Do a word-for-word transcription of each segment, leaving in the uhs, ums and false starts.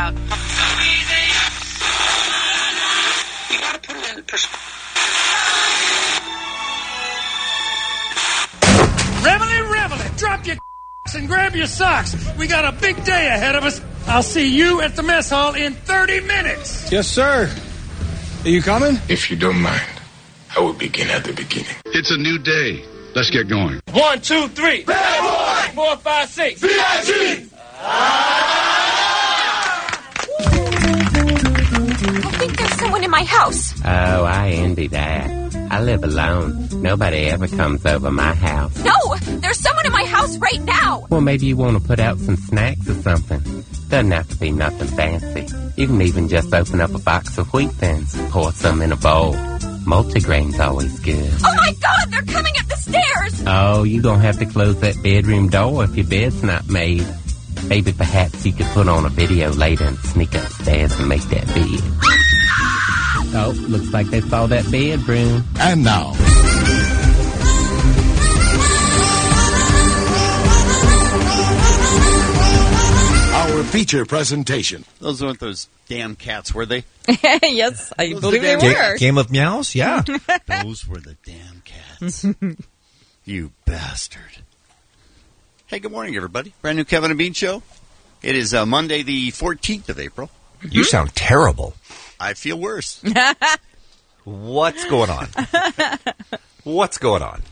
about. You gotta put it in perspective. Reveille, reveille, drop your and grab your socks. We got a big day ahead of us. I'll see you at the mess hall in thirty minutes. Yes, sir. Are you coming? If you don't mind, I will begin at the beginning. It's a new day. Let's get going. One, two, three. Bad boy. Four, five, six. B I G. I think there's someone in my house. Oh, I envy that. I live alone. Nobody ever comes over my house. No! There's someone in my house right now! Well, maybe you want to put out some snacks or something. Doesn't have to be nothing fancy. You can even just open up a box of Wheat Thins and pour some in a bowl. Multigrain's always good. Oh my God! They're coming up the stairs! Oh, you're going to have to close that bedroom door if your bed's not made. Maybe perhaps you could put on a video later and sneak upstairs and make that bed. Oh, looks like they saw that bed, Broom. And now. Our feature presentation. Those weren't those damn cats, were they? Yes, I those believe the they were. Ga- Game of Meows? Yeah. Those were the damn cats. You bastard. Hey, good morning, everybody. Brand new Kevin and Bean Show. It is uh, Monday, the fourteenth of April. You sound terrible. I feel worse. What's going on? What's going on?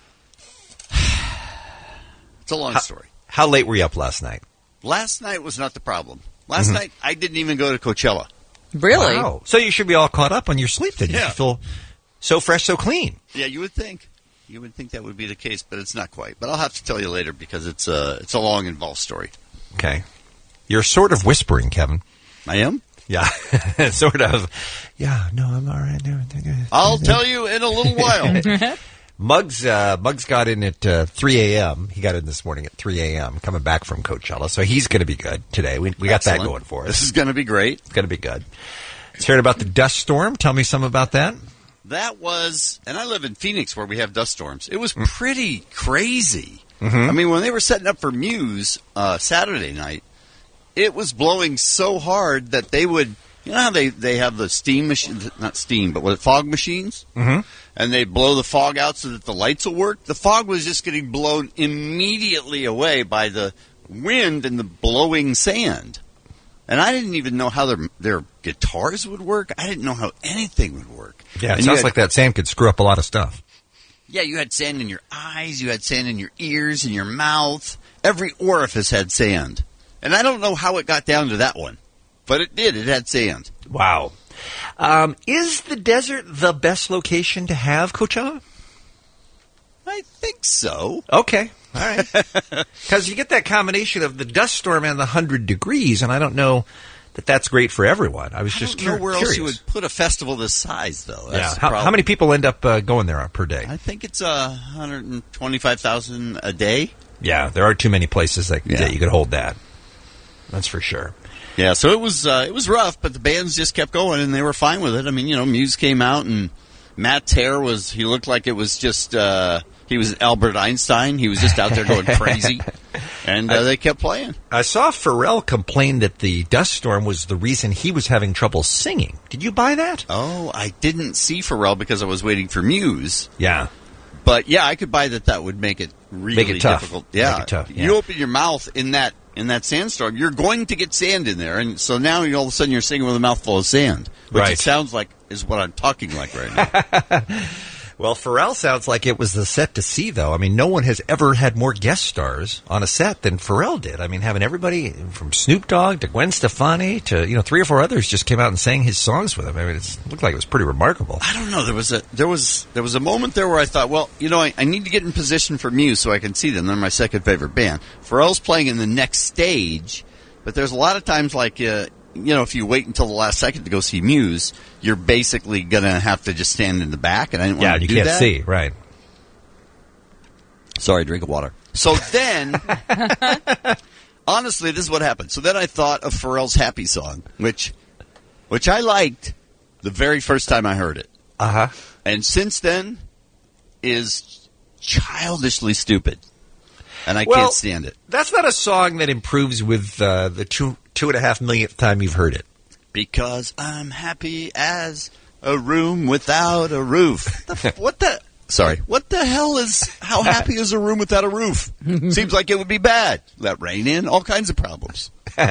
It's a long how, story. How late were you up last night? Last night was not the problem. Last mm-hmm. night, I didn't even go to Coachella. Really? Wow. So you should be all caught up on your sleep then. You Yeah. should feel so fresh, so clean. Yeah, you would think. You would think that would be the case, but it's not quite. But I'll have to tell you later because it's a, it's a long, involved story. Okay. You're sort of whispering, Kevin. I am? Yeah. Sort of. Yeah, no, I'm all right. I'll tell you in a little while. Muggs, uh, Muggs got in at uh, three a.m. He got in this morning at three a.m. coming back from Coachella, so he's going to be good today. We we got Excellent. that going for us. This is going to be great. It's going to be good. Let's hear about the dust storm. Tell me some about that. That was, and I live in Phoenix where we have dust storms. It was pretty crazy. Mm-hmm. I mean, when they were setting up for Muse uh, Saturday night, it was blowing so hard that they would, you know how they, they have the steam machine, not steam, but what, fog machines? Mm-hmm. And they blow the fog out so that the lights will work. The fog was just getting blown immediately away by the wind and the blowing sand. And I didn't even know how their their guitars would work. I didn't know how anything would work. Yeah, it and sounds had, like that sand could screw up a lot of stuff. Yeah, you had sand in your eyes, you had sand in your ears, in your mouth. Every orifice had sand. And I don't know how it got down to that one, but it did. It had sand. Wow. Um, is the desert the best location to have Coachella? I think so. Okay. All right. Because you get that combination of the dust storm and the one hundred degrees, and I don't know that that's great for everyone. I was I just don't know cur- where curious. else you would put a festival this size, though. That's yeah. the How, problem. how many people end up uh, going there per day? I think it's uh, one hundred twenty-five thousand a day. Yeah, there are too many places that, Yeah. that you could hold that. That's for sure. Yeah, so it was uh, it was rough, but the bands just kept going, and they were fine with it. I mean, you know, Muse came out, and Matt Terr was, he looked like it was just, uh, he was Albert Einstein. He was just out there going crazy, and uh, they kept playing. I saw Pharrell complain that the dust storm was the reason he was having trouble singing. Did you buy that? Oh, I didn't see Pharrell because I was waiting for Muse. Yeah. But, yeah, I could buy that that would make it really Make it tough. difficult. Yeah. Make it tough, yeah. You open your mouth in that in that sandstorm, you're going to get sand in there. And so now you all of a sudden you're singing with a mouthful of sand, which Right. it sounds like is what I'm talking like right now. Well, Pharrell sounds like it was the set to see, though. I mean, no one has ever had more guest stars on a set than Pharrell did. I mean, having everybody from Snoop Dogg to Gwen Stefani to, you know, three or four others just came out and sang his songs with him. I mean, it looked like it was pretty remarkable. I don't know. There was a there was there was a moment there where I thought, well, you know, I, I need to get in position for Muse so I can see them. They're my second favorite band. Pharrell's playing in the next stage, but there's a lot of times like, uh, you know, if you wait until the last second to go see Muse, you're basically going to have to just stand in the back, and I didn't Yeah, want to you do can't that. see, right. Sorry, drink of water. So then, honestly, this is what happened. So then I thought of Pharrell's Happy Song, which which I liked the very first time I heard it. Uh-huh. And since then is childishly stupid. And I Well, can't stand it. That's not a song that improves with uh, the two two and a half millionth time you've heard it? Because I'm happy as a room without a roof. The, what the? Sorry. What the hell is, how happy is a room without a roof? Seems like it would be bad. Let rain in, all kinds of problems.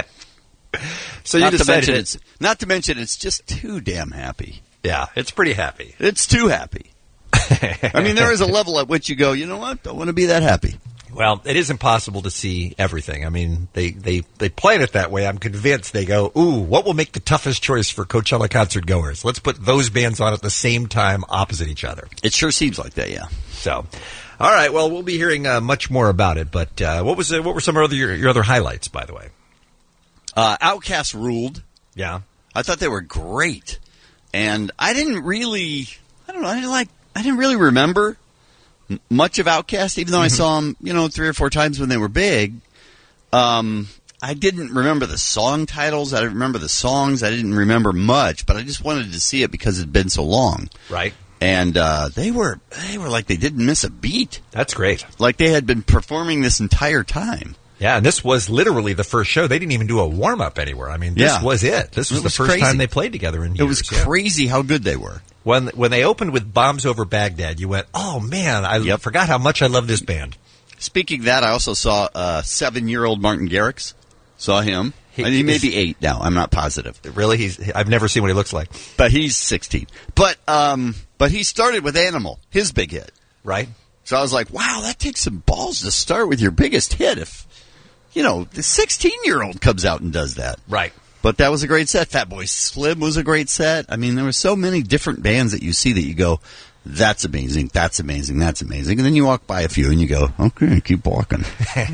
So you not to decided mention it- it's not to mention it's just too damn happy. Yeah, it's pretty happy. It's too happy. I mean, there is a level at which you go, you know what? Don't want to be that happy. Well, it is impossible to see everything. I mean, they, they, they plan it that way. I'm convinced they go, ooh, what will make the toughest choice for Coachella concert goers? Let's put those bands on at the same time opposite each other. It sure seems like that, yeah. So, all right, well, we'll be hearing uh, much more about it. But uh, what was uh, what were some of other, your, your other highlights, by the way? Uh, Outkast ruled. Yeah. I thought they were great. And I didn't really, I don't know, I didn't like, I didn't really remember m- much of Outkast, even though I saw them, you know, three or four times when they were big. Um, I didn't remember the song titles. I didn't remember the songs. I didn't remember much, but I just wanted to see it because it had been so long. Right. And uh, they were, they were like they didn't miss a beat. That's great. Like they had been performing this entire time. Yeah, and this was literally the first show. They didn't even do a warm-up anywhere. I mean, this Yeah. was it. This was, It was the first crazy. time they played together in It years. was yeah. crazy how good they were. When when they opened with Bombs Over Baghdad, you went, oh, man, I Yep. forgot how much I love this band. Speaking of that, I also saw uh, seven-year-old Martin Garrix. Saw him. He- He, he may is- be eight now. I'm not positive. Really? He's I've never seen what he looks like. But he's sixteen. But um, but he started with Animal, his big hit. Right? So I was like, wow, that takes some balls to start with your biggest hit. If, you know, the sixteen-year-old comes out and does that. Right. But that was a great set. Fatboy Slim was a great set. I mean, there were so many different bands that you see that you go, that's amazing, that's amazing, that's amazing. And then you walk by a few and you go, okay, keep walking.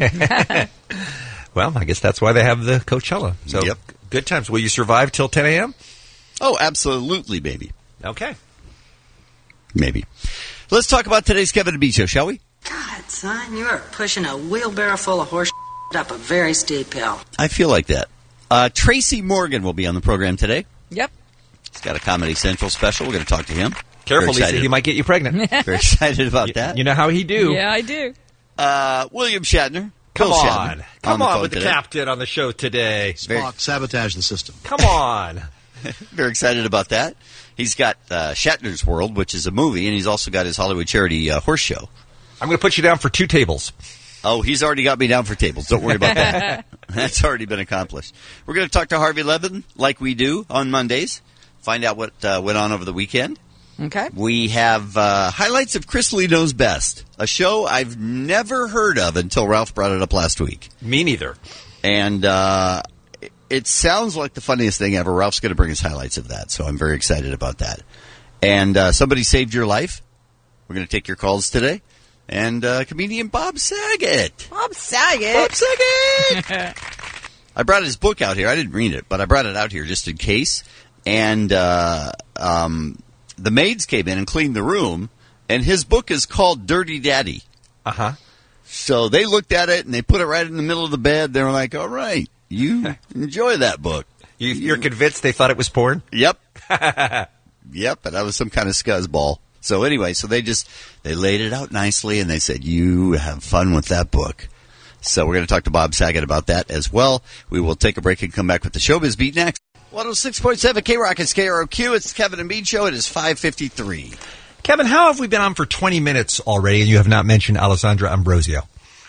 Well, I guess that's why they have the Coachella. So Yep. good times. Will you survive till ten a.m.? Oh, absolutely, baby. Okay. Maybe. Let's talk about today's Kevin and Bean Show, shall we? God, son, you are pushing a wheelbarrow full of horse up a very steep hill. I feel like that. Uh, Tracy Morgan will be on the program today. Yep. He's got a Comedy Central special. We're going to talk to him. Careful, Very Lisa. excited. He might get you pregnant. Very excited about that. You know how he do. Yeah, I do. Uh, William Shatner. Come Bill on. Shatner, Come the on phone with the today. captain on the show today. Spock, sabotage the system. Come on. Very excited about that. He's got uh, Shatner's World, which is a movie, and he's also got his Hollywood charity uh, horse show. I'm going to put you down for two tables. Oh, he's already got me down for tables. Don't worry about that. That's already been accomplished. We're going to talk to Harvey Levin, like we do on Mondays. Find out what uh, went on over the weekend. Okay. We have uh, highlights of Chris Lee Knows Best, a show I've never heard of until Ralph brought it up last week. Me neither. And uh, it- it sounds like the funniest thing ever. Ralph's going to bring us highlights of that, so I'm very excited about that. And uh, Somebody Saved Your Life. We're going to take your calls today. And uh, comedian Bob Saget. Bob Saget. Bob Saget! I brought his book out here. I didn't read it, but I brought it out here just in case. And uh, um, the maids came in and cleaned the room, and his book is called Dirty Daddy. Uh-huh. So they looked at it, and they put it right in the middle of the bed. They were like, all right, you enjoy that book. You, you're convinced they thought it was porn? Yep. Yep, and I was some kind of scuzzball. So anyway, so they just, they laid it out nicely, and they said, you have fun with that book. So we're going to talk to Bob Saget about that as well. We will take a break and come back with the Showbiz Beat next. one oh six point seven K-Rock, it's K R O Q. It's the Kevin and Bean Show. It is five fifty-three. Kevin, how have we been on for twenty minutes already and you have not mentioned Alessandra Ambrosio?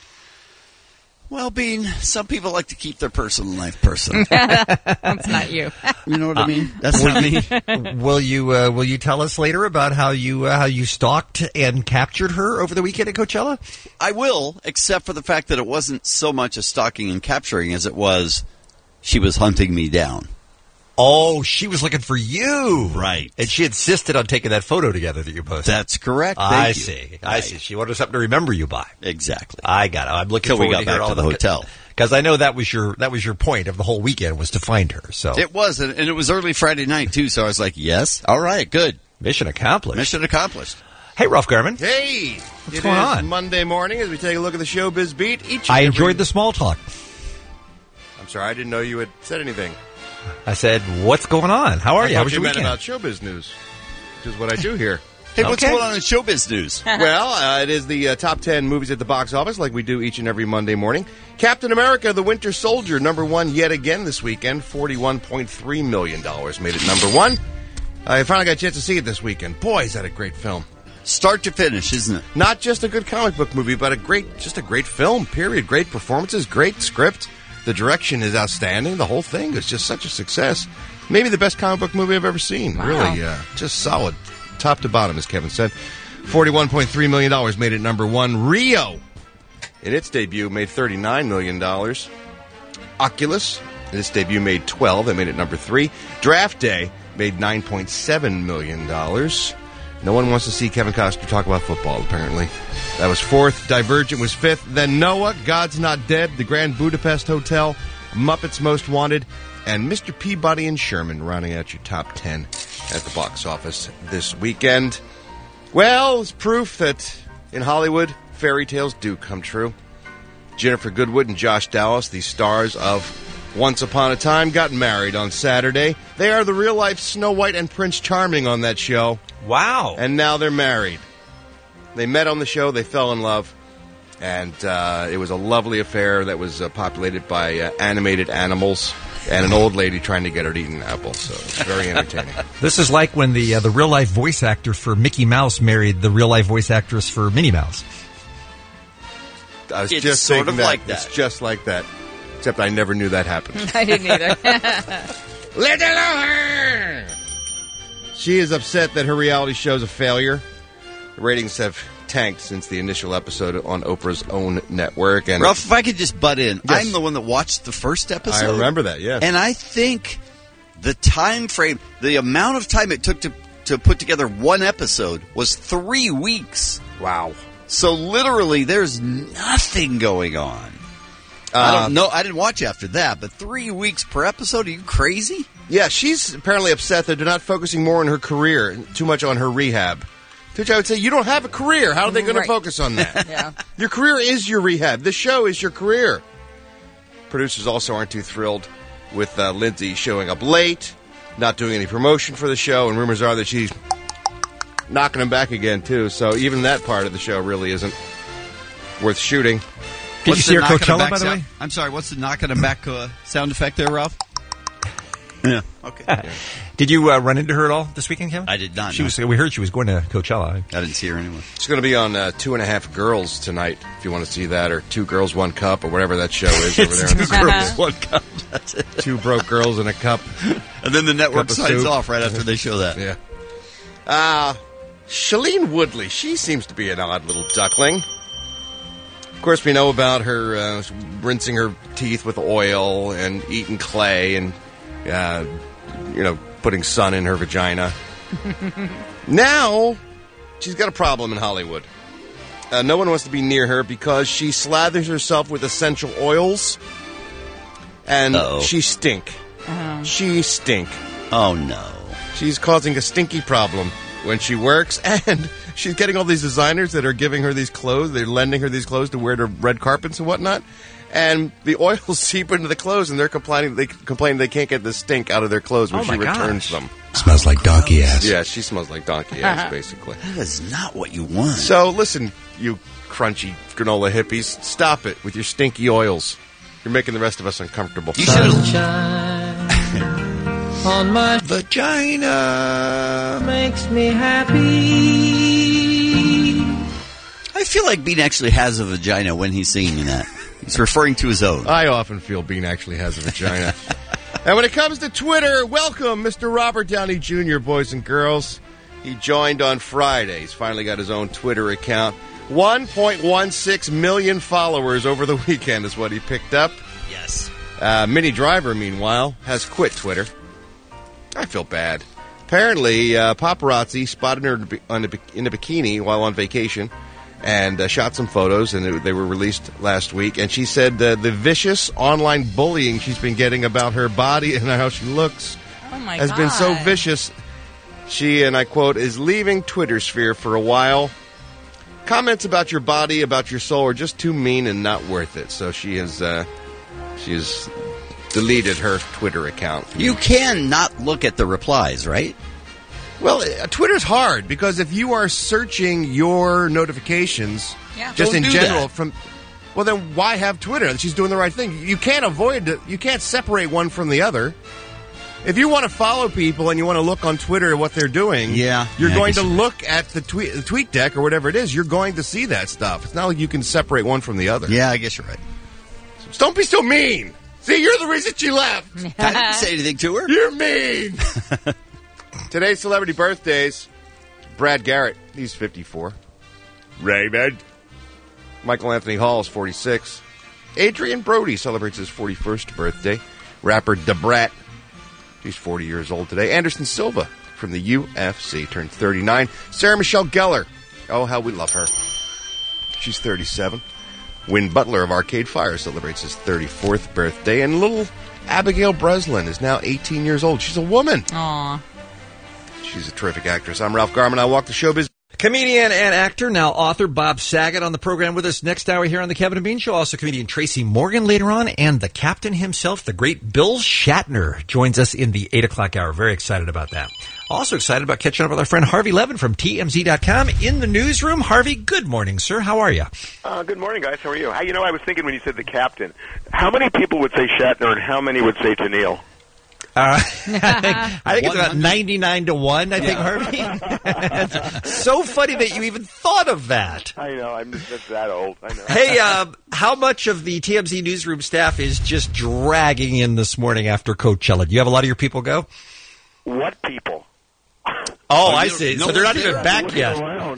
Well, Bean, some people like to keep their personal life personal. That's not you. You know what I mean? That's not me. Will you uh, will you tell us later about how you uh, how you stalked and captured her over the weekend at Coachella? I will, except for the fact that it wasn't so much a stalking and capturing as it was she was hunting me down. Oh, she was looking for you. Right. And she insisted on taking that photo together that you posted. That's correct. Thank I you. see. I Right. see. She wanted something to remember you by. Exactly. I got it. I'm looking Till we forward got to back hear to all the the hotel. Because I know that was your that was your point of the whole weekend was to find her. So It was, and and it was early Friday night, too, so I was like, yes, all right, good. mission accomplished. Mission accomplished. Hey, Ralph Garman. Hey, What's it going is on? Monday morning as we take a look at the Showbiz Beat. Each and I every- enjoyed the small talk. I'm sorry, I didn't know you had said anything. I said, "What's going on? How are I you? How thought was you your meant weekend?" about showbiz news, which is what I do here. Hey, what's Okay. going on in showbiz news? Well, uh, it is the uh, top ten movies at the box office, like we do each and every Monday morning. Captain America, The Winter Soldier, number one yet again this weekend. forty-one point three million dollars made it number one. I finally got a chance to see it this weekend. Boy, is that a great film. Start to finish, isn't it? Not just a good comic book movie, but a great, just a great film, period. Great performances, great script. The direction is outstanding. The whole thing is just such a success. Maybe the best comic book movie I've ever seen. Wow. Really, uh, just solid. Top to bottom, as Kevin said. forty-one point three million dollars made it number one. Rio, in its debut, made thirty-nine million dollars. Oculus, in its debut, made twelve. They made it number three. Draft Day made nine point seven million dollars. No one wants to see Kevin Costner talk about football, apparently. That was fourth. Divergent was fifth. Then Noah, God's Not Dead, The Grand Budapest Hotel, Muppets Most Wanted, and Mister Peabody and Sherman rounding out your top ten at the box office this weekend. Well, it's proof that in Hollywood, fairy tales do come true. Jennifer Goodwood and Josh Dallas, the stars of Once Upon a Time, got married on Saturday. They are the real-life Snow White and Prince Charming on that show. Wow. And now they're married. They met on the show, they fell in love, and uh, it was a lovely affair that was uh, populated by uh, animated animals and an old lady trying to get her to eat an apple, so it's very entertaining. This is like when the uh, the real-life voice actor for Mickey Mouse married the real-life voice actress for Minnie Mouse. I was It's just sort thinking of that. like that. It's just like that, except I never knew that happened. I didn't either. Little her! She is upset that her reality show is a failure. The ratings have tanked since the initial episode on Oprah's own network. And Ralph, if I could just butt in, Yes. I'm the one that watched the first episode. I remember that, yeah. And I think the time frame, the amount of time it took to, to put together one episode was three weeks. Wow. So literally, there's nothing going on. I Uh, don't know. I didn't watch after that, but three weeks per episode? Are you crazy? Yeah, she's apparently upset that they're not focusing more on her career, too much on her rehab. To which I would say, you don't have a career. How are they going Right. to focus on that? Yeah. Your career is your rehab. The show is your career. Producers also aren't too thrilled with uh, Lindsay showing up late, not doing any promotion for the show, and rumors are that she's knocking him back again, too. So even that part of the show really isn't worth shooting. Did What's you see her knocking him Coachella, back by the sound- way? I'm sorry, what's the knocking him back uh, sound effect there, Ralph? Yeah. Okay. Did you uh, run into her at all this weekend, Kevin? I did not. She no. was. We heard she was going to Coachella. I didn't see her anywhere. She's going to be on uh, Two and a Half Girls tonight, if you want to see that, or Two Girls, One Cup, or whatever that show is over there. Two girls, one cup. That's it. Two broke girls in a cup. And then the network Cup of signs soup. off right after they show that. Yeah. Uh, Shailene Woodley, she seems to be an odd little duckling. Of course, we know about her uh, rinsing her teeth with oil and eating clay and, uh, you know, putting sun in her vagina. Now, she's got a problem in Hollywood. Uh, no one wants to be near her because she slathers herself with essential oils, and Uh-oh. she stink. Oh. She stink. Oh, no. She's causing a stinky problem when she works, and she's getting all these designers that are giving her these clothes. They're lending her these clothes to wear to red carpets and whatnot. And the oils seep into the clothes, and they're complaining. They complain they can't get the stink out of their clothes when Oh, she my returns gosh. them. Smells like donkey ass. Yeah, she smells like donkey ass, basically. That is not what you want. So listen, you crunchy granola hippies, stop it with your stinky oils. You're making the rest of us uncomfortable. You should have... On my vagina makes me happy. I feel like Bean actually has a vagina when he's singing that. He's referring to his own. I often feel Bean actually has a vagina. And when it comes to Twitter, welcome Mister Robert Downey Junior, boys and girls. He joined on Friday. He's finally got his own Twitter account. one point one six million followers over the weekend is what he picked up. Yes. Uh, Minnie Driver, meanwhile, has quit Twitter. I feel bad. Apparently, uh, paparazzi spotted her in a bikini while on vacation and uh, shot some photos, and it, they were released last week. And she said uh, the vicious online bullying she's been getting about her body and how she looks Oh my has God. been so vicious. She, and I quote, is leaving Twitter sphere for a while. Comments about your body, about your soul are just too mean and not worth it. So she has, uh, she has deleted her Twitter account. You can not look at the replies, right? Well, uh, Twitter's hard because if you are searching your notifications, Yeah. just Don't in do general, that. from well, then why have Twitter? She's doing the right thing. You can't avoid it. You can't separate one from the other. If you want to follow people and you want to look on Twitter at what they're doing, Yeah. you're Yeah, I going guess to you're look at the tweet, the tweet deck or whatever it is. You're going to see that stuff. It's not like you can separate one from the other. Yeah, I guess you're right. So don't be so mean. See, you're the reason she left. I didn't say anything to her. You're mean. Today's celebrity birthdays. Brad Garrett, he's fifty-four. Raymond. Michael Anthony Hall is forty-six. Adrian Brody celebrates his forty-first birthday. Rapper Da Brat, he's forty years old today. Anderson Silva from the U F C turned thirty-nine. Sarah Michelle Gellar, oh, how we love her. She's thirty-seven. Win Butler of Arcade Fire celebrates his thirty-fourth birthday. And little Abigail Breslin is now eighteen years old. She's a woman. Aw. She's a terrific actress. I'm Ralph Garman. I walk the showbiz. Comedian and actor, now author Bob Saget on the program with us next hour here on the Kevin and Bean Show. Also comedian Tracy Morgan later on, and the captain himself, the great Bill Shatner, joins us in the eight o'clock hour. Very excited about that. Also excited about catching up with our friend Harvey Levin from T M Z dot com in the newsroom. Harvey, good morning, sir. How are you? Uh, good morning, guys. How are you? Hey, you know, I was thinking when you said the captain, how many people would say Shatner and how many would say Tennille? Uh, I think, I think it's about ninety-nine to one, I think, Harvey. It's so funny that you even thought of that. I know. I'm just that's that old. I know. Hey, um, how much of the T M Z newsroom staff is just dragging in this morning after Coachella? Do you have a lot of your people go? What people? Oh, I see. So they're not even back yet.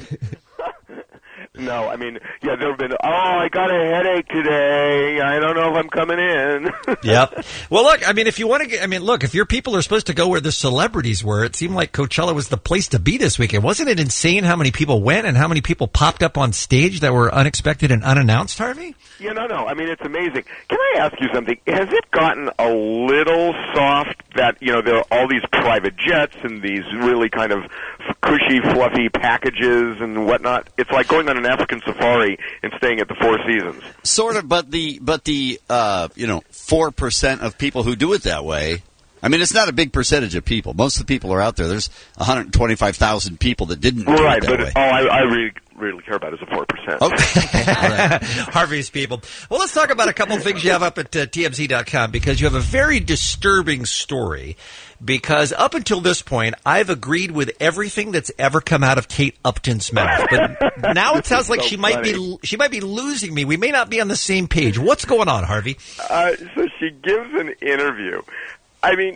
No, I mean, yeah, there have been, oh, I got a headache today. I don't know if I'm coming in. Yep. Well, look, I mean, if you want to get, I mean, look, if your people are supposed to go where the celebrities were, it seemed like Coachella was the place to be this weekend. Wasn't it insane how many people went and how many people popped up on stage that were unexpected and unannounced, Harvey? Yeah, no, no. I mean, it's amazing. Can I ask you something? Has it gotten a little soft that, you know, there are all these private jets and these really kind of cushy, fluffy packages and whatnot? It's like going on an African safari and staying at the Four Seasons. Sort of, but the but the uh, you know four percent of people who do it that way. I mean, it's not a big percentage of people. Most of the people are out there. There's one hundred twenty-five thousand people that didn't do Right, it that but way. all I, I really, really care about is the four percent. Okay. Harvey's people. Well, let's talk about a couple of things you have up at uh, T M Z dot com because you have a very disturbing story. Because up until this point, I've agreed with everything that's ever come out of Kate Upton's mouth. But now it sounds like So she might be she might be losing me. We may not be on the same page. What's going on, Harvey? Uh, so she gives an interview. I mean,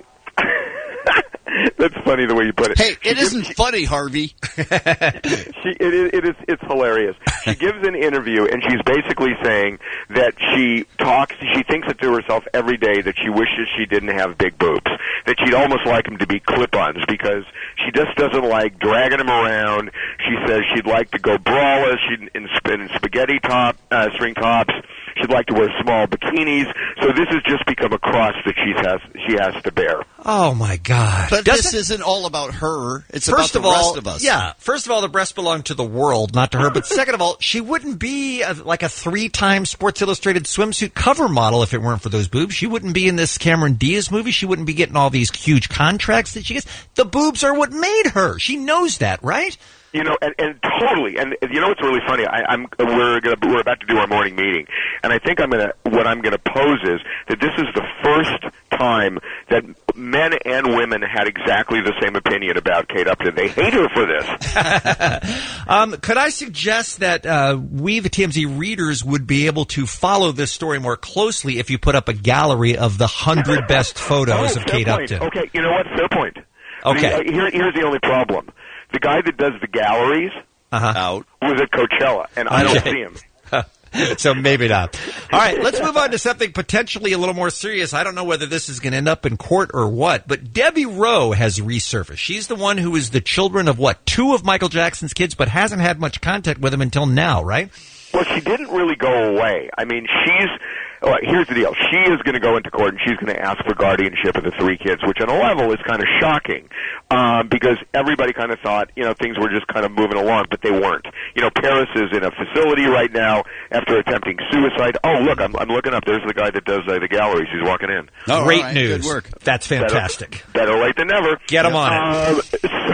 that's funny the way you put it. Hey, She it gives- isn't funny, Harvey. She, it is, it is, it's hilarious. She gives an interview and she's basically saying that she talks, she thinks it to herself every day that she wishes she didn't have big boobs. That she'd almost like them to be clip-ons because she just doesn't like dragging them around. She says she'd like to go braless, she'd in, in spaghetti top, uh, string tops. She'd like to wear small bikinis. So this has just become a cross that she has, she has to bear. Oh my God! But Doesn't- this isn't all about her. It's First about the of rest all, of us. yeah. First of all, the breasts belong to the world, not to her. But second of all, she wouldn't be a, like a three-time Sports Illustrated swimsuit cover model if it weren't for those boobs. She wouldn't be in this Cameron Diaz movie. She wouldn't be getting all these huge contracts that she gets. The boobs are what made her. She knows that, right? You know, and, and totally, and you know what's really funny? I, I'm we're gonna we're about to do our morning meeting, and I think I'm gonna what I'm gonna pose is that this is the first time that men and women had exactly the same opinion about Kate Upton. They hate her for this. um, could I suggest that uh, we, the T M Z readers, would be able to follow this story more closely if you put up a gallery of the hundred best photos oh, of fair Kate point. Upton? Okay, you know what? Fair point. Okay. The, uh, here, here's the only problem. The guy that does the galleries Uh-huh. Out. was at Coachella, and I don't Okay. see him. So maybe not. All right, let's move on to something potentially a little more serious. I don't know whether this is going to end up in court or what, but Debbie Rowe has resurfaced. She's the one who is the children of, what, two of Michael Jackson's kids, but hasn't had much contact with him until now, right? Well, she didn't really go away. I mean, she's... Well, here's the deal. She is going to go into court and she's going to ask for guardianship of the three kids, which on a level is kind of shocking um, because everybody kind of thought, you know, things were just kind of moving along, but they weren't. You know, Paris is in a facility right now after attempting suicide. Oh, look, I'm, I'm looking up. There's the guy that does uh, the galleries. He's walking in. All Great right, news. Good work. That's fantastic. Better, better late than never. Get him on it. Um,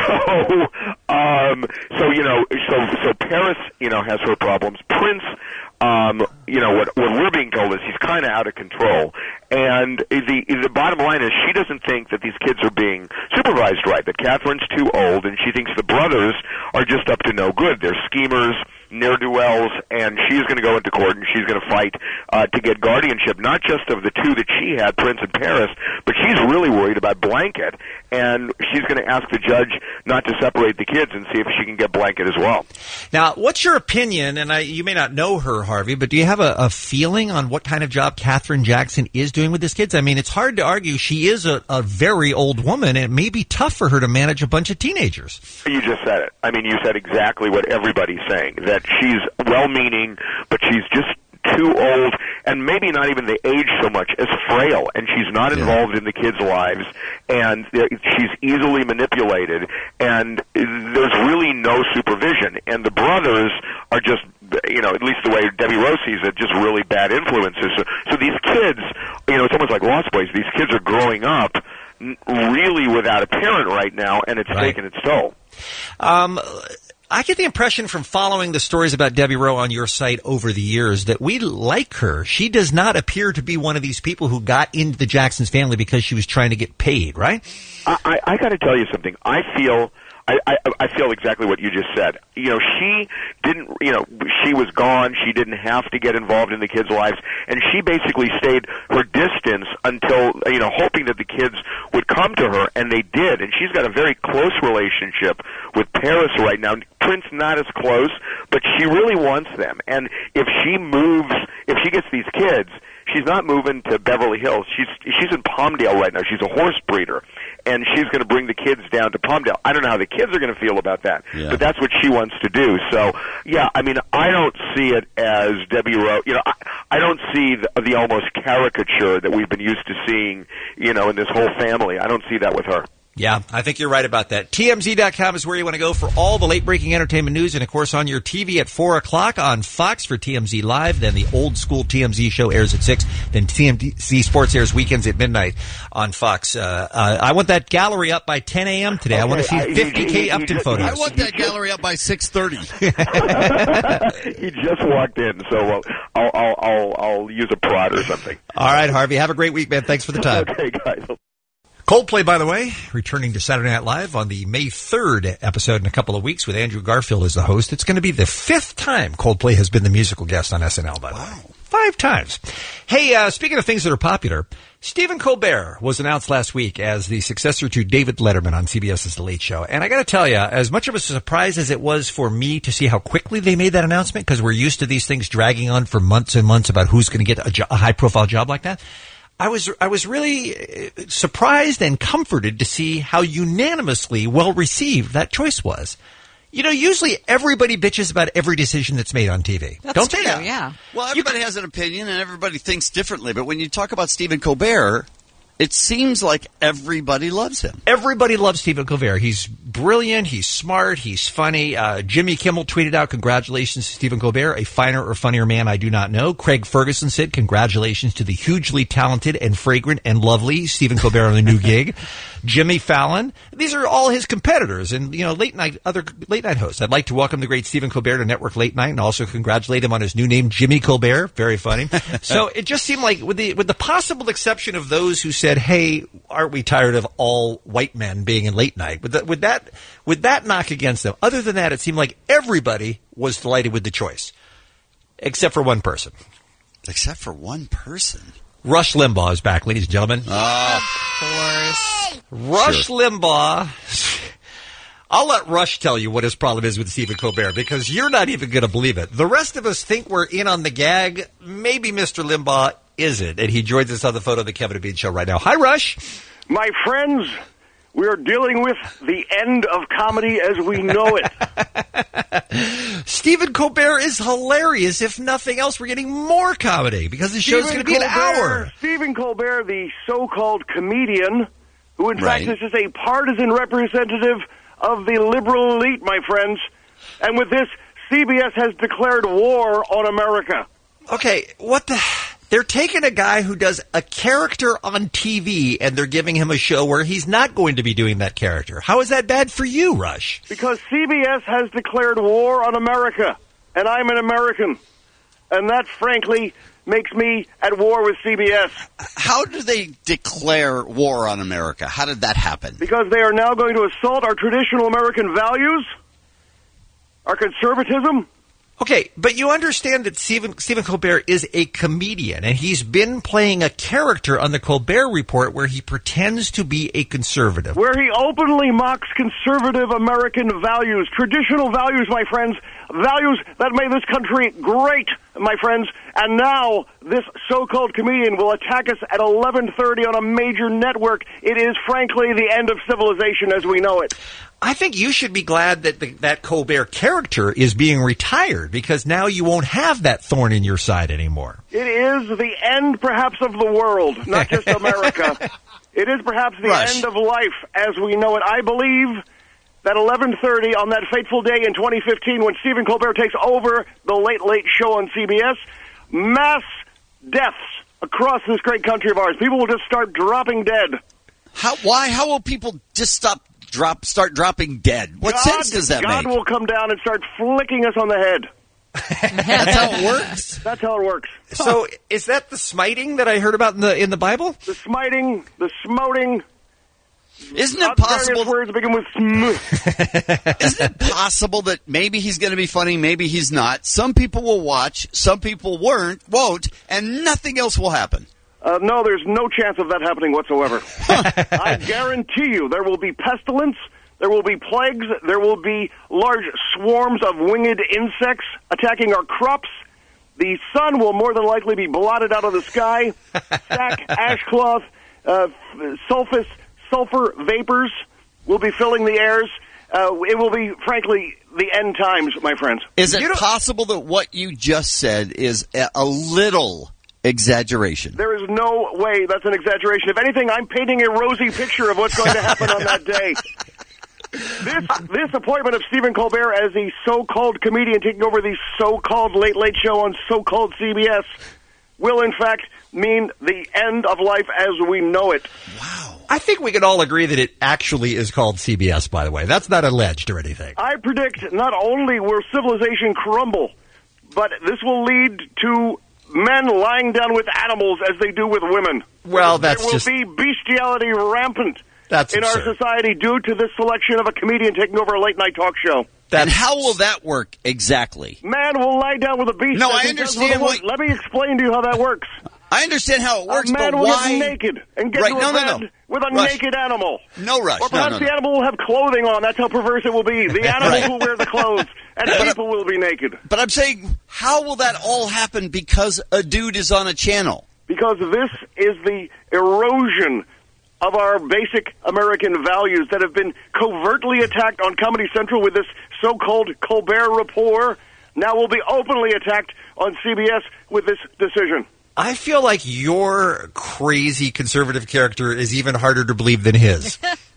So, um, so you know, so so Paris, you know, has her problems. Prince, um, you know, what what we're being told is he's kind of out of control. And the the bottom line is she doesn't think that these kids are being supervised right. That Catherine's too old, and she thinks the brothers are just up to no good. They're schemers, ne'er-do-wells, and she's going to go into court and she's going to fight uh, to get guardianship, not just of the two that she had, Prince and Paris, but she's really worried about Blanket, and she's going to ask the judge not to separate the kids and see if she can get Blanket as well. Now, what's your opinion, and I, you may not know her, Harvey, but do you have a, a feeling on what kind of job Katherine Jackson is doing with these kids? I mean, it's hard to argue she is a, a very old woman, and it may be tough for her to manage a bunch of teenagers. You just said it. I mean, you said exactly what everybody's saying, that she's well-meaning, but she's just too old, and maybe not even the age so much as frail, and she's not involved in the kids' lives, and she's easily manipulated, and there's really no supervision. And the brothers are just, you know, at least the way Debbie Rowe sees it, just really bad influences. So, so these kids, you know, it's almost like Lost Boys. These kids are growing up really without a parent right now, and it's Right. taking its toll. Um, I get the impression from following the stories about Debbie Rowe on your site over the years that we like her. She does not appear to be one of these people who got into the Jacksons family because she was trying to get paid, right? I, I, I got to tell you something. I feel... I, I, I feel exactly what you just said. You know, she didn't, you know, she was gone. She didn't have to get involved in the kids' lives. And she basically stayed her distance until, you know, hoping that the kids would come to her. And they did. And she's got a very close relationship with Paris right now. Prince not as close, but she really wants them. And if she moves, if she gets these kids, she's not moving to Beverly Hills. She's she's in Palmdale right now. She's a horse breeder, and she's going to bring the kids down to Palmdale. I don't know how the kids are going to feel about that, Yeah. but that's what she wants to do. So, yeah, I mean, I don't see it as Debbie Rowe. You know, I, I don't see the, the almost caricature that we've been used to seeing, you know, in this whole family. I don't see that with her. Yeah, I think you're right about that. T M Z dot com is where you want to go for all the late-breaking entertainment news, and, of course, on your T V at four o'clock on Fox for T M Z Live. Then the old-school T M Z show airs at six. Then T M Z Sports airs weekends at midnight on Fox. Uh, uh, I want that gallery up by ten a.m. today. I want to see Okay, I- fifty K he- he Upton just- photos. I want that gallery up by six thirty. He just walked in, so uh, I'll, I'll, I'll, I'll use a prod or something. All right, Harvey. Have a great week, man. Thanks for the time. Okay, guys. Coldplay, by the way, returning to Saturday Night Live on the May third episode in a couple of weeks with Andrew Garfield as the host. It's going to be the fifth time Coldplay has been the musical guest on S N L, by the way. Five times. Hey, uh, speaking of things that are popular, Stephen Colbert was announced last week as the successor to David Letterman on CBS's The Late Show. And I got to tell you, as much of a surprise as it was for me to see how quickly they made that announcement, because we're used to these things dragging on for months and months about who's going to get a, jo- a high-profile job like that, I was I was really surprised and comforted to see how unanimously well received that choice was. You know, usually everybody bitches about every decision that's made on T V. That's Don't true, they? yeah. Well, everybody has an opinion and everybody thinks differently. But when you talk about Stephen Colbert, it seems like everybody loves him. Everybody loves Stephen Colbert. He's brilliant. He's smart. He's funny. Uh, Jimmy Kimmel tweeted out, "Congratulations to Stephen Colbert, a finer or funnier man I do not know." Craig Ferguson said, "Congratulations to the hugely talented and fragrant and lovely Stephen Colbert on the new gig." Jimmy Fallon. These are all his competitors and, you know, late night, other late night hosts. I'd like to welcome the great Stephen Colbert to Network Late Night and also congratulate him on his new name, Jimmy Colbert. Very funny. So it just seemed like, with the, with the possible exception of those who said, "Hey, aren't we tired of all white men being in late night?" With, the, with that, with that knock against them, other than that, it seemed like everybody was delighted with the choice. Except for one person. Except for one person. Rush Limbaugh is back, ladies and gentlemen. Oh. Of course. Rush Limbaugh. I'll let Rush tell you what his problem is with Stephen Colbert, because you're not even going to believe it. The rest of us think we're in on the gag. Maybe Mister Limbaugh isn't, and he joins us on the photo of the Kevin and Bean Show right now. Hi, Rush. My friends, we are dealing with the end of comedy as we know it. Stephen Colbert is hilarious. If nothing else, we're getting more comedy because the show's going to be an hour. Stephen Colbert, the so-called comedian, who in Right. fact is just a partisan representative of the liberal elite, my friends. And with this, C B S has declared war on America. Okay, what the... They're taking a guy who does a character on T V and they're giving him a show where he's not going to be doing that character. How is that bad for you, Rush? Because C B S has declared war on America, and I'm an American. And that, frankly, makes me at war with C B S. How do they declare war on America? How did that happen? Because they are now going to assault our traditional American values, our conservatism. Okay, but you understand that Stephen, Stephen Colbert is a comedian, and he's been playing a character on the Colbert Report where he pretends to be a conservative. Where he openly mocks conservative American values, traditional values, my friends, values that made this country great, my friends. And now this so-called comedian will attack us at eleven thirty on a major network. It is, frankly, the end of civilization as we know it. I think you should be glad that the, that Colbert character is being retired, because now you won't have that thorn in your side anymore. It is the end, perhaps, of the world, not just America. It is perhaps the Rush. end of life as we know it. I believe that eleven thirty on that fateful day in twenty fifteen when Stephen Colbert takes over the Late Late Show on C B S, mass deaths across this great country of ours. People will just start dropping dead. How? Why? How will people just stop? Drop, start dropping dead. What God, sense does that God make? God will come down and start flicking us on the head. That's how it works? That's how it works. So is that the smiting that I heard about in the in the Bible? The smiting, the smoting. Isn't it possible? Words begin with sm. Isn't it possible that maybe he's going to be funny, maybe he's not? Some people will watch, some people weren't, won't, and nothing else will happen. Uh, no, there's no chance of that happening whatsoever. I guarantee you there will be pestilence, there will be plagues, there will be large swarms of winged insects attacking our crops. The sun will more than likely be blotted out of the sky. Sack, ashcloth, uh, sulfus, sulfur vapors will be filling the airs. Uh, it will be, frankly, the end times, my friends. Is it possible that what you just said is a, a little exaggeration? There is no way that's an exaggeration. If anything, I'm painting a rosy picture of what's going to happen on that day. This this appointment of Stephen Colbert as the so-called comedian taking over the so-called Late Late Show on so-called C B S will, in fact, mean the end of life as we know it. Wow. I think we can all agree that it actually is called C B S, by the way. That's not alleged or anything. I predict not only will civilization crumble, but this will lead to men lying down with animals as they do with women. Well, that's there will just... be bestiality rampant that's in absurd. our society due to this selection of a comedian taking over a late-night talk show. And how will that work exactly? Man will lie down with a beast. No, as I he does understand with a what- woman. Let me explain to you how that works. I understand how it works, a man but will why? get naked and get Right, to no, a no, bed no. with a Rush. naked animal. No, Rush. Or perhaps no, no, the no. animal will have clothing on. That's how perverse it will be. The animal Right. will wear the clothes, and But- people will be naked. But I'm saying, how will that all happen because a dude is on a channel? Because this is the erosion of our basic American values that have been covertly attacked on Comedy Central with this so-called Colbert Report. Now will be openly attacked on C B S with this decision. I feel like your crazy conservative character is even harder to believe than his.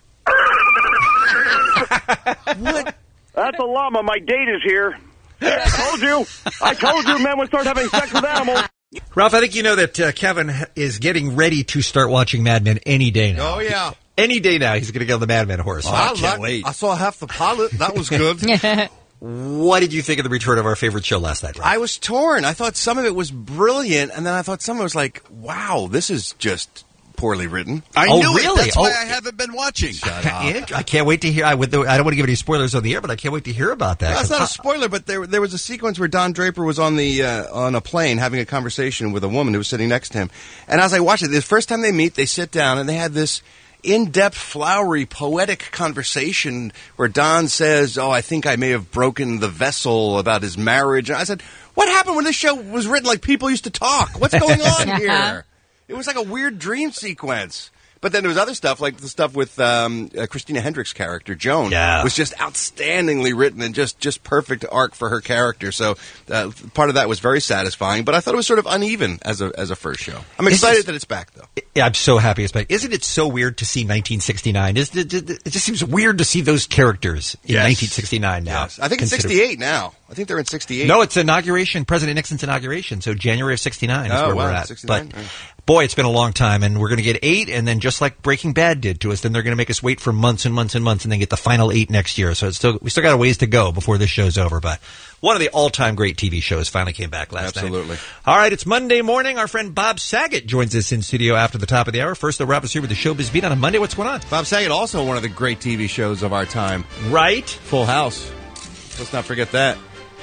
What? That's a llama. My date is here. I told you. I told you men would start having sex with animals. Ralph, I think you know that uh, Kevin is getting ready to start watching Mad Men any day now. Oh, yeah. Any day now, he's going to get on the Mad Men horse. Oh, I can't wait. I saw half the pilot. That was good. What did you think of the return of our favorite show last night, Ralph? I was torn. I thought some of it was brilliant, and then I thought some of it was like, wow, this is just poorly written. I Oh, knew really? it. That's why Oh. I haven't been watching. I, I can't wait to hear. I, with the, I don't want to give any spoilers on the air, but I can't wait to hear about that. That's 'cause not I- a spoiler, but there there was a sequence where Don Draper was on the uh, on a plane having a conversation with a woman who was sitting next to him. And as I watched it, the first time they meet, they sit down and they had this in-depth, flowery, poetic conversation where Don says, "Oh, I think I may have broken the vessel," about his marriage. And I said, "What happened when this show was written like people used to talk? What's going on here?" It was like a weird dream sequence. But then there was other stuff, like the stuff with um, uh, Christina Hendricks' character, Joan, Yeah. was just outstandingly written and just, just perfect arc for her character. So uh, part of that was very satisfying, but I thought it was sort of uneven as a as a first show. I'm excited It's- that it's back, though. Yeah, I'm so happy it's back. Isn't it so weird to see nineteen sixty-nine? Is it, it it just seems weird to see those characters in Yes. nineteen sixty-nine now. Yes. I think it's Consider- sixty-eight now. I think they're in sixty-eight. No, it's inauguration, President Nixon's inauguration, so January of sixty-nine is Oh, where wow, we're at. sixty-nine? But All right. boy, it's been a long time, and we're going to get eight, and then just like Breaking Bad did to us, then they're going to make us wait for months and months and months, and then get the final eight next year. So it's still we still got a ways to go before this show's over. But one of the all-time great T V shows finally came back last night. Absolutely. All right, it's Monday morning. Our friend Bob Saget joins us in studio after the top of the hour. First, they'll wrap us here with the Showbiz Beat on a Monday. What's going on? Bob Saget, also one of the great T V shows of our time. Right? Full House. Let's not forget that.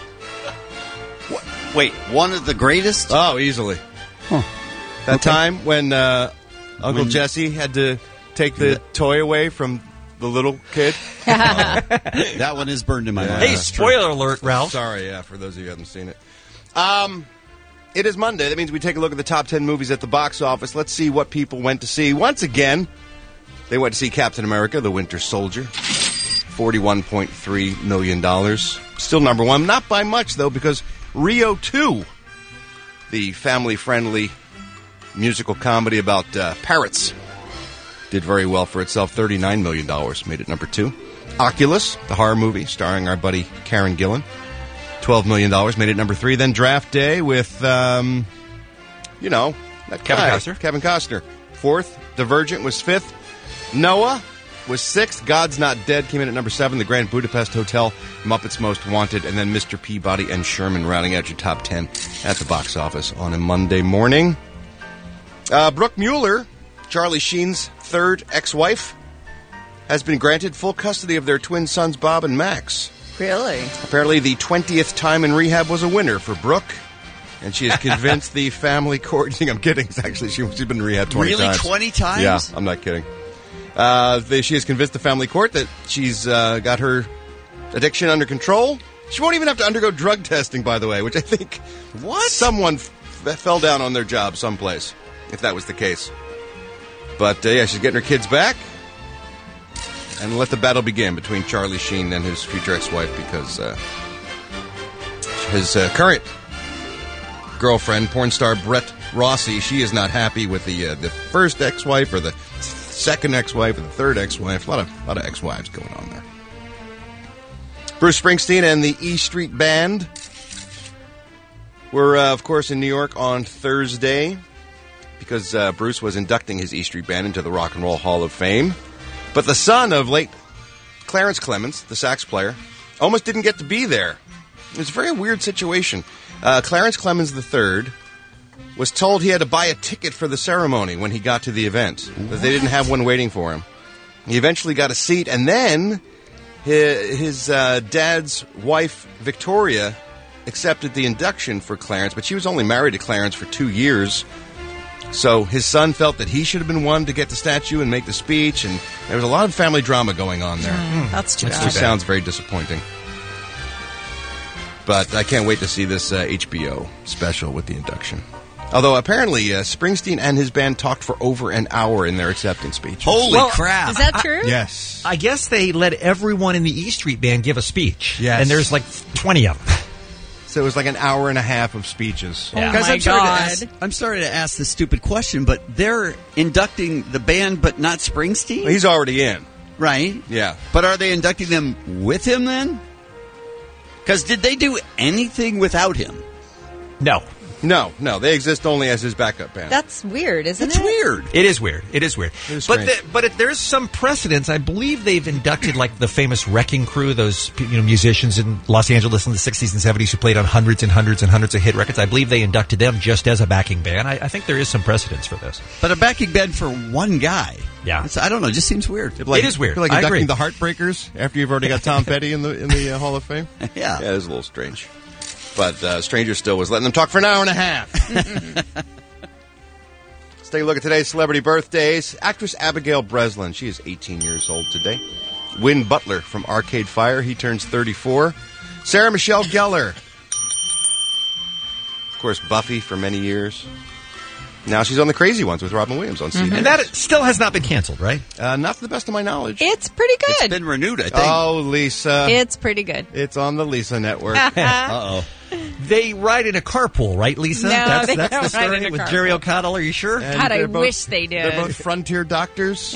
Wait, one of the greatest? Oh, easily. Huh. That Okay. time when uh, Uncle When- Jesse had to take the toy away from the little kid. That one is burned in my mind. Hey, spoiler alert, Ralph. Sorry, yeah, for those of you who haven't seen it. Um, it is Monday. That means we take a look at the top ten movies at the box office. Let's see what people went to see. Once again, they went to see Captain America, The Winter Soldier. forty-one point three million dollars. Still number one. Not by much, though, because Rio two, the family-friendly musical comedy about uh, parrots, did very well for itself. thirty-nine million dollars. Made it number two. Oculus, the horror movie starring our buddy Karen Gillan. twelve million dollars. Made it number three. Then Draft Day with, um, you know, that Kevin guy, Costner. Kevin Costner. Fourth. Divergent was fifth. Noah was sixth. God's Not Dead came in at number seven. The Grand Budapest Hotel, Muppets Most Wanted, and then Mister Peabody and Sherman rounding out your top ten at the box office on a Monday morning. Uh, Brooke Mueller, Charlie Sheen's third ex-wife, has been granted full custody of their twin sons, Bob and Max. Really? Apparently, the twentieth time in rehab was a winner for Brooke, and she has convinced the family court. I'm kidding. Actually, she, she's been in rehab twenty Really? times. twenty times? Yeah, I'm not kidding. Uh, they, she has convinced the family court that she's uh, got her addiction under control. She won't even have to undergo drug testing, by the way, which I think What? someone f- fell down on their job someplace, if that was the case. But, uh, yeah, she's getting her kids back. And let the battle begin between Charlie Sheen and his future ex-wife, because uh, his uh, current girlfriend, porn star Brett Rossi, she is not happy with the uh, the first ex-wife or the second ex-wife or the third ex-wife. A lot of, lot of ex-wives going on there. Bruce Springsteen and the E Street Band were, uh, of course, in New York on Thursday because uh, Bruce was inducting his E Street Band into the Rock and Roll Hall of Fame. But the son of late Clarence Clemens, the sax player, almost didn't get to be there. It was a very weird situation. Uh, Clarence Clemens the third was told he had to buy a ticket for the ceremony when he got to the event, that they didn't have one waiting for him. He eventually got a seat, and then his, his uh, dad's wife, Victoria, accepted the induction for Clarence, but she was only married to Clarence for two years. So his son felt that he should have been one to get the statue and make the speech, and there was a lot of family drama going on there. Mm, that's too Which bad. sounds very disappointing. But I can't wait to see this uh, H B O special with the induction. Although apparently uh, Springsteen and his band talked for over an hour in their acceptance speech. Holy Well, crap. Is that true? Yes. I guess they let everyone in the E Street Band give a speech. Yes. And there's like twenty of them. So it was like an hour and a half of speeches. Oh Guys, my I'm sorry, to God. ask, I'm sorry to ask this stupid question, but they're inducting the band, but not Springsteen? He's already in. Right? Yeah. But are they inducting them with him then? Because did they do anything without him? No. No, no, they exist only as his backup band. That's weird, isn't It's it? weird. It is weird. It is weird. It is but strange. the, but if there's some precedence. I believe they've inducted like the famous Wrecking Crew, those you know musicians in Los Angeles in the sixties and seventies who played on hundreds and hundreds and hundreds of hit records. I believe they inducted them just as a backing band. I, I think there is some precedence for this. But a backing band for one guy. Yeah. It's, I don't know. It just seems weird. Like- it is weird. Like I inducting agree. the Heartbreakers after you've already got Tom Petty in the in the uh, Hall of Fame. Yeah. Yeah, it was a little strange. But uh, Stranger Still was letting them talk for an hour and a half. Let's take a look at today's celebrity birthdays. Actress Abigail Breslin, she is eighteen years old today. Win Butler from Arcade Fire, he turns thirty-four. Sarah Michelle Gellar. Of course, Buffy for many years. Now she's on The Crazy Ones with Robin Williams on C B S. Mm-hmm. And that still has not been canceled, right? Uh, not to the best of my knowledge. It's pretty good. It's been renewed, I think. Oh, Lisa. It's pretty good. It's on the Lisa Network. Uh-oh. They ride in a carpool, right, Lisa? No, that's they that's don't the story ride in a with carpool. Jerry O'Connell. Are you sure? And God, I they're both- wish they did. They're both frontier doctors.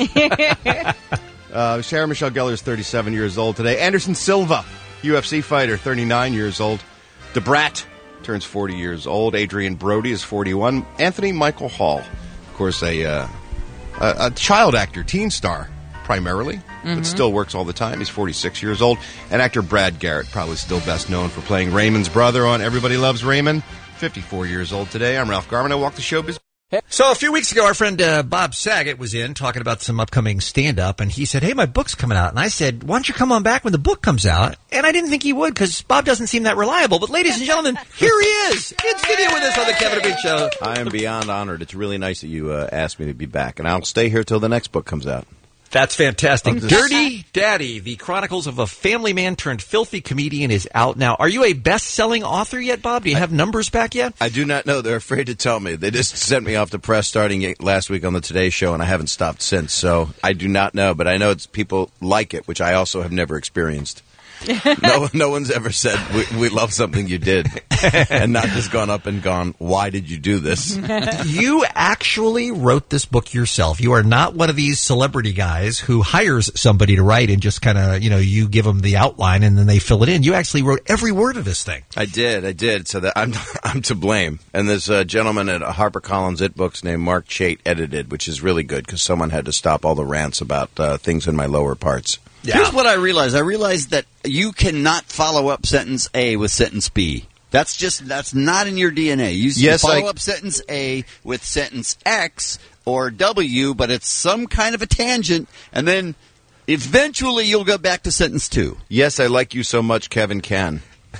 uh, Sarah Michelle Gellar is thirty-seven years old today. Anderson Silva, U F C fighter, thirty-nine years old. DeBrat turns forty years old. Adrian Brody is forty-one. Anthony Michael Hall, of course, a uh, a, a child actor, teen star, primarily, Mhm. but still works all the time. He's forty-six years old. And actor Brad Garrett, probably still best known for playing Raymond's brother on Everybody Loves Raymond. fifty-four years old today. I'm Ralph Garman. I walk the showbiz. So a few weeks ago, our friend uh, Bob Saget was in talking about some upcoming stand-up, and he said, hey, my book's coming out. And I said, why don't you come on back when the book comes out? And I didn't think he would, because Bob doesn't seem that reliable. But ladies and gentlemen, here he is in studio with us on the Kevin and Bean Show. I am beyond honored. It's really nice that you uh, asked me to be back, and I'll stay here till the next book comes out. That's fantastic. Dirty Daddy, The Chronicles of a Family Man Turned Filthy Comedian is out now. Are you a best-selling author yet, Bob? Do you have numbers back yet? I do not know. They're afraid to tell me. They just sent me off to press starting last week on the Today Show, and I haven't stopped since. So I do not know, but I know it's people like it, which I also have never experienced. no, no one's ever said we, we love something you did, and not just gone up and gone, why did you do this? You actually wrote this book yourself. You are not one of these celebrity guys who hires somebody to write and just kind of, you know, you give them the outline and then they fill it in. You actually wrote every word of this thing. I did, I did. So that I'm I'm to blame. And there's a gentleman at HarperCollins It Books named Mark Chait edited, which is really good because someone had to stop all the rants about uh, things in my lower parts. Here's what I realized. I realized that you cannot follow up sentence A with sentence B. That's just, that's not in your D N A. You Yes, follow I- up sentence A with sentence X or W, but it's some kind of a tangent, and then eventually you'll go back to sentence two. Yes, I like you so much, Kevin can.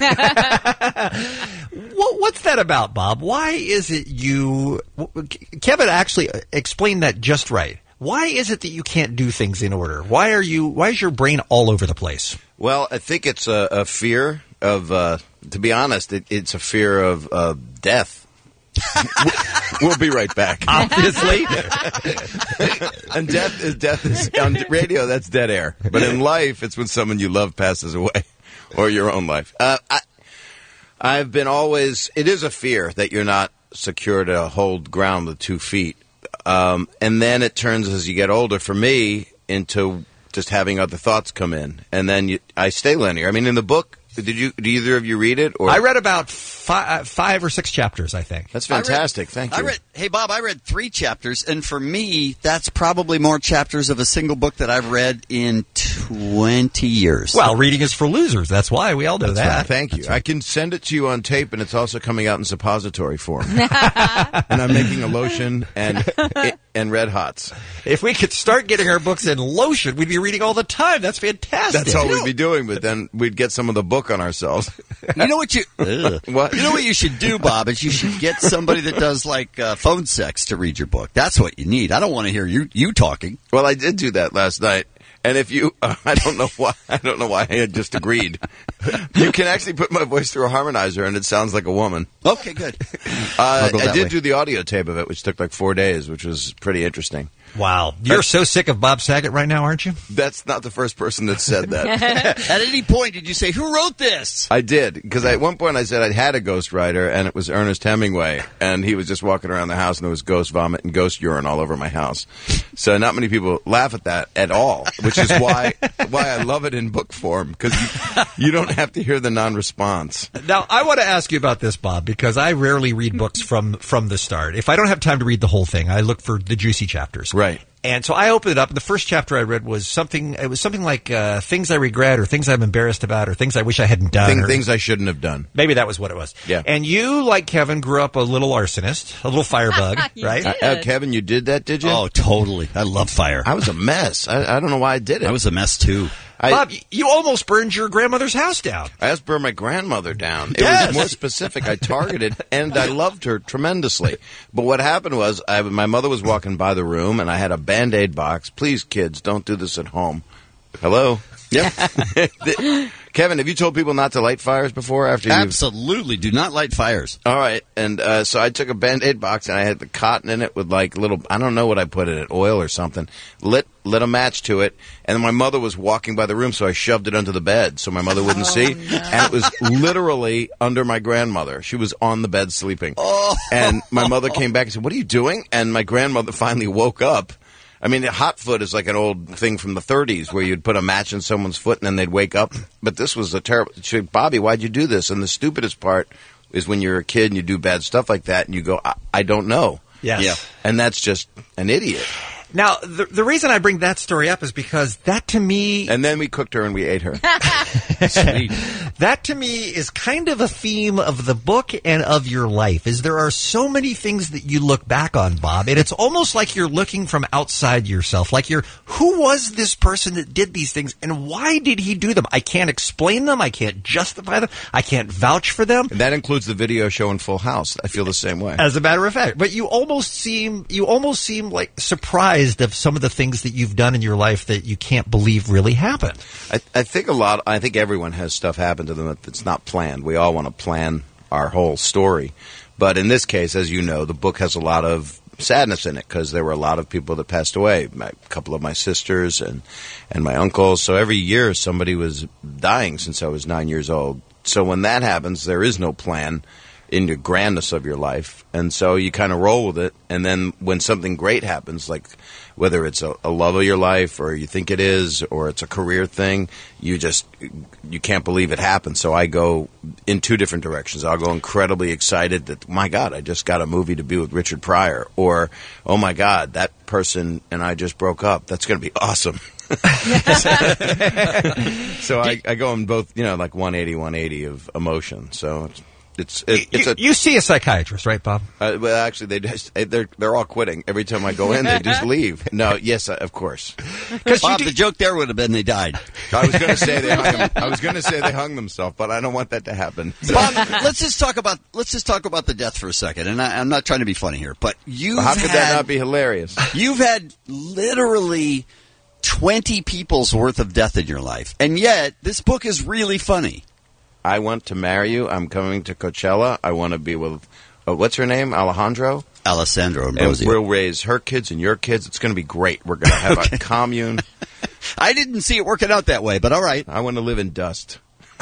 What, what's that about, Bob? Why is it you... Kevin actually explained that just right. Why is it that you can't do things in order? Why are you? Why is your brain all over the place? Well, I think it's a, a fear of, uh, to be honest, it, it's a fear of uh, death. We'll be right back. Obviously. And death is death is on radio. That's dead air. But in life, it's when someone you love passes away, or your own life. Uh, I, I've been always. It is a fear that you're not secure to hold ground with two feet. Um, and then it turns, as you get older, for me, into just having other thoughts come in, and then you, I stay linear. I mean, in the book, did you? Did either of you read it? Or I read about fi- uh, five or six chapters, I think. That's fantastic. I read, Thank you. I read, hey, Bob, I read three chapters, and for me, that's probably more chapters of a single book that I've read in twenty years. Well, reading is for losers. That's why we all know That's that. right. Thank you. I can send it to you on tape, and it's also coming out in suppository form. And I'm making a lotion and and Red Hots. If we could start getting our books in lotion, we'd be reading all the time. That's fantastic. That's all we'd be doing, but then we'd get some of the book on ourselves. You know what you what? You know what you should do, Bob, is you should get somebody that does like uh, phone sex to read your book. That's what you need. I don't want to hear you you talking. Well, I did do that last night. And if you, uh, I don't know why, I don't know why I had just agreed. You can actually put my voice through a harmonizer, and it sounds like a woman. Okay, good. Uh, go I that did way. do the audio tape of it, which took like four days, which was pretty interesting. Wow. You're so sick of Bob Saget right now, aren't you? That's not the first person that said that. At any point, did you say, who wrote this? I did, because at one point I said I'd had a ghostwriter, and it was Ernest Hemingway, and he was just walking around the house, and there was ghost vomit and ghost urine all over my house. So not many people laugh at that at all, which is why why I love it in book form, because you, you don't have to hear the non-response. Now, I want to ask you about this, Bob, because I rarely read books from, from the start. If I don't have time to read the whole thing, I look for the juicy chapters. Right. And so I opened it up, and the first chapter I read was something, it was something like uh, things I regret, or things I'm embarrassed about, or things I wish I hadn't done. Thing, or, things I shouldn't have done. Maybe that was what it was. Yeah. And you, like Kevin, grew up a little arsonist, a little firebug, You right? did. Uh, Kevin, you did that, did you? Oh, totally. I love fire. I was a mess. I, I don't know why I did it. I was a mess, too. I, Bob, you almost burned your grandmother's house down. I just burned my grandmother down. It Yes. was more specific. I targeted, and I loved her tremendously. But what happened was, I, my mother was walking by the room, and I had a Band-Aid box. Please, kids, don't do this at home. Hello? Yep. Kevin, have you told people not to light fires before? After you Absolutely, do not light fires. All right, and uh, so I took a Band-Aid box and I had the cotton in it with like little, I don't know what I put in it, oil or something. Lit lit a match to it, and my mother was walking by the room, so I shoved it under the bed so my mother wouldn't Oh, see. no. And it was literally under my grandmother. She was on the bed sleeping. Oh. And my mother came back and said, "What are you doing?" And my grandmother finally woke up. I mean, a hot foot is like an old thing from the thirties where you'd put a match in someone's foot and then they'd wake up. But this was a terrible... She said, "Bobby, why'd you do this?" And the stupidest part is when you're a kid and you do bad stuff like that and you go, I, I don't know. Yes. Yeah. And that's just an idiot. Now, the, the reason I bring that story up is because that to me... And then we cooked her and we ate her. Sweet. That to me is kind of a theme of the book and of your life, is there are so many things that you look back on, Bob, and it's almost like you're looking from outside yourself. Like you're, who was this person that did these things and why did he do them? I can't explain them. I can't justify them. I can't vouch for them. And that includes the video show in Full House. I feel the same way. As a matter of fact. But you almost seem, you almost seem like surprised of some of the things that you've done in your life that you can't believe really happened. I, I think a lot, I think everyone has stuff happen to them that's not planned. We all want to plan our whole story. But in this case, as you know, the book has a lot of sadness in it because there were a lot of people that passed away. My, a couple of my sisters and, and my uncles. So every year somebody was dying since I was nine years old. So when that happens, there is no plan in the grandness of your life. And so you kind of roll with it. And then when something great happens, like whether it's a, a love of your life or you think it is, or it's a career thing, you just, you can't believe it happened. So I go in two different directions. I'll go incredibly excited that, my God, I just got a movie to be with Richard Pryor. Or, oh my God, that person and I just broke up. That's going to be awesome. So I, I go in both, you know, like one eighty, one eighty of emotion. So it's, It's it, it's you, a. you see a psychiatrist, right, Bob? Uh, well, actually, they just, they're they're all quitting every time I go in. They just leave. No, yes, uh, of course. Bob, the joke there would have been they died. I was going to say they hung them, I was going to say they hung themselves, but I don't want that to happen. Bob, let's just talk about let's just talk about the death for a second. And I, I'm not trying to be funny here, but you how could that not be hilarious? You've had literally twenty people's worth of death in your life, and yet this book is really funny. I want to marry you. I'm coming to Coachella. I want to be with, uh, what's her name? Alejandro? Alessandro and Ambrosio. we'll raise her kids and your kids. It's going to be great. We're going to have Okay. a commune. I didn't see it working out that way, but all right. I want to live in dust.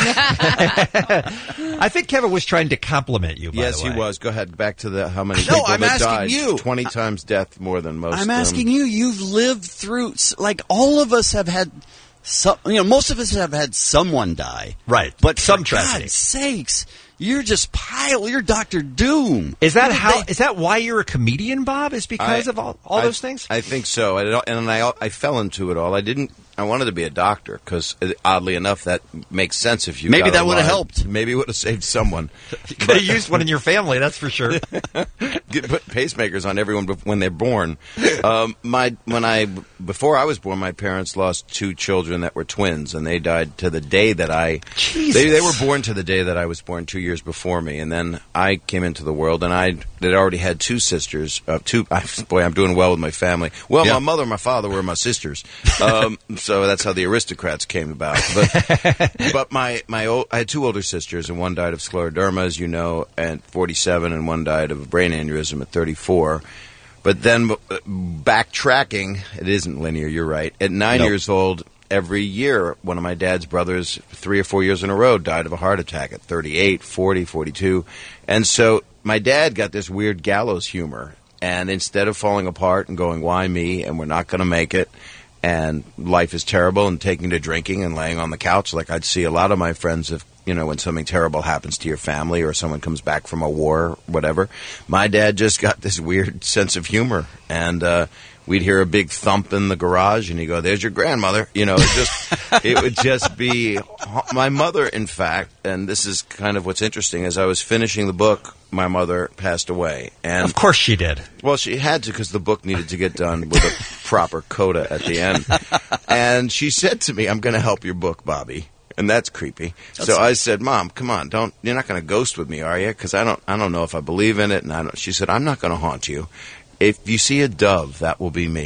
I think Kevin was trying to compliment you, by Yes, the way. he was. Go ahead. Back to the how many No, people I'm that asking died. you. twenty times death more than most. I'm um, asking you. You've lived through, like, all of us have had some, you know, most of us have had someone die. Right. But Some for tragedy. God's sakes, you're just pile, you're Doctor Doom. Is that Look at how? that- Is that why you're a comedian, Bob? Is because I- of all, all I- those things? I think so. I, don't- and I, I fell into it all. I didn't. I wanted to be a doctor because, oddly enough, that makes sense. If you Maybe got that would've alive. helped. Maybe it would have saved someone. You could have used one in your family, that's for sure. Get, put pacemakers on everyone bef- when they're born. Um, my when I before I was born, my parents lost two children that were twins, and they died to the day that I. Jesus. They, they were born to the day that I was born, two years before me, and then I came into the world, and I had already had two sisters. Uh, two I, boy, I'm doing well with my family. Well, Yeah. my mother and my father were my sisters, um, so that's how the aristocrats came about. But but my my old, I had two older sisters, and one died of scleroderma, as you know, at forty-seven, and one died of a brain aneurysm at thirty-four. But then uh, backtracking, it isn't linear. You're right. At nine Nope. years old, every year, one of my dad's brothers, three or four years in a row, died of a heart attack at thirty-eight, forty, forty-two. And so my dad got this weird gallows humor. And instead of falling apart and going, why me, and we're not going to make it, and life is terrible, and taking to drinking and laying on the couch, like I'd see a lot of my friends, if you know, when something terrible happens to your family or someone comes back from a war or whatever, my dad just got this weird sense of humor. And uh, we'd hear a big thump in the garage, and he'd go, there's your grandmother. You know, it just it would just be my mother, in fact, and this is kind of what's interesting. As I was finishing the book, my mother passed away. And Of course she did. well, she had to because the book needed to get done with a proper coda at the end. And she said to me, I'm going to help your book, Bobby. And that's creepy. So I said, Mom, come on, don't, you're not going to ghost with me, are you? Because I don't, I don't know if I believe in it. And I don't, she said, I'm not going to haunt you. If you see a dove, that will be me.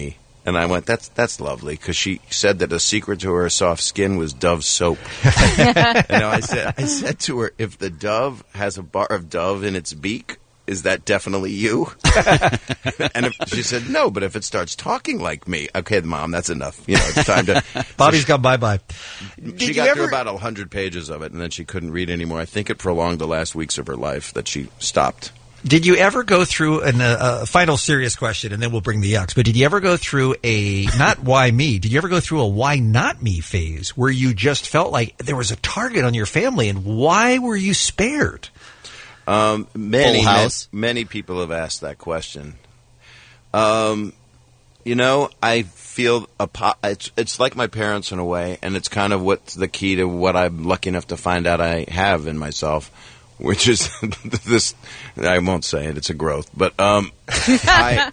And I went, that's that's lovely, because she said that a secret to her soft skin was Dove soap. You know, I said, I said to her, if the dove has a bar of Dove in its beak, is that definitely you? And if, she said, no, but if it starts talking like me, okay, Mom, that's enough. You know, it's time to... Bobby's gone bye-bye. She you got ever- through about one hundred pages of it, and then she couldn't read anymore. I think it prolonged the last weeks of her life that she stopped. Did you ever go through an, uh, a final serious question, and then we'll bring the yucks, but did you ever go through a, not why me, did you ever go through a why not me phase where you just felt like there was a target on your family, and why were you spared? Um, many, Full House. ma- many people have asked that question. Um, you know, I feel a po- it's it's like my parents in a way, and it's kind of what's the key to what I'm lucky enough to find out I have in myself, which is this. I won't say it; it's a growth, but um, I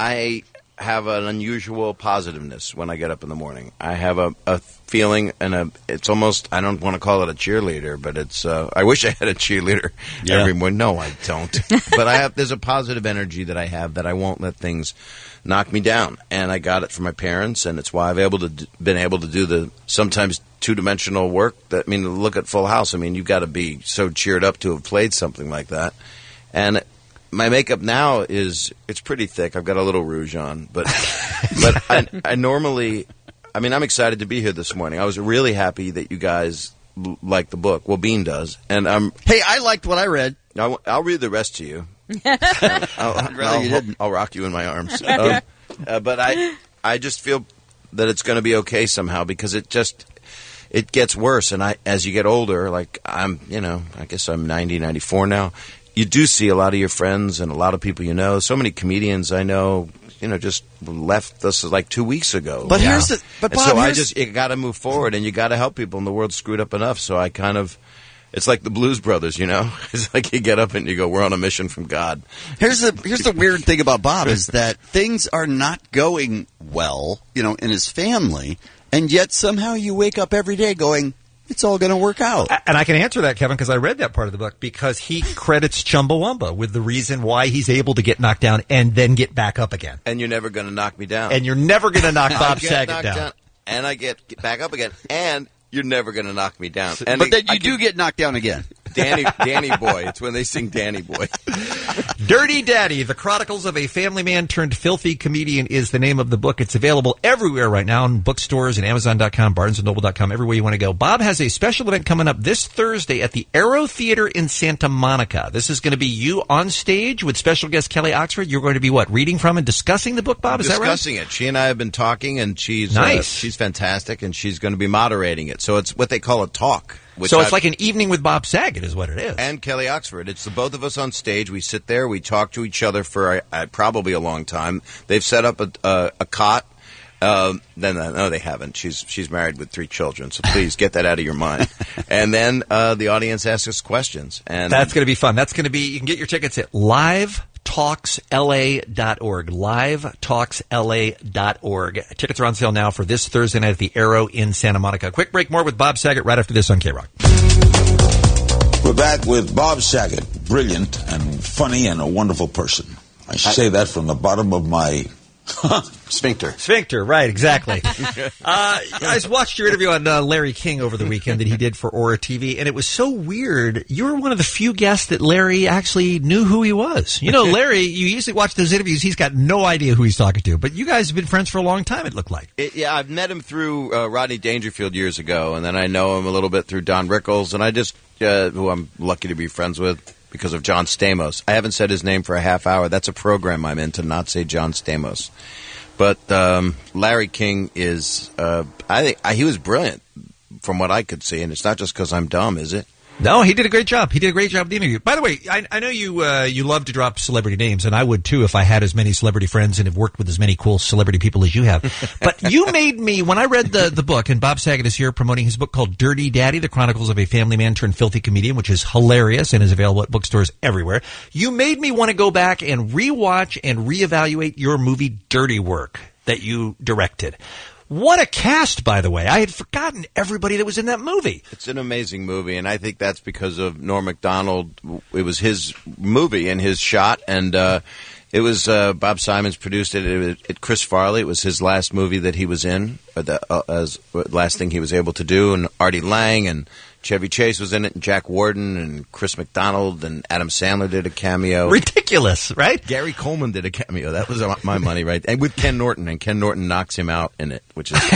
I have an unusual positiveness when I get up in the morning. I have a, a feeling, and a it's almost, I don't want to call it a cheerleader, but it's uh, I wish I had a cheerleader Yeah. every morning. No, I don't. But I have there's a positive energy that I have that I won't let things knock me down, and I got it from my parents, and it's why I've able to d- been able to do the sometimes two dimensional work. That I mean, look at Full House. I mean, you've got to be so cheered up to have played something like that, and. My makeup now is, it's pretty thick. I've got a little rouge on, but but I, I normally, I mean, I'm excited to be here this morning. I was really happy that you guys l- like the book. Well, Bean does. And I'm. Hey, I liked what I read. I'll, I'll read the rest to you. I'll, I'd rather I'll, you didn't. I'll rock you in my arms. Um, uh, but I, I just feel that it's going to be okay somehow, because it just, it gets worse. And I, as you get older, like I'm, you know, I guess I'm ninety, ninety-four now. You do see a lot of your friends and a lot of people you know. So many comedians I know, you know, just left us like two weeks ago. But here's the- but And Bob, so I here's- just you got to move forward, and you got to help people. And the world's screwed up enough. So I kind of, it's like the Blues Brothers, you know. It's like you get up and you go, "We're on a mission from God." Here's the here's the weird thing about Bob is that things are not going well, you know, in his family, and yet somehow you wake up every day going, it's all going to work out. And I can answer that, Kevin, because I read that part of the book, because he credits Chumbawamba with the reason why he's able to get knocked down and then get back up again. And you're never going to knock me down. And you're never going to knock I Bob get Saget knocked down. And I get, get back up again. And you're never going to knock me down. And But then I you do can- get knocked down again. Danny, Danny Boy. It's when they sing Danny Boy. Dirty Daddy, The Chronicles of a Family Man Turned Filthy Comedian is the name of the book. It's available everywhere right now in bookstores and Amazon dot com, Barnes and Noble dot com, everywhere you want to go. Bob has a special event coming up this Thursday at the Aero Theater in Santa Monica. This is going to be you on stage with special guest Kelly Oxford. You're going to be, what, reading from and discussing the book, Bob? Is that right? Discussing it. She and I have been talking, and she's uh, Nice. she's fantastic, and she's going to be moderating it. So it's what they call a talk. Which So it's I've- like an evening with Bob Saget is what it is. and Kelly Oxford. It's the both of us on stage. We sit there. We talk to each other for uh, probably a long time. They've set up a, a, a cot. Um, then uh, no, they haven't. She's she's married with three children. So please get that out of your mind. And then uh, the audience asks us questions. And That's going to be fun. That's going to be, you can get your tickets at live talks L A dot org. live talks L A dot org. Tickets are on sale now for this Thursday night at the Aero in Santa Monica. Quick break, more with Bob Saget right after this on K-Rock. We're back with Bob Saget, brilliant and funny and a wonderful person. I say that from the bottom of my sphincter. Sphincter, right, exactly. uh, I watched your interview on uh, Larry King over the weekend that he did for Aura T V, and it was so weird. You were one of the few guests that Larry actually knew who he was. You know, Larry, you usually watch those interviews, he's got no idea who he's talking to, but you guys have been friends for a long time, it looked like. It, yeah, I've met him through uh, Rodney Dangerfield years ago, and then I know him a little bit through Don Rickles, and I just, uh, who I'm lucky to be friends with because of John Stamos. I haven't said his name for a half hour. That's a program I'm in to not say John Stamos. But um, Larry King is, uh, I think uh, he was brilliant from what I could see, and it's not just because I'm dumb, is it? No, he did a great job. He did a great job of the interview. By the way, I, I know you uh, you love to drop celebrity names, and I would too if I had as many celebrity friends and have worked with as many cool celebrity people as you have. But you made me, when I read the, the book, and Bob Saget is here promoting his book called Dirty Daddy, The Chronicles of a Family Man Turned Filthy Comedian, which is hilarious and is available at bookstores everywhere. You made me want to go back and rewatch and reevaluate your movie Dirty Work that you directed. What a cast, by the way. I had forgotten everybody that was in that movie. It's an amazing movie, and I think that's because of Norm Macdonald. It was his movie and his shot, and uh, It was uh, Bob Simons produced it. It, it. it Chris Farley. It was his last movie that he was in, or the uh, as last thing he was able to do. And Artie Lang and Chevy Chase was in it, and Jack Warden and Chris McDonald and Adam Sandler did a cameo. Ridiculous, right? Gary Coleman did a cameo. That was my money, right? And with Ken Norton, and Ken Norton knocks him out in it, which is.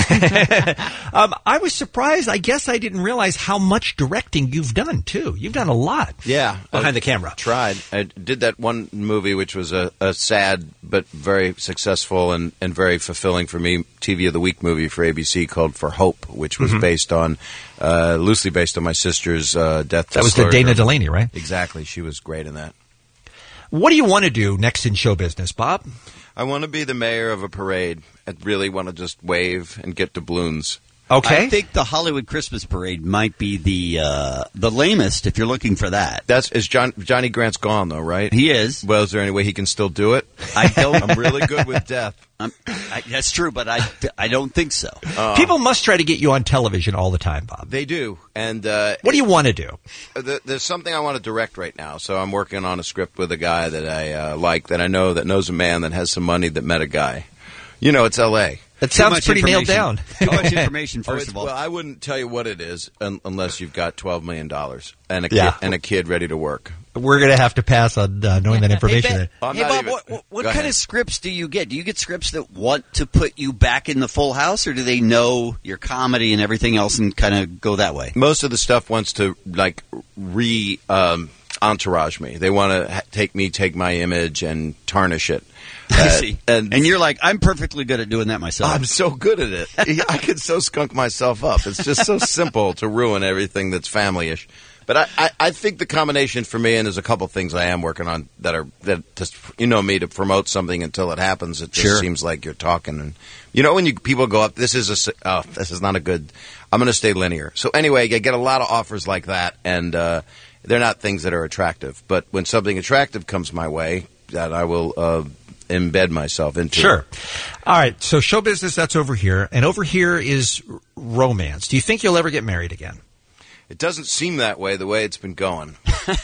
um, I was surprised. I guess I didn't realize how much directing you've done too. You've done a lot. Yeah, behind I the camera. Tried. I did that one movie, which was a, a sad but very successful and, and very fulfilling for me T V of the Week movie for A B C called For Hope, which was Mhm. based on uh, loosely based on my sister's uh, death. That was the Dana Delaney, right? Exactly. She was great in that. What do you want to do next in show business, Bob? I want to be the mayor of a parade. I really want to just wave and get doubloons. I think the Hollywood Christmas Parade might be the uh, the lamest if you're looking for that. That's is John Johnny Grant's gone though, right? He is. Well, is there any way he can still do it? I don't. I'm really good with death. I'm, I, that's true, but I, I don't think so. Uh, People must try to get you on television all the time, Bob. They do. And uh, what do you want to do? The, there's something I want to direct right now. So I'm working on a script with a guy that I uh, like, that I know that knows a man that has some money that met a guy. You know, it's L A. It sounds pretty nailed down. Too much information, Oh, first it's- of all. Well, I wouldn't tell you what it is un- unless you've got twelve million dollars and a Yeah. kid, and a kid ready to work. We're going to have to pass on uh, knowing that information. Hey, Ben, I'm hey not Bob, even- what, what, what Go kind ahead. of scripts do you get? Do you get scripts that want to put you back in the Full House, or do they know your comedy and everything else and kind of go that way? Most of the stuff wants to like re um, entourage me. They want to ha- take me, take my image, and tarnish it. I Uh, see. And, And you're like, I'm perfectly good at doing that myself. I'm so good at it. I could so skunk myself up. It's just so simple to ruin everything that's family-ish. But I, I, I think the combination for me, and there's a couple things I am working on that are that just you know me to promote something until it happens. It just Sure. seems like you're talking, and you know when you people go up, this is a s- oh, this is not a good. I'm going to stay linear. So anyway, I get a lot of offers like that, and uh, they're not things that are attractive. But when something attractive comes my way, that I will uh, embed myself into. Sure. All right. So show business, that's over here. And over here is r- romance. Do you think you'll ever get married again? It doesn't seem that way the way it's been going.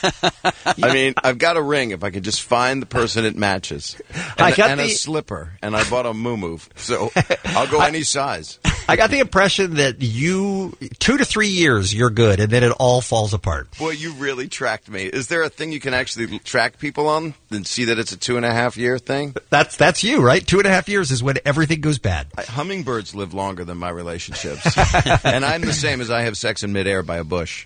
I mean, I've got a ring if I could just find the person it matches. And, I got and the- a slipper. And I bought a moo so I'll go any size. I got the impression that you, two to three years, you're good, and then it all falls apart. Boy, you really tracked me. Is there a thing you can actually track people on and see that it's a two and a half year thing? That's that's you, right? Two and a half years is when everything goes bad. I, hummingbirds live longer than my relationships. And I'm the same as I have sex in midair by a bush.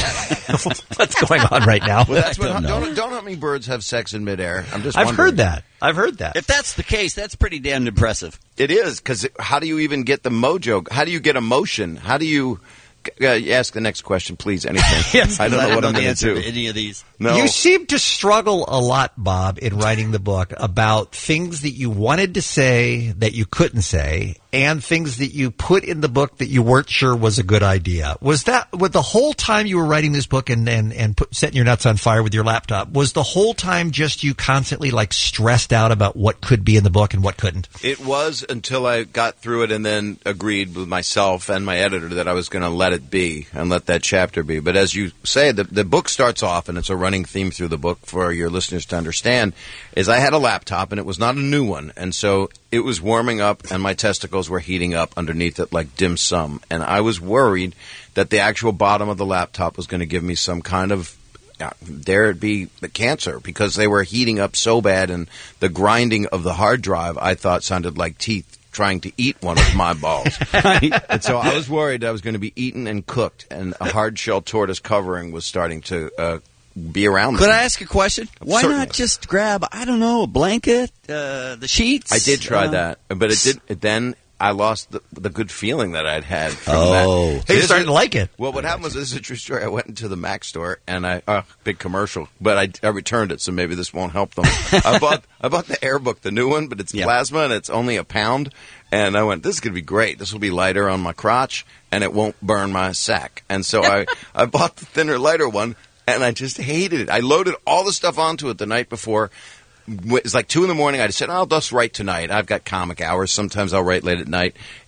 What's going on right now? Well, that's I what don't know. don't, don't hummingbirds have sex in midair? I'm just I've wondering. heard that. I've heard that. If that's the case, that's pretty damn impressive. It is, because how do you even get the mojo? How do you get emotion? How do you... Uh, ask the next question, please, anything. Yes, I don't know have what no I'm going to answer do. to any of these. No. You seem to struggle a lot, Bob, in writing the book about things that you wanted to say that you couldn't say, and things that you put in the book that you weren't sure was a good idea. Was that, with the whole time you were writing this book and, and, and put, setting your nuts on fire with your laptop, was the whole time just you constantly like stressed out about what could be in the book and what couldn't? It was until I got through it and then agreed with myself and my editor that I was going to let it be and let that chapter be. But as you say, the, the book starts off, and it's a running theme through the book for your listeners to understand, is I had a laptop, and it was not a new one. And so it was warming up, and my testicles were heating up underneath it like dim sum. And I was worried that the actual bottom of the laptop was going to give me some kind of Uh, dare it be the cancer, because they were heating up so bad, and the grinding of the hard drive I thought sounded like teeth trying to eat one of my balls. And so I was worried I was going to be eaten and cooked, and a hard shell tortoise covering was starting to uh, be around. Could them. I ask a question? Why Certainly. not just grab, I don't know, a blanket, uh, the sheets? I did try Uh, that, but it did. It then I lost the, the good feeling that I'd had from Oh. that. Hey, you're This starting is- to like it. Well, what happened was, this is a true story. I went into the Mac store, and I uh, big commercial, but I, I returned it, so maybe this won't help them. I bought I bought the Airbook, the new one, but it's Yeah. plasma, and it's only a pound. And I went, this is going to be great. This will be lighter on my crotch, and it won't burn my sack. And so I, I bought the thinner, lighter one, and I just hated it. I loaded all the stuff onto it the night before. It's like two in the morning. I just said, I'll just write tonight. I've got comic hours. Sometimes I'll write late at night.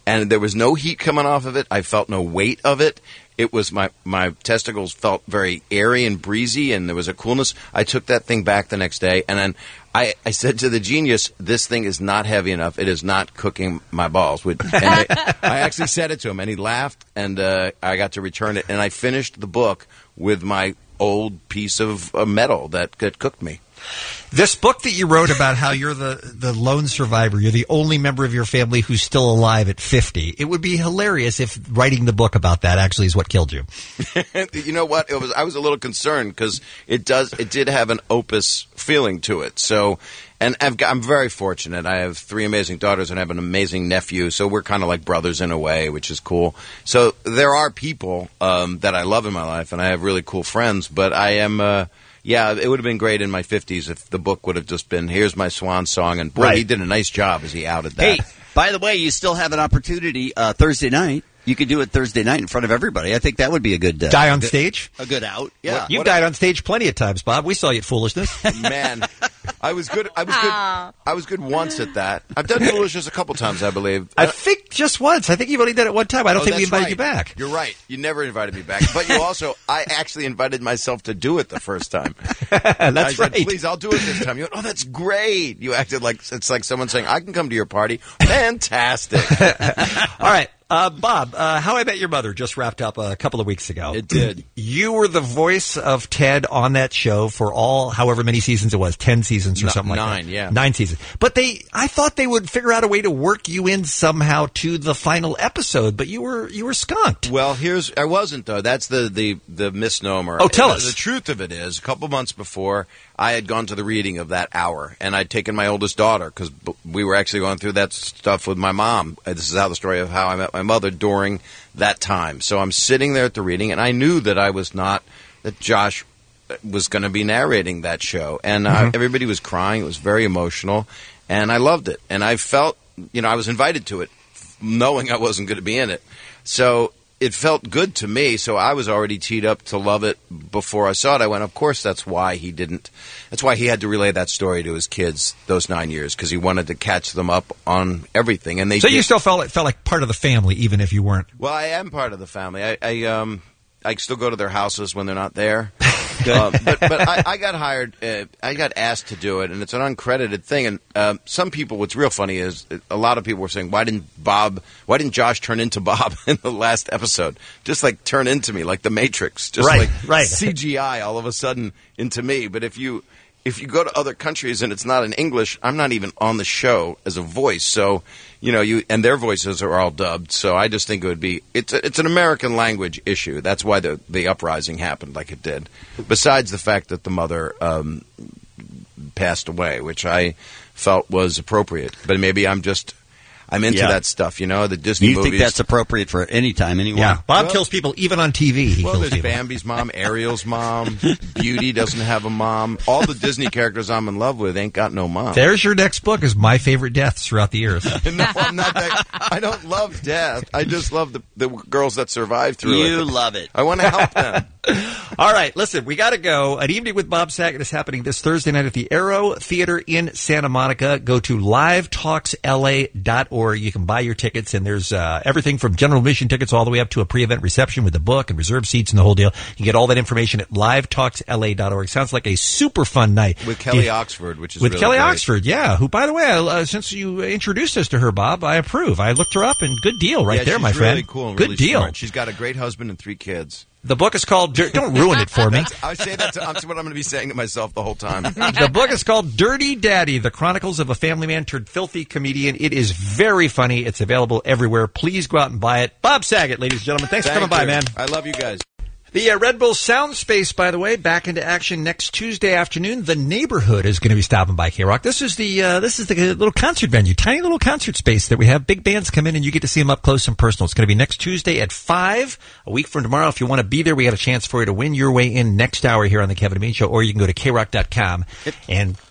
and there was no heat coming off of it. I felt no weight of it. It was my, my testicles felt very airy and breezy, and there was a coolness. I took that thing back the next day, and then I, I said to the genius, this thing is not heavy enough. It is not cooking my balls. And I, I actually said it to him, and he laughed, and uh, I got to return it. And I finished the book with my old piece of uh, metal that, that cooked me. This book that you wrote about how you're the, the lone survivor, you're the only member of your family who's still alive at fifty. It would be hilarious if writing the book about that actually is what killed you. You know what? It was I was a little concerned because it does it did have an opus feeling to it. So, and I've got, I'm very fortunate. I have three amazing daughters and I have an amazing nephew. So we're kind of like brothers in a way, which is cool. So there are people um, that I love in my life, and I have really cool friends. But I am. Uh, Yeah, it would have been great in my fifties if the book would have just been, here's my swan song. And boy, Right. he did a nice job as he outed that. Hey, by the way, you still have an opportunity uh, Thursday night. You could do it Thursday night in front of everybody. I think that would be a good uh, Die on good- stage? A good out. Yeah. You've died on stage plenty of times, Bob. We saw you at Foolishness. Man, I was good. I was good. I was good once at that. I've done Foolishness a couple times, I believe. I think just once. I think you've only done it one time. I don't Oh, think we that's invited right. you back. You're right. You never invited me back. But you also, I actually invited myself to do it the first time. That's I said, right. Please, I'll do it this time. You went, oh, that's great. You acted like it's like someone saying, I can come to your party. Fantastic. All right. Uh, Bob, uh, How I Met Your Mother just wrapped up a couple of weeks ago. It did. You were the voice of Ted on that show for all, however many seasons it was, ten seasons or No, something like that. nine, yeah. Nine seasons. But they, I thought they would figure out a way to work you in somehow to the final episode, but you were, you were skunked. Well, here's I wasn't though. That's the the, the misnomer. Oh, tell the, us. The truth of it is, a couple months before, I had gone to the reading of that hour, and I'd taken my oldest daughter because we were actually going through that stuff with my mom. Uh, This is how the story of how I met my mother during that time. So I'm sitting there at the reading, and I knew that I was not that Josh was going to be narrating that show, and uh, Mhm. everybody was crying. It was very emotional, and I loved it. And I felt, you know, I was invited to it, knowing I wasn't going to be in it. So it felt good to me, so I was already teed up to love it before I saw it. I went, of course, that's why he didn't. That's why he had to relay that story to his kids those nine years, because he wanted to catch them up on everything. And they So did. you still felt it felt like part of the family, even if you weren't. Well, I am part of the family. I, I um, I still go to their houses when they're not there. uh, but but I, I got hired. Uh, I got asked to do it, and it's an uncredited thing. And um, some people, what's real funny is a lot of people were saying, "Why didn't Bob? Why didn't Josh turn into Bob in the last episode? Just like turn into me, like the Matrix, just Right, like right. C G I all of a sudden into me." But if you if you go to other countries and it's not in English, I'm not even on the show as a voice. So, you know, you and their voices are all dubbed. So I just think it would be it's a, it's an American language issue. That's why the the uprising happened like it did. Besides the fact that the mother um, passed away, which I felt was appropriate. But maybe I'm just I'm into Yeah. that stuff. You know, the Disney You movies. think that's appropriate for any time, anyway? Yeah, Bob Well- kills people even on T V. He Well, kills there's people. Bambi's mom, Ariel's mom, Beauty doesn't have a mom. All the Disney characters I'm in love with ain't got no mom. There's your next book is My Favorite Deaths Throughout the Years. No, I'm not that. I don't love death. I just love the, the girls that survive through it. You love it. I want to help them. All right, listen, we got to go. An Evening with Bob Saget is happening this Thursday night at the Aero Theater in Santa Monica. Go to live talks L A dot org. You can buy your tickets, and there's uh, everything from general admission tickets all the way up to a pre-event reception with the book and reserved seats and the whole deal. You can get all that information at live talks L A dot org. Sounds like a super fun night. With Kelly Yeah. Oxford, which is With really Kelly great. Oxford, yeah. Who, by the way, uh, since you introduced us to her, Bob, I approve. I looked her up, and good deal right Yeah, there, she's my friend. really cool and good really deal. smart. She's got a great husband and three kids. The book is called. Dir- Don't ruin it for me. That's, I say that's, that's what I'm going to be saying to myself the whole time. The book is called Dirty Daddy, The Chronicles of a Family Man Turned Filthy Comedian. It is very funny. It's available everywhere. Please go out and buy it. Bob Saget, ladies and gentlemen. Thanks Thank for coming by, you. man. I love you guys. The uh, Red Bull Sound Space, by the way, back into action next Tuesday afternoon. The Neighborhood is going to be stopping by K-Rock. This is the uh, this is the little concert venue, tiny little concert space that we have. Big bands come in and you get to see them up close and personal. It's going to be next Tuesday at five, a week from tomorrow. If you want to be there, we have a chance for you to win your way in next hour here on the Kevin and Bean Show, or you can go to K rock dot com and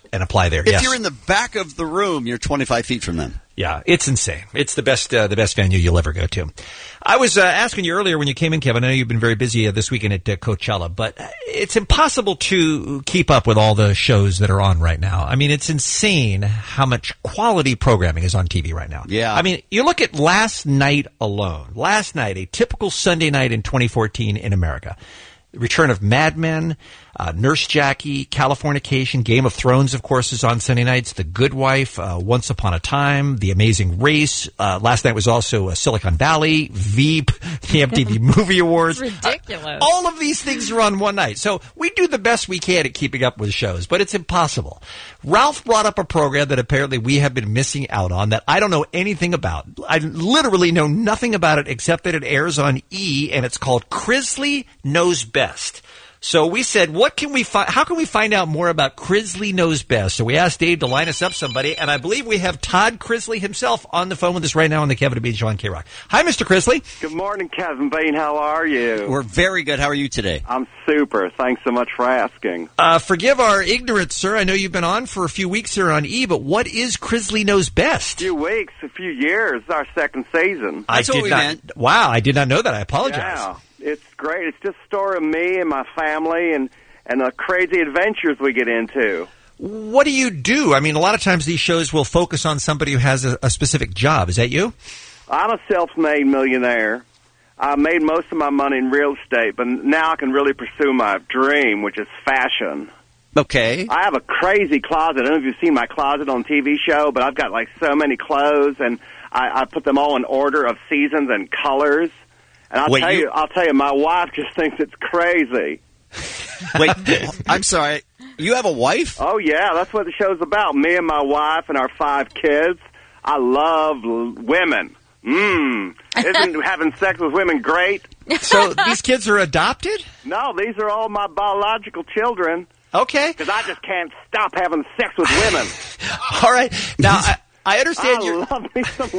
and apply there. If yes. you're in the back of the room, you're twenty-five feet from them. Yeah, it's insane. It's the best, uh, the best venue you'll ever go to. I was uh, asking you earlier when you came in, Kevin. I know you've been very busy uh, this weekend at uh, Coachella, but it's impossible to keep up with all the shows that are on right now. I mean, it's insane how much quality programming is on T V right now. Yeah. I mean, you look at last night alone. Last night, a typical Sunday night in twenty fourteen in America. The return of Mad Men, uh, Nurse Jackie, Californication, Game of Thrones, of course, is on Sunday nights. The Good Wife, uh, Once Upon a Time, The Amazing Race. Uh, last night was also uh, Silicon Valley, Veep, the M T V Movie Awards. It's ridiculous. Uh, all of these things are on one night. So we do the best we can at keeping up with shows, but it's impossible. Ralph brought up a program that apparently we have been missing out on that I don't know anything about. I literally know nothing about it except that it airs on E, and it's called Crisley Knows Best. So we said, what can we fi- how can we find out more about Crisley Knows Best? So we asked Dave to line us up somebody, and I believe we have Todd Crisley himself on the phone with us right now on the Kevin and Bean Show on K-Rock. Hi, Mister Crisley. Good morning, Kevin Bean. How are you? We're very good. How are you today? I'm super. Thanks so much for asking. Uh, forgive our ignorance, sir. I know you've been on for a few weeks here on E, but what is Crisley Knows Best? A few weeks, a few years. It's our second season. I That's what did we not. meant. Wow, I did not know that. I apologize. Yeah, it's great. It's just a story of me and my family and, and the crazy adventures we get into. What do you do? I mean, a lot of times these shows will focus on somebody who has a, a specific job. Is that you? I'm a self-made millionaire. I made most of my money in real estate, but now I can really pursue my dream, which is fashion. Okay. I have a crazy closet. I don't know if you've seen my closet on T V show, but I've got like so many clothes, and I, I put them all in order of seasons and colors. And I'll Wait, tell you, you- I'll tell you, my wife just thinks it's crazy. Wait, I'm sorry. You have a wife? Oh yeah, that's what the show's about. Me and my wife and our five kids. I love l- women. Mmm. Isn't having sex with women great? So these kids are adopted? No, these are all my biological children. Okay. Because I just can't stop having sex with women. All right. Now, I, I understand I you're... love me some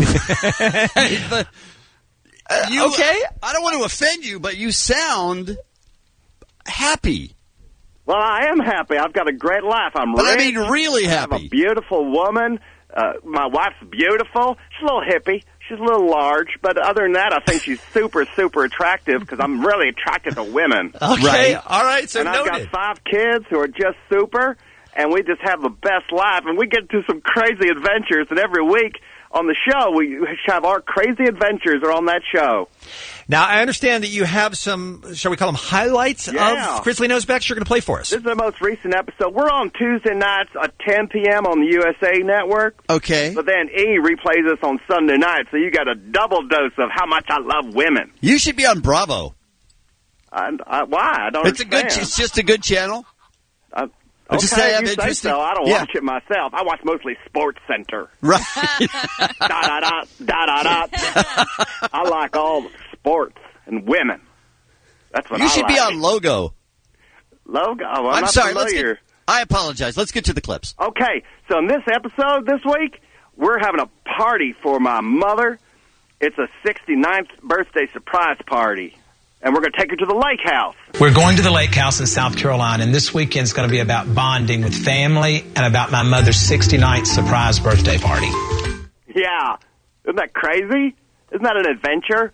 women. Uh, you, okay. I don't want to offend you, but you sound happy. Well, I am happy. I've got a great life. I'm But I rich. mean really I have happy. a beautiful woman. Uh, my wife's beautiful. She's a little hippie. She's a little large. But other than that, I think she's super, super attractive because I'm really attracted to women. Okay. All right. So and I've noted. got five kids who are just super, and we just have the best life. And we get to some crazy adventures, and every week on the show, we have our crazy adventures are on that show. Now, I understand that you have some, shall we call them highlights Yeah. of Crisley Knows Best you're going to play for us. This is the most recent episode. We're on Tuesday nights at ten p.m. on the U S A Network. Okay. But then E replays us on Sunday night, so you got a double dose of how much I love women. You should be on Bravo. I, I, why? I don't It's a good. understand. It's just a good channel. I, But okay, just say if I'm you say interested. so. I don't Yeah. watch it myself. I watch mostly Sports Center. Right. da da da da da da. I like all the sports and women. That's what You I should like. be on Logo. Logo. Oh, I'm, I'm not sorry. Let's familiar. get, I apologize. Let's get to the clips. Okay, so in this episode this week, we're having a party for my mother. It's a sixty-ninth birthday surprise party, and we're going to take her to the lake house. We're going to the lake house in South Carolina, and this weekend's going to be about bonding with family and about my mother's sixty-ninth surprise birthday party. Yeah. Isn't that crazy? Isn't that an adventure?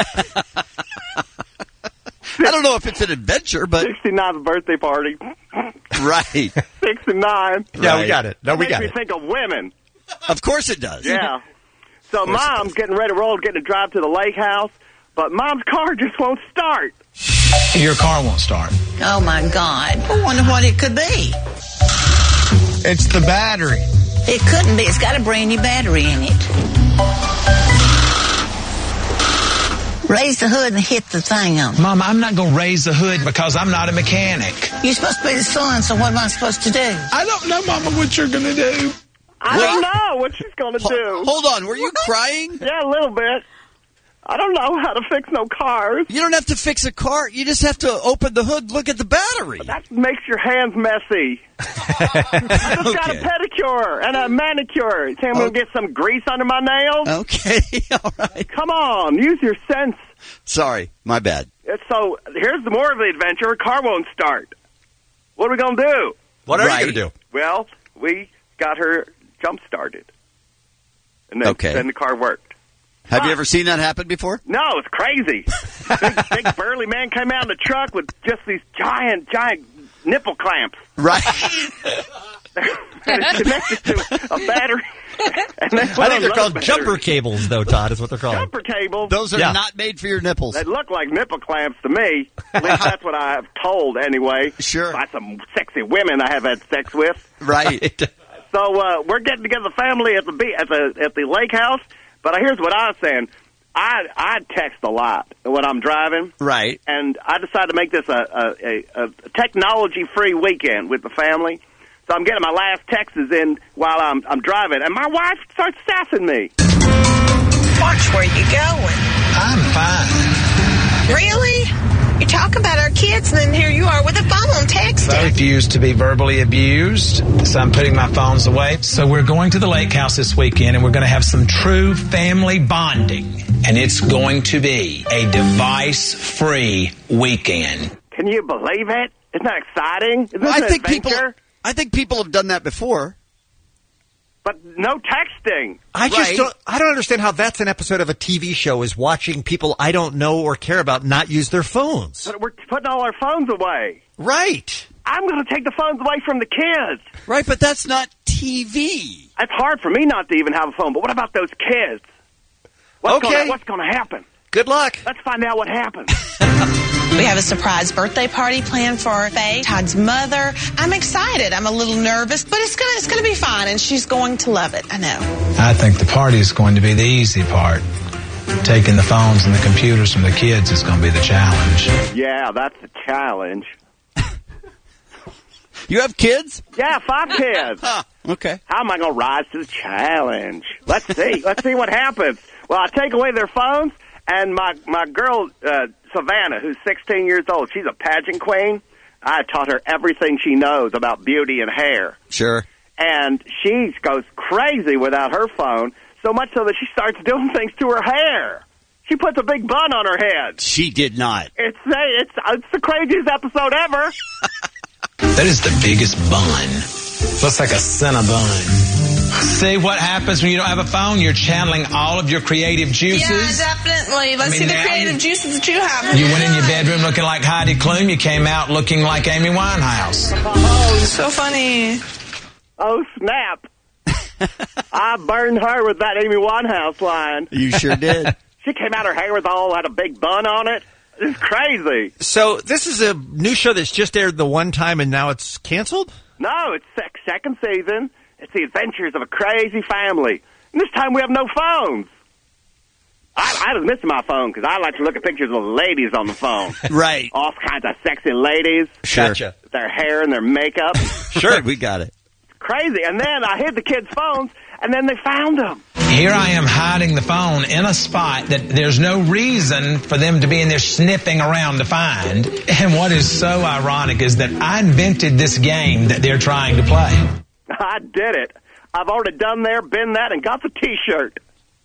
I don't know if it's an adventure, but sixty-ninth birthday party. right. sixty-nine. Yeah, we got it. No, That we makes got me it. think of women. Of course it does. Yeah. So course it Mom's getting ready to roll, getting to drive to the lake house, but Mom's car just won't start. Your car won't start. Oh, my God. I wonder what it could be. It's the battery. It couldn't be. It's got a brand new battery in it. Raise the hood and hit the thing on it. Mom, I'm not going to raise the hood because I'm not a mechanic. You're supposed to be the son, so what am I supposed to do? I don't know, Mama, what you're going to do. I don't know what she's going to do. Hold on. Were you crying? Yeah, a little bit. I don't know how to fix no cars. You don't have to fix a car. You just have to open the hood, look at the battery. That makes your hands messy. I just got a pedicure and a manicure. You think I'm going to get some grease under my nails? Okay, all right. Come on, use your sense. Sorry, my bad. So here's the more of the adventure. Her car won't start. What are we going to do? What are Right. you going to do? Well, we got her jump-started. And then, Okay. then the car worked. Have you ever seen that happen before? No, it's crazy. big, big burly man came out in the truck with just these giant, giant nipple clamps. Right. And it's connected to a battery. And they put I on think they're those called batteries. jumper cables, though, Todd, is what they're called. Jumper cables. Those are Yeah. not made for your nipples. They look like nipple clamps to me. At least that's what I've told anyway. Sure. By some sexy women I have had sex with. Right. So uh, we're getting together, family at the be- at the at the lake house. But here's what I was saying: I I text a lot when I'm driving, Right. and I decided to make this a a, a, a technology free weekend with the family. So I'm getting my last texts in while I'm I'm driving, and my wife starts sassing me. Watch where you going. I'm fine. Really? You talk about our kids, and then here you are with a phone texting. I refuse to be verbally abused, so I'm putting my phones away. So we're going to the lake house this weekend, and we're going to have some true family bonding. And it's going to be a device-free weekend. Can you believe it? Isn't that exciting? Isn't this I an think people. adventure? I think people have done that before. But no texting. I just Right. don't. I don't understand how that's an episode of a T V show. Is watching people I don't know or care about not use their phones. But we're putting all our phones away. Right. I'm going to take the phones away from the kids. Right, but that's not T V. It's hard for me not to even have a phone. But what about those kids? What's Okay. Gonna, what's going to happen? Good luck. Let's find out what happens. We have a surprise birthday party planned for Faye, Todd's mother. I'm excited. I'm a little nervous, but it's gonna it's gonna be fine, and she's going to love it. I know. I think the party is going to be the easy part. Taking the phones and the computers from the kids is going to be the challenge. Yeah, that's the challenge. You have kids? Yeah, five kids. Huh. Okay. How am I going to rise to the challenge? Let's see. Let's see what happens. Well, I take away their phones, and my my girl uh, Savannah, who's sixteen years old, she's a pageant queen. I taught her everything she knows about beauty and hair, Sure. and she goes crazy without her phone. So much so that she starts doing things to her hair. She puts a big bun on her head. She did not. It's it's it's the craziest episode ever. That is the biggest bun. Looks like a Cinnabon. See what happens when you don't have a phone? You're channeling all of your creative juices. Yeah, definitely. Let's I mean, see the now creative you- juices that you have. You went in your bedroom looking like Heidi Klum. You came out looking like Amy Winehouse. Oh, so funny. Oh, snap. I burned her with that Amy Winehouse line. You sure did. She came out, her hair was all, had a big bun on it. It's crazy. So this is a new show that's just aired the one time and now it's canceled? No, it's sec- second season. It's the adventures of a crazy family. And this time we have no phones. I, I was missing my phone because I like to look at pictures of ladies on the phone. Right. All kinds of sexy ladies. Sure. Gotcha. Their hair and their makeup. Sure, we got it. Crazy. And then I hid the kids' phones, and then they found them. Here I am hiding the phone in a spot that there's no reason for them to be in there sniffing around to find. And what is so ironic is that I invented this game that they're trying to play. I did it. I've already done there, been that, and got the T-shirt.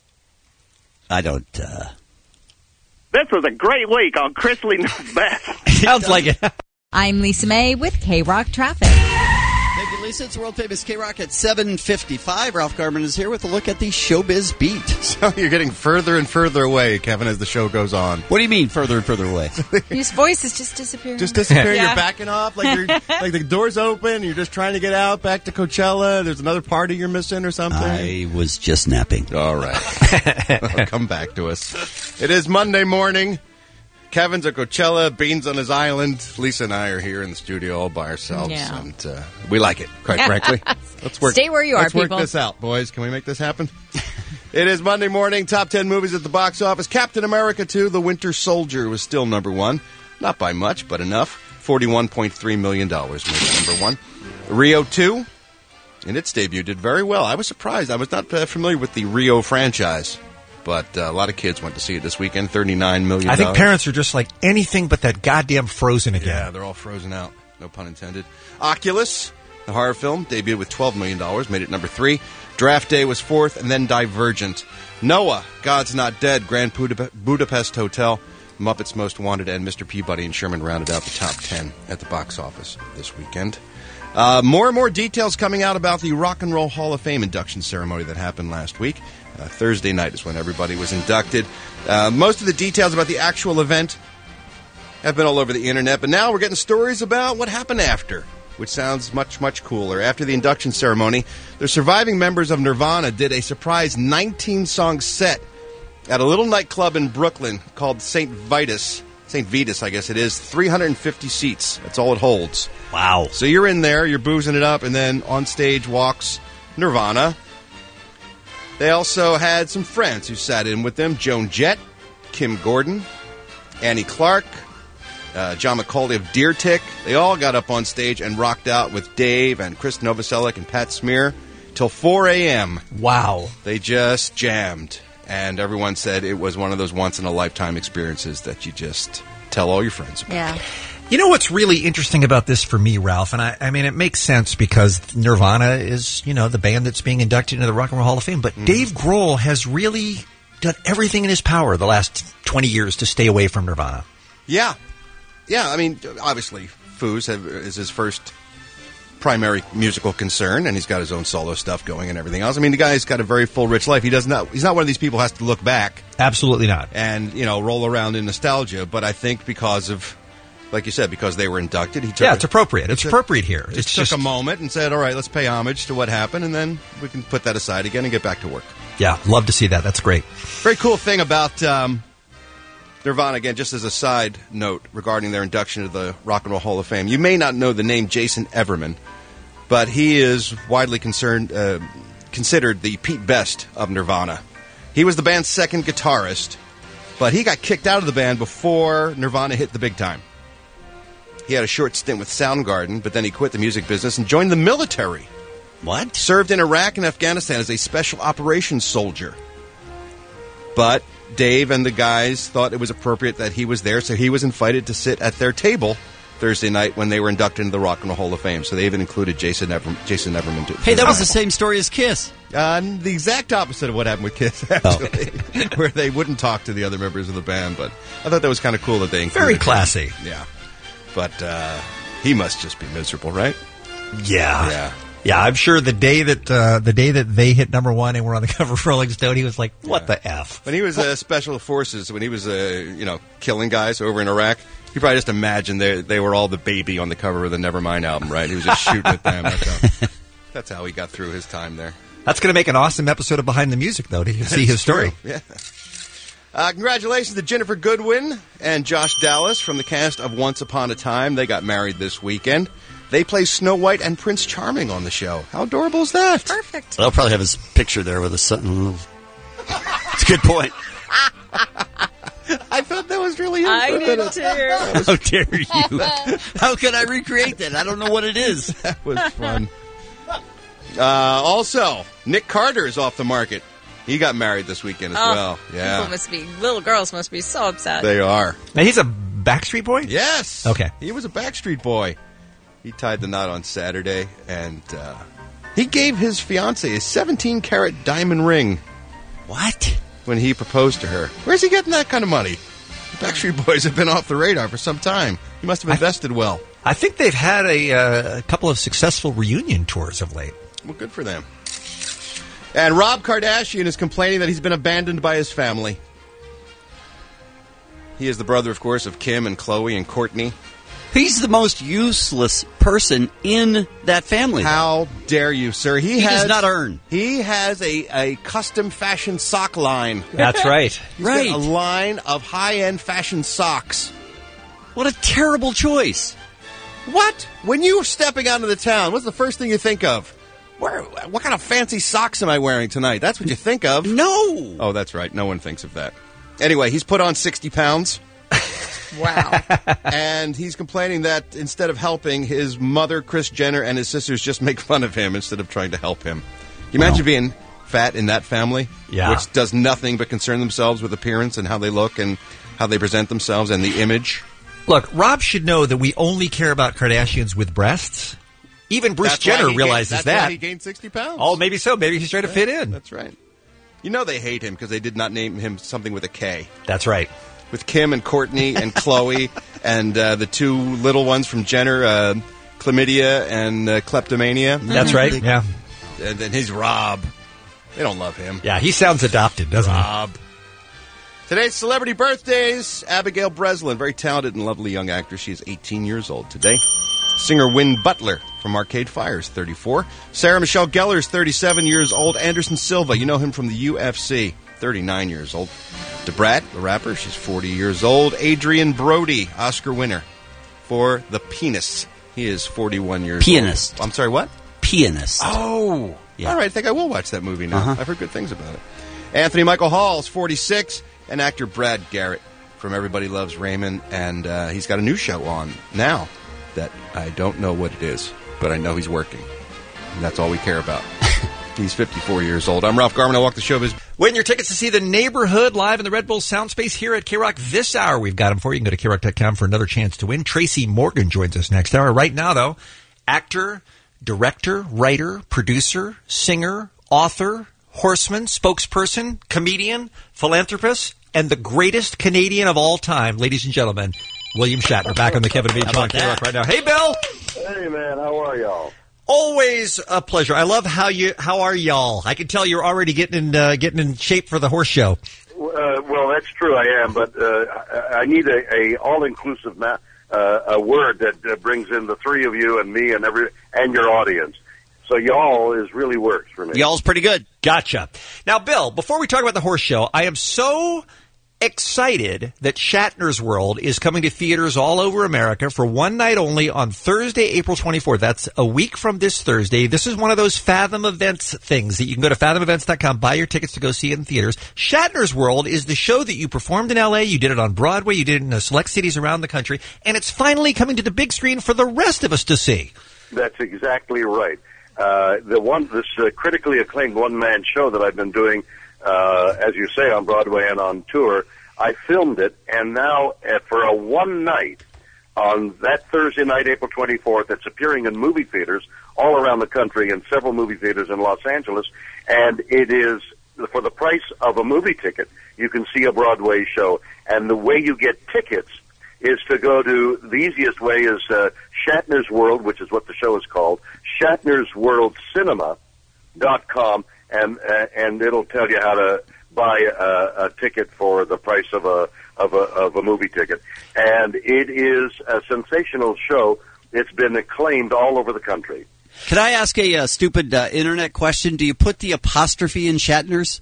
I don't. Uh... This was a great week on Chris Lee Knows Best. Sounds like it. I'm Lisa May with K-Rock Traffic. Thank you, Lisa. It's world famous K-Rock at seven fifty-five. Ralph Garman is here with a look at the Showbiz Beat. So you're getting further and further away, Kevin, as the show goes on. What do you mean further and further away? His voice is just disappearing. Just disappearing. Yeah. You're backing off, like you're like the door's open. You're just trying to get out back to Coachella. There's another party you're missing or something. I was just napping. All right, come back to us. It is Monday morning. Kevin's at Coachella, Bean's on his island. Lisa and I are here in the studio all by ourselves, Yeah. and uh, we like it, quite frankly. Let's work. Stay where you are, Let's work people. this out, boys. Can we make this happen? It is Monday morning. Top ten movies at the box office. Captain America two: The Winter Soldier was still number one, not by much, but enough. Forty-one point three million dollars made it number one. Rio two, in its debut, did very well. I was surprised. I was not uh, familiar with the Rio franchise. But uh, a lot of kids went to see it this weekend. Thirty-nine million dollars. I think parents are just like anything but that goddamn Frozen again. Yeah, they're all frozen out. No pun intended. Oculus, the horror film, debuted with twelve million dollars, made it number three. Draft Day was fourth, and then Divergent. Noah, God's Not Dead, Grand Budap- Budapest Hotel, Muppets Most Wanted, and Mister Peabody and Sherman rounded out the top ten at the box office this weekend. Uh, more and more details coming out about the Rock and Roll Hall of Fame induction ceremony that happened last week. Uh, Thursday night is when everybody was inducted. Uh, most of the details about the actual event have been all over the internet, but now we're getting stories about what happened after, which sounds much, much cooler. After the induction ceremony, the surviving members of Nirvana did a surprise nineteen-song set at a little nightclub in Brooklyn called Saint Vitus. Saint Vitus, I guess it is. three hundred fifty seats. That's all it holds. Wow. So you're in there, you're boozing it up, and then on stage walks Nirvana. They also had some friends who sat in with them. Joan Jett, Kim Gordon, Annie Clark, uh, John McCauley of Deer Tick. They all got up on stage and rocked out with Dave and Chris Novoselic and Pat Smear till four a.m. Wow. They just jammed. And everyone said it was one of those once-in-a-lifetime experiences that you just tell all your friends about. Yeah. You know what's really interesting about this for me, Ralph? And I, I mean, it makes sense because Nirvana is, you know, the band that's being inducted into the Rock and Roll Hall of Fame. But mm. Dave Grohl has really done everything in his power the last twenty years to stay away from Nirvana. Yeah. Yeah, I mean, obviously, Foos have, is his first primary musical concern, and he's got his own solo stuff going and everything else. I mean, the guy's got a very full, rich life. He does not. He's not one of these people who has to look back. Absolutely not. And, you know, roll around in nostalgia. But I think because of, like you said, because they were inducted, he took yeah, a, it's appropriate. It's took, appropriate here. Just It's took just a moment and said, all right, let's pay homage to what happened, and then we can put that aside again and get back to work. Yeah, love to see that. That's great. Very cool thing about um, Nirvana, again, just as a side note regarding their induction to the Rock and Roll Hall of Fame. You may not know the name Jason Everman, but he is widely concerned, uh, considered the Pete Best of Nirvana. He was the band's second guitarist, but he got kicked out of the band before Nirvana hit the big time. He had a short stint with Soundgarden, but then he quit the music business and joined the military. What? Served in Iraq and Afghanistan as a special operations soldier. But Dave and the guys thought it was appropriate that he was there, so he was invited to sit at their table Thursday night when they were inducted into the Rock and Roll Hall of Fame. So they even included Jason Ever- Jason Everman. To, hey, that was the same story as Kiss. Uh, the exact opposite of what happened with Kiss, actually, oh. where they wouldn't talk to the other members of the band. But I thought that was kind of cool that they included Very classy. Him. Yeah. But uh, he must just be miserable, right? Yeah. Yeah. Yeah, I'm sure the day that uh, the day that they hit number one and were on the cover of Rolling Stone, he was like, "What yeah. the f?" When he was uh, special forces, when he was uh, you know killing guys over in Iraq, you probably just imagine they they were all the baby on the cover of the Nevermind album, right? He was just shooting at them. That's how, that's how he got through his time there. That's going to make an awesome episode of Behind the Music, though, to see his story. True. Yeah. Uh, congratulations to Jennifer Goodwin and Josh Dallas from the cast of Once Upon a Time. They got married this weekend. They play Snow White and Prince Charming on the show. How adorable is that? Perfect. They'll probably have his picture there with a something. It's a good point. I thought that was really I did too. How dare you? How can I recreate that? I don't know what it is. That was fun. Uh, also, Nick Carter is off the market. He got married this weekend as oh, well. Yeah, people must be little girls must be so upset. They are. Now he's a Backstreet Boy? Yes. Okay. He was a Backstreet Boy. He tied the knot on Saturday, and uh, he gave his fiancée a seventeen-carat diamond ring. What? When he proposed to her. Where's he getting that kind of money? The Backstreet Boys have been off the radar for some time. He must have invested I th- well. I think they've had a, uh, a couple of successful reunion tours of late. Well, good for them. And Rob Kardashian is complaining that he's been abandoned by his family. He is the brother, of course, of Kim and Khloe and Kourtney. He's the most useless person in that family. How dare you, sir? He, he has does not earn. He has a, a custom fashion sock line. That's right. He's right. got a line of high-end fashion socks. What a terrible choice. What? When you're stepping out into the town, what's the first thing you think of? Where, what kind of fancy socks am I wearing tonight? That's what you think of. No. Oh, that's right. No one thinks of that. Anyway, he's put on sixty pounds. Wow. And he's complaining that instead of helping, his mother, Kris Jenner, and his sisters just make fun of him instead of trying to help him. Can you imagine wow. being fat in that family? Yeah. Which does nothing but concern themselves with appearance and how they look and how they present themselves and the image. Look, Rob should know that we only care about Kardashians with breasts. Even Bruce that's Jenner gained, realizes that's that. That's why he gained sixty pounds. Oh, maybe so. Maybe he's trying to yeah, fit in. That's right. You know they hate him because they did not name him something with a K. That's right. With Kim and Kourtney and Khloe and uh, the two little ones from Jenner, uh, chlamydia and uh, kleptomania. That's right, yeah. And then he's Rob. They don't love him. Yeah, he sounds adopted, doesn't Rob. Today's celebrity birthdays. Abigail Breslin, very talented and lovely young actress. She is eighteen years old today. Singer Wynn Butler from Arcade Fire is thirty-four. Sarah Michelle Gellar is thirty-seven years old. Anderson Silva, you know him from the U F C, thirty-nine years old. DeBrat, the rapper, she's forty years old. Adrian Brody, Oscar winner for The Penis. He is forty-one years Pianist. old. I'm sorry, what? Pianist. Oh, Yeah. all right. I think I will watch that movie now. Uh-huh. I've heard good things about it. Anthony Michael Hall is forty-six, and actor Brad Garrett from Everybody Loves Raymond, and uh, he's got a new show on now that I don't know what it is, but I know he's working, and that's all we care about. He's fifty-four years old. I'm Ralph Garman. I walk the showbiz. Win your tickets to see The Neighborhood live in the Red Bull Sound Space here at K-Rock this hour. We've got them for you. You can go to K Rock dot com for another chance to win. Tracy Morgan joins us next hour. Right now, though, actor, director, writer, producer, singer, author, horseman, spokesperson, comedian, philanthropist, and the greatest Canadian of all time, ladies and gentlemen, William Shatner, back on the Kevin and Bean Show on K-Rock right now. Hey, Bill! Hey, man, how are y'all? Always a pleasure. I love how you. How are y'all? I can tell you're already getting in, uh, getting in shape for the horse show. Uh, well, that's true, I am, but uh, I, I need a, a all-inclusive ma- uh, a word that uh, brings in the three of you and me and every and your audience. So y'all is really works for me. Y'all's pretty good. Gotcha. Now, Bill, before we talk about the horse show, I am so excited that Shatner's World is coming to theaters all over America for one night only on Thursday, April twenty-fourth. That's a week from this Thursday. This is one of those Fathom Events things that you can go to fathom events dot com, buy your tickets to go see it in theaters. Shatner's World is the show that you performed in L A. You did it on Broadway. You did it in uh, select cities around the country. And it's finally coming to the big screen for the rest of us to see. That's exactly right. Uh, the one, this uh, critically acclaimed one-man show that I've been doing, uh, as you say, on Broadway and on tour, I filmed it, and now uh, for a one night on that Thursday night, April twenty-fourth, it's appearing in movie theaters all around the country and several movie theaters in Los Angeles, and it is for the price of a movie ticket. You can see a Broadway show, and the way you get tickets is to go to, the easiest way is uh, Shatner's World, which is what the show is called, Shatner's World Cinema dot com, and uh, and it'll tell you how to buy a, a ticket for the price of a of a of a movie ticket. And it is a sensational show. It's been acclaimed all over the country. Can I ask a uh, stupid uh, internet question? Do you put the apostrophe in Shatner's?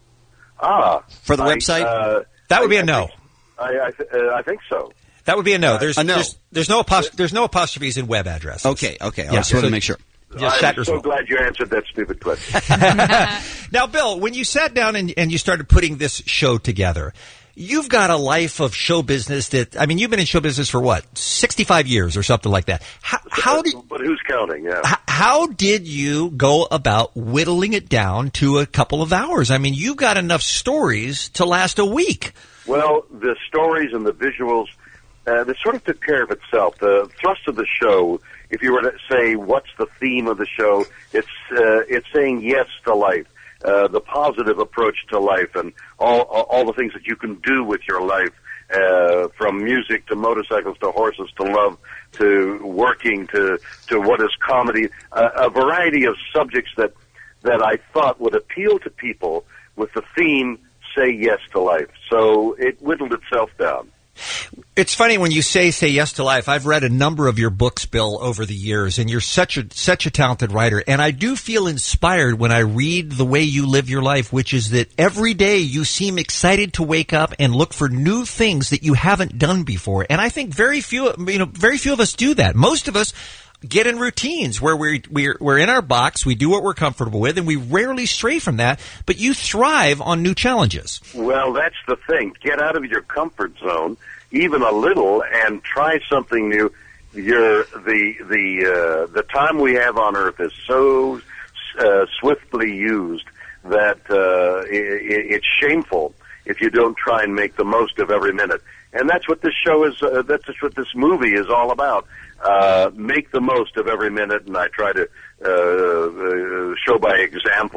Ah, for the I, website? Uh, that would be I, a no. I I, th- uh, I think so. That would be a no. There's a no. There's, there's no apost- there's no apostrophes in web addresses. Okay, okay. I Yeah, just want so- to make sure. Yeah, I'm Shatner's so World. glad you answered that stupid question. Now, Bill, when you sat down and, and you started putting this show together, you've got a life of show business that, I mean, you've been in show business for what, sixty-five years or something like that. How, how did But who's counting? Yeah. h- how did you go about whittling it down to a couple of hours? I mean, you've got enough stories to last a week. Well, the stories and the visuals, uh, they sort of took care of itself. The thrust of the show, if you were to say what's the theme of the show, it's uh, it's saying yes to life, uh, the positive approach to life, and all all the things that you can do with your life, uh, from music to motorcycles to horses to love to working to to what is comedy, uh, a variety of subjects that that I thought would appeal to people with the theme say yes to life. So it whittled itself down. It's funny when you say "say yes to life." I've read a number of your books, Bill, over the years, and you're such a such a talented writer. And I do feel inspired when I read the way you live your life, which is that every day you seem excited to wake up and look for new things that you haven't done before. And I think very few, you know, very few of us do that. Most of us get in routines where we're, we're, we're in our box, we do what we're comfortable with, and we rarely stray from that, but you thrive on new challenges. Well, that's the thing. Get out of your comfort zone, even a little, and try something new. You're, the the uh, the time we have on Earth is so uh, swiftly used that uh, it, it's shameful if you don't try and make the most of every minute. And that's what this show is. Uh, that's what this movie is all about. Uh, make the most of every minute, and I try to uh, uh, show by example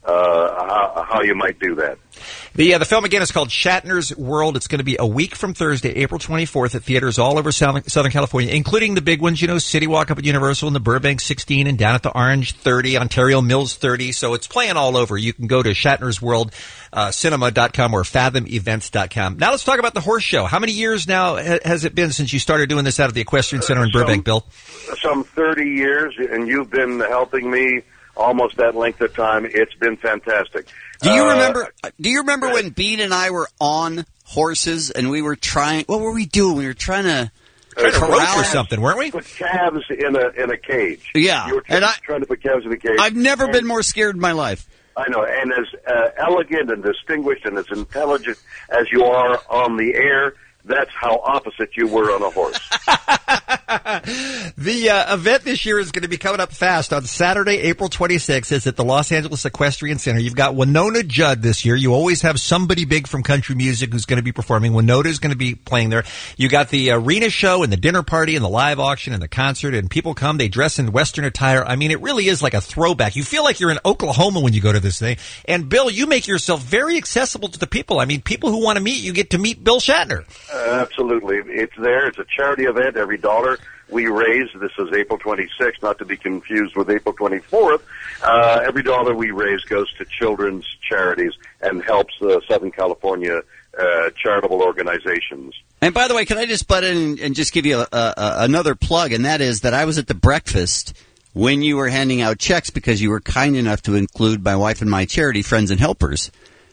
uh, how, how you might do that. The uh, the film, again, is called Shatner's World. It's going to be a week from Thursday, April twenty-fourth, at theaters all over Southern, Southern California, including the big ones, you know, City Walk up at Universal and the Burbank sixteen and down at the Orange thirty, Ontario Mills thirty. So it's playing all over. You can go to Shatner's World uh, cinema dot com or fathom events dot com. Now let's talk about the horse show. How many years now ha- has it been since you started doing this out of the Equestrian Center in Burbank, some, Bill? Some thirty years, and you've been helping me almost that length of time. It's been fantastic. Do you Uh, remember? Do you remember when Bean and I were on horses and we were trying? What were we doing? We were trying to trying to rope corral- or something, weren't we? Put calves in a in a cage. Yeah, you were trying, and I, trying to put calves in a cage. I've never And- been more scared in my life. I know, and as uh, elegant and distinguished and as intelligent as you are on the air, that's how opposite you were on a horse. The uh, event this year is going to be coming up fast. On Saturday, April twenty-sixth, is at the Los Angeles Equestrian Center. You've got Winona Judd this year. You always have somebody big from country music who's going to be performing. Winona is going to be playing there. You got the arena show and the dinner party and the live auction and the concert, and people come. They dress in Western attire. I mean, it really is like a throwback. You feel like you're in Oklahoma when you go to this thing. And, Bill, you make yourself very accessible to the people. I mean, people who want to meet you get to meet Bill Shatner. Uh, absolutely. It's there. It's a charity event. Every dollar we raise, this is April twenty-sixth, not to be confused with April twenty-fourth, uh, every dollar we raise goes to children's charities and helps uh, Southern California uh, charitable organizations. And by the way, can I just butt in and just give you a, a, a, another plug, and that is that I was at the breakfast when you were handing out checks because you were kind enough to include my wife and my charity, Friends and Helpers.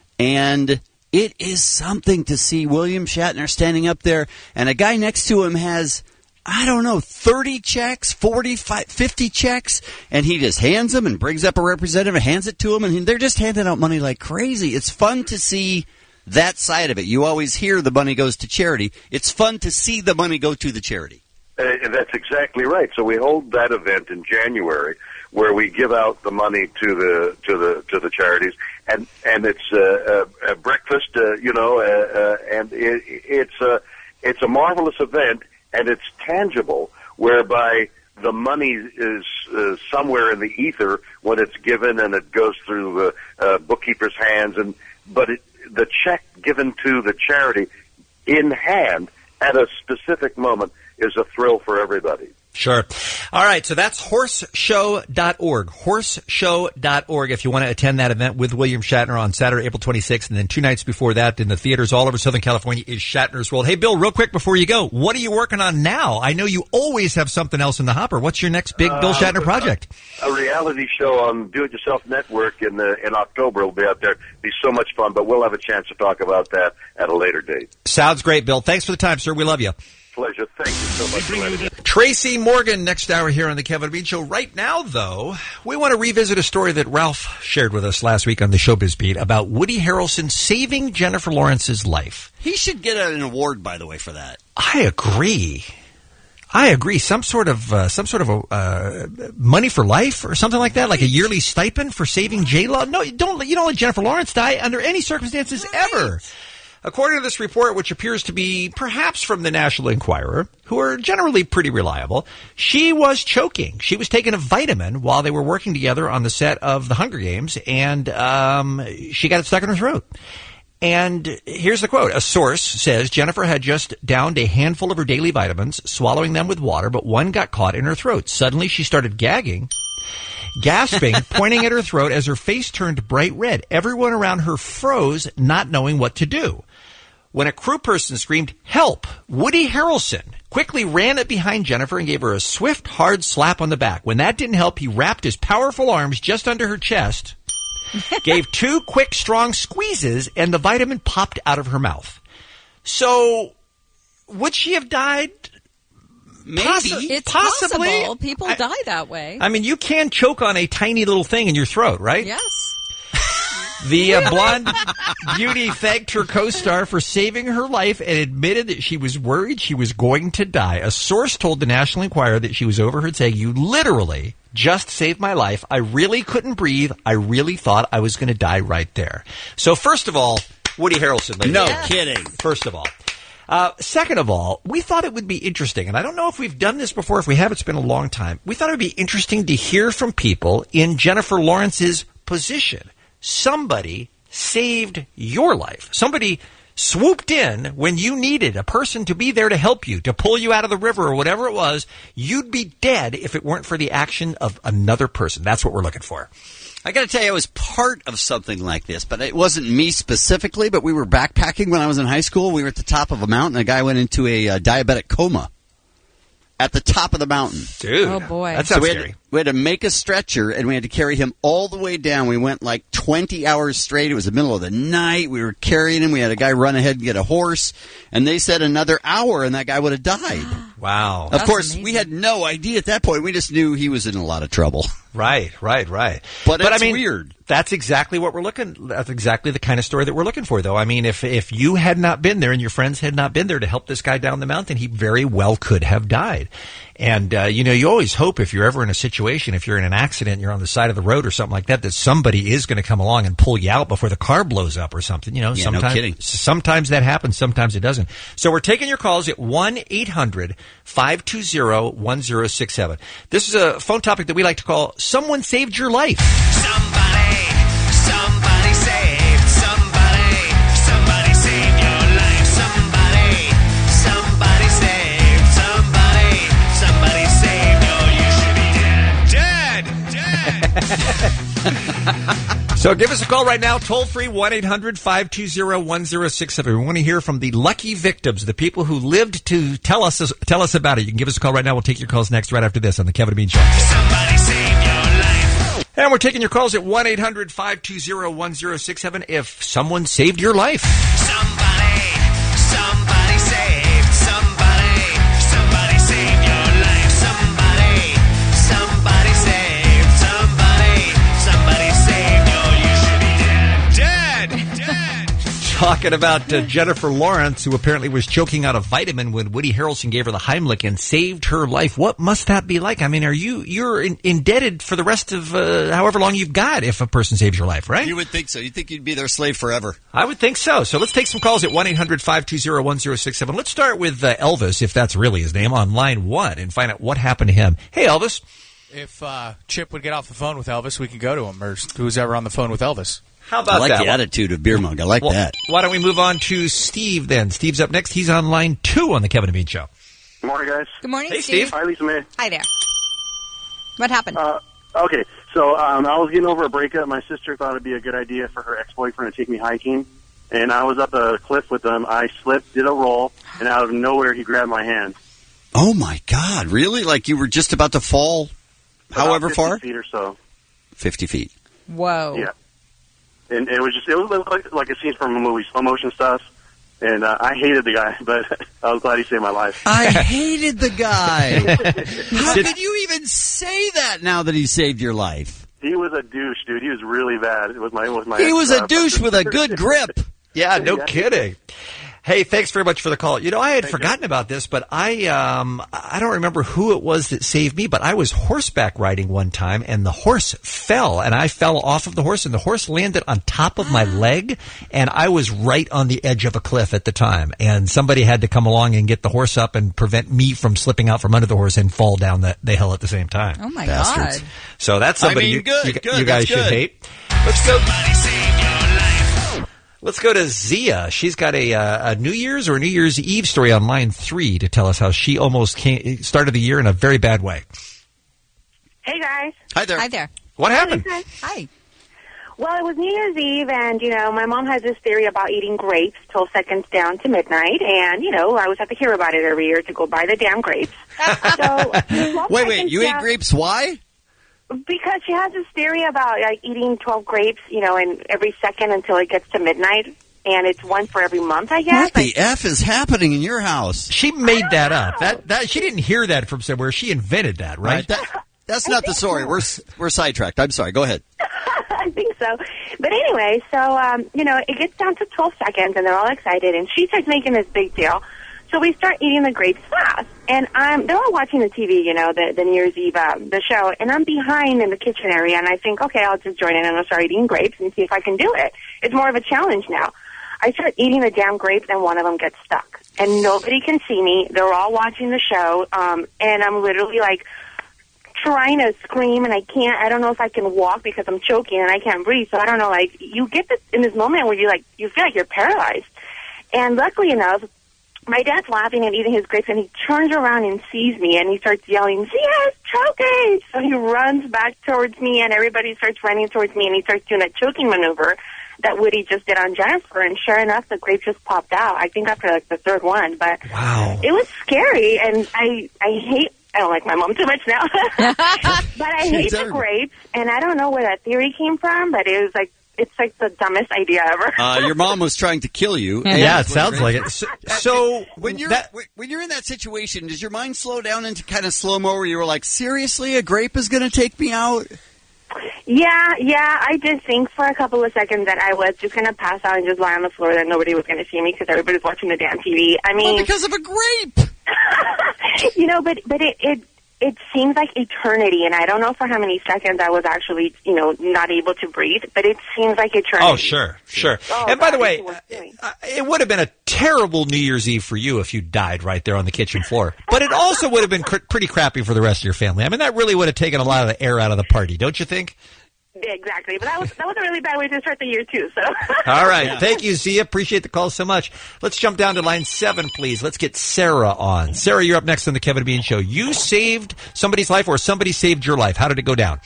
And it is something to see William Shatner standing up there, and a guy next to him has, I don't know, thirty checks, forty-five, fifty checks, and he just hands them and brings up a representative and hands it to him, and they're just handing out money like crazy. It's fun to see that side of it. You always hear the money goes to charity. It's fun to see the money go to the charity. Uh, that's exactly right. So we hold that event in January where we give out the money to the to the to the charities, and and it's uh, a, a breakfast, uh, you know, uh, uh, and it, it's a it's a marvelous event, and it's tangible, whereby the money is uh, somewhere in the ether when it's given, and it goes through the uh, bookkeeper's hands, and but it, the check given to the charity in hand at a specific moment is a thrill for everybody. Sure. All right, so that's horse show dot org, horse show dot org if you want to attend that event with William Shatner on Saturday, April twenty-sixth, and then two nights before that in the theaters all over Southern California is Shatner's World. Hey, Bill, real quick before you go, what are you working on now? I know you always have something else in the hopper. What's your next big Bill Shatner Uh, project? A, a reality show on Do It Yourself Network in the, in October will be out there. It'll be so much fun, but we'll have a chance to talk about that at a later date. Sounds great, Bill. Thanks for the time, sir. We love you. Pleasure. Thank you so much for letting me. Tracy Morgan, next hour here on the Kevin Bean Show. Right now, though, we want to revisit a story that Ralph shared with us last week on the Showbiz Beat about Woody Harrelson saving Jennifer Lawrence's life. He should get an award, by the way, for that. I agree. I agree. Some sort of uh, some sort of a, uh, money for life or something like that, like a yearly stipend for saving J-Lo. No, you don't. You don't let Jennifer Lawrence die under any circumstances ever. According to this report, which appears to be perhaps from the National Enquirer, who are generally pretty reliable, she was choking. She was taking a vitamin while they were working together on the set of The Hunger Games, and um, she got it stuck in her throat. And here's the quote. A source says Jennifer had just downed a handful of her daily vitamins, swallowing them with water, but one got caught in her throat. Suddenly she started gagging, gasping, pointing at her throat as her face turned bright red. Everyone around her froze, not knowing what to do. When a crew person screamed, "Help!" Woody Harrelson quickly ran up behind Jennifer and gave her a swift, hard slap on the back. When that didn't help, he wrapped his powerful arms just under her chest, gave two quick, strong squeezes, and the vitamin popped out of her mouth. So, would she have died? Maybe. Possi- It's possibly. possible. People I- die that way. I mean, you can choke on a tiny little thing in your throat, right? Yes. The uh, blonde beauty thanked her co-star for saving her life and admitted that she was worried she was going to die. A source told the National Enquirer that she was overheard saying, "You literally just saved my life. I really couldn't breathe. I really thought I was going to die right there." So first of all, Woody Harrelson. ladies No and gentlemen. kidding. First of all. Uh, second of all, we thought it would be interesting, and I don't know if we've done this before. If we have, it's been a long time. We thought it would be interesting to hear from people in Jennifer Lawrence's position. somebody saved your life. Somebody swooped in when you needed a person to be there to help you, to pull you out of the river or whatever it was. You'd be dead if it weren't for the action of another person. That's what we're looking for. I got to tell you, I was part of something like this, but it wasn't me specifically, but we were backpacking when I was in high school. We were at the top of a mountain. A guy went into a uh, diabetic coma at the top of the mountain. Dude. Oh, boy. That So sounds we had, scary. to, we had to make a stretcher, and we had to carry him all the way down. We went like twenty hours straight. It was the middle of the night. We were carrying him. We had a guy run ahead and get a horse, and they said another hour, and that guy would have died. Wow. Of That's course, amazing. we had no idea at that point. We just knew he was in a lot of trouble. Right, right, right. But it's I mean, weird. That's exactly what we're looking. That's exactly the kind of story that we're looking for, though. I mean, if if you had not been there and your friends had not been there to help this guy down the mountain, he very well could have died. And uh, you know, you always hope if you're ever in a situation, if you're in an accident, you're on the side of the road or something like that, that somebody is going to come along and pull you out before the car blows up or something. You know, Yeah, no sometimes kidding. sometimes that happens, sometimes it doesn't. So we're taking your calls at one eight hundred five two zero one zero six seven. This is a phone topic that we like to call "Someone Saved Your Life." Somebody, somebody saved somebody. Somebody saved your life. Somebody, somebody saved somebody. Somebody saved your. You should be dead, dead, dead. So give us a call right now, toll free, one eight hundred five two zero one zero six seven. We want to hear from the lucky victims, the people who lived to tell us tell us about it. You can give us a call right now. We'll take your calls next, right after this on the Kevin and Bean Show. Somebody saved your life. And we're taking your calls at one eight hundred five two zero one zero six seven if someone saved your life. Somebody, somebody saved somebody. Somebody saved your life. Somebody, somebody saved somebody. Somebody saved your. You should be dead, dead, dead. Talking about uh, Jennifer Lawrence, who apparently was choking out a vitamin when Woody Harrelson gave her the Heimlich and saved her life. What must that be like? I mean, are you you're in, indebted for the rest of uh, however long you've got if a person saves your life, right? You would think so. You'd think you'd be their slave forever. I would think so. So let's take some calls at one eight hundred five two zero one zero six seven. Let's start with uh, Elvis, if that's really his name, on line one and find out what happened to him. Hey, Elvis. If uh, Chip would get off the phone with Elvis, we could go to him, or who's ever on the phone with Elvis. How about I like that? the attitude of Beer Mug. I like Well, that. Why don't we move on to Steve then? Steve's up next. He's on line two on the Kevin and Bean Show. Good morning, guys. Good morning, Hey, Steve. Steve. Hi, Lisa May. Hi there. What happened? Uh, okay, so um, I was getting over a breakup. My sister thought it'd be a good idea for her ex-boyfriend to take me hiking, and I was up a cliff with him. I slipped, did a roll, and out of nowhere, he grabbed my hand. Oh, my God. Really? Like you were just about to fall however About fifty far? feet or so. fifty feet. Whoa. Yeah. And it was just, it was like, like a scene from a movie, slow motion stuff. And uh, I hated the guy, but I was glad he saved my life. I hated the guy. How could you even say that now that he saved your life? He was a douche, dude. He was really bad. It was my, it was my. He was a uh, douche with a good grip. Yeah, no Yeah. kidding. Hey, thanks very much for the call. You know, I had forgotten about this, but I um I don't remember who it was that saved me, but I was horseback riding one time and the horse fell and I fell off of the horse and the horse landed on top of my leg and I was right on the edge of a cliff at the time and somebody had to come along and get the horse up and prevent me from slipping out from under the horse and fall down the, the hill at the same time. Oh, my Bastards. God. So that's somebody I mean, you, good, you, good, you guys that's should good. hate. Let's go. Let's go to Zia. She's got a, uh, a New Year's or New Year's Eve story on line three to tell us how she almost came, started the year in a very bad way. Hey, guys. Hi there. Hi there. What happened? Hi. Hi. Well, it was New Year's Eve, and, you know, my mom has this theory about eating grapes till seconds down to midnight, and, you know, I always have to hear about it every year to go buy the damn grapes. So, Wait, wait. You ate grapes? Why? Because she has this theory about, like, eating twelve grapes, you know, in every second until it gets to midnight, and it's one for every month, I guess. What the F is happening in your house? She made that up. That that she didn't hear that from somewhere. She invented that, right? Right. That, that's not the story. We're s- we're sidetracked. I'm sorry. Go ahead. I think so. But anyway, so, um, you know, it gets down to twelve seconds, and they're all excited, and she starts making this big deal. So we start eating the grapes fast. And um, they're all watching the T V, you know, the, the New Year's Eve, uh, the show, and I'm behind in the kitchen area, and I think, okay, I'll just join in and I'll start eating grapes and see if I can do it. It's more of a challenge now. I start eating the damn grapes, and one of them gets stuck. And nobody can see me. They're all watching the show, um, and I'm literally, like, trying to scream, and I can't. I don't know if I can walk because I'm choking and I can't breathe. So I don't know. Like, you get this in this moment where you like you feel like you're paralyzed. And luckily enough, my dad's laughing and eating his grapes, and he turns around and sees me, and he starts yelling, "She has choking!" So he runs back towards me, and everybody starts running towards me, and he starts doing a choking maneuver that Woody just did on Jennifer, and sure enough, the grape just popped out. I think after like the third one, but wow, it was scary, and I I hate. I don't like my mom too much now, but I hate the grapes, and I don't know where that theory came from, but it was like. It's like the dumbest idea ever. Uh, your mom was trying to kill you. Yeah, it sounds like it. So, so when you're that, when you're in that situation, does your mind slow down into kind of slow mo, where you were like, "Seriously, a grape is going to take me out"? Yeah, yeah. I did think for a couple of seconds that I was just going to pass out and just lie on the floor, that nobody was going to see me because everybody's watching the damn T V. I mean, well, because of a grape. You know, but but it. it It seems like eternity, and I don't know for how many seconds I was actually, you know, not able to breathe, but it seems like eternity. Oh, sure, sure. Oh, and by God, the way, it, uh, it would have been a terrible New Year's Eve for you if you died right there on the kitchen floor. But it also would have been cr- pretty crappy for the rest of your family. I mean, that really would have taken a lot of the air out of the party, don't you think? Yeah, exactly. But that was that was a really bad way to start the year, too. So. All right. Yeah. Thank you, Zia. Appreciate the call so much. Let's jump down to line seven, please. Let's get Sarah on. Sarah, you're up next on the Kevin and Bean Show. You saved somebody's life, or somebody saved your life. How did it go down?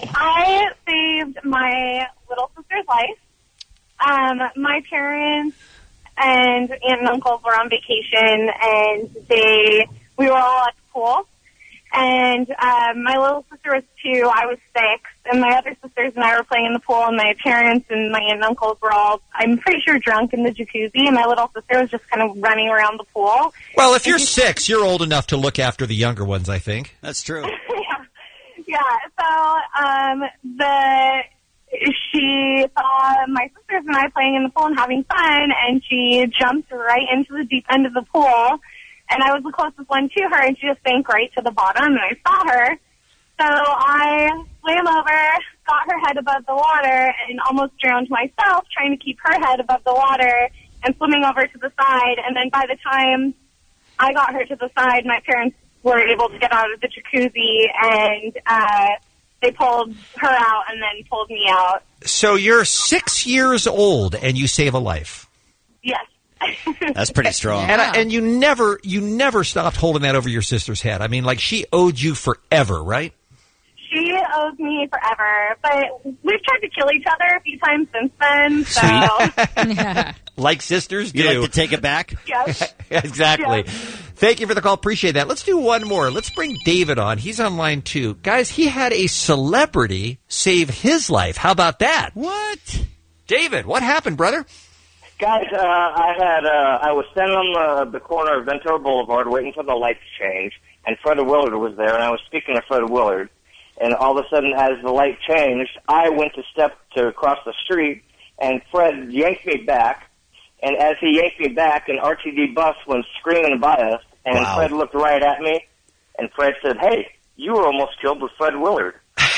I saved my little sister's life. Um, my parents and aunt and uncle were on vacation, and they we were all at the pool. And um, my little sister was two, I was six, and my other sisters and I were playing in the pool, and my parents and my aunt and uncles were all, I'm pretty sure, drunk in the jacuzzi, and my little sister was just kind of running around the pool. Well, if you're six, you're old enough to look after the younger ones, I think. That's true. yeah. yeah, so um, the she saw my sisters and I playing in the pool and having fun, and she jumped right into the deep end of the pool. And I was the closest one to her, and she just sank right to the bottom, and I saw her. So I swam over, got her head above the water, and almost drowned myself trying to keep her head above the water and swimming over to the side. And then by the time I got her to the side, my parents were able to get out of the jacuzzi, and uh, they pulled her out and then pulled me out. So you're six years old, and you save a life. Yes. That's pretty strong. And, I, and you never, you never stopped holding that over your sister's head. I mean, like, she owed you forever, right? She owes me forever, but we've tried to kill each other a few times since then, so. yeah. Like sisters do. You like to take it back? Yes. Exactly. Yes. Thank you for the call. Appreciate that. Let's do one more. Let's bring David on. He's on line two. Guys, he had a celebrity save his life. How about that? What? David, what happened, brother? Guys, uh, I had uh, I was standing on the, the corner of Ventura Boulevard waiting for the light to change, and Fred Willard was there, and I was speaking to Fred Willard, and all of a sudden, as the light changed, I went to step to cross the street, and Fred yanked me back, and as he yanked me back, an R T D bus went screaming by us, and wow. Fred looked right at me, and Fred said, "Hey, you were almost killed with Fred Willard."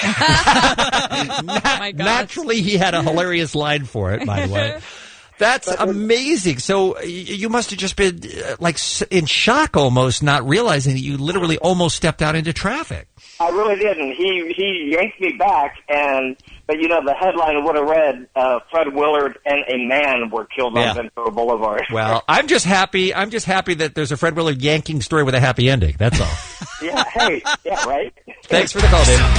Na- naturally, he had a hilarious line for it, by the way. That's amazing. So y- you must have just been uh, like s- in shock almost, not realizing that you literally almost stepped out into traffic. I really didn't. He he yanked me back, and but you know the headline would have read uh, Fred Willard and a man were killed Yeah. on Ventura Boulevard. Well, I'm just happy. I'm just happy that there's a Fred Willard yanking story with a happy ending. That's all. yeah. Hey. Yeah. Right. Thanks for the call, David.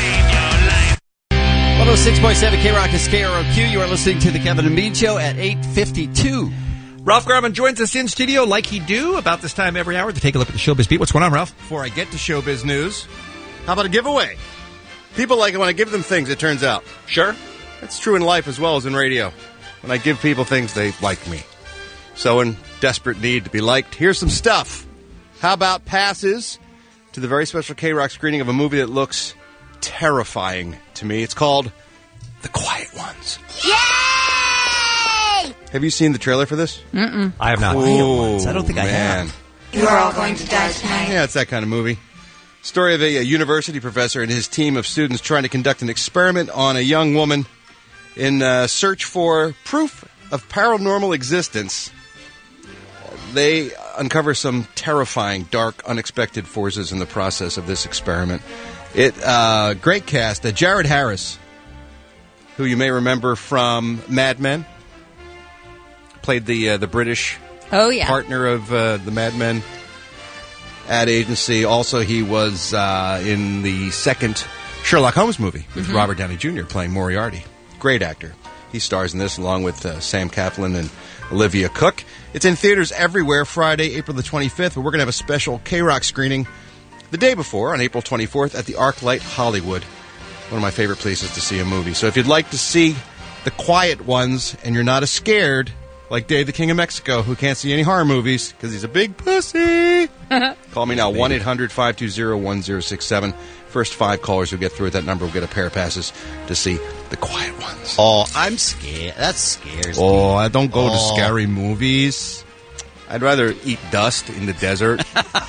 one oh six point seven K-Rock is K R O Q. You are listening to the Kevin and Bean Show at eight fifty-two. Ralph Garman joins us in studio like he do about this time every hour to take a look at the Showbiz Beat. What's going on, Ralph? Before I get to Showbiz News, how about a giveaway? People like it when I give them things, it turns out. Sure. That's true in life as well as in radio. When I give people things, they like me. So in desperate need to be liked, here's some stuff. How about passes to the very special K-Rock screening of a movie that looks terrifying to me? It's called The Quiet Ones. Yay! Have you seen the trailer for this? Mm-mm. I have not. Oh, I don't think I man. have. You are all going to die tonight. Yeah, it's that kind of movie. Story of a, a university professor and his team of students trying to conduct an experiment on a young woman in uh, search for proof of paranormal existence. They uncover some terrifying, dark, unexpected forces in the process of this experiment. It uh, great cast. Uh, Jared Harris, who you may remember from Mad Men, played the uh, the British Oh, yeah. partner of uh, the Mad Men ad agency. Also, he was uh, in the second Sherlock Holmes movie with Mhm. Robert Downey Junior playing Moriarty. Great actor. He stars in this along with uh, Sam Claflin and Olivia Cook. It's in theaters everywhere Friday, April the twenty-fifth, but we're going to have a special K-Rock screening the day before on April twenty-fourth at the ArcLight Hollywood, one of my favorite places to see a movie. So if you'd like to see the quiet ones and you're not as scared like Dave the King of Mexico, who can't see any horror movies because he's a big pussy, call me now, one eight hundred five two zero one zero six seven. First five callers who get through at that number will get a pair of passes to see the quiet ones. Oh, I'm scared. That scares me. Oh, I don't go to Oh. scary movies. I'd rather eat dust in the desert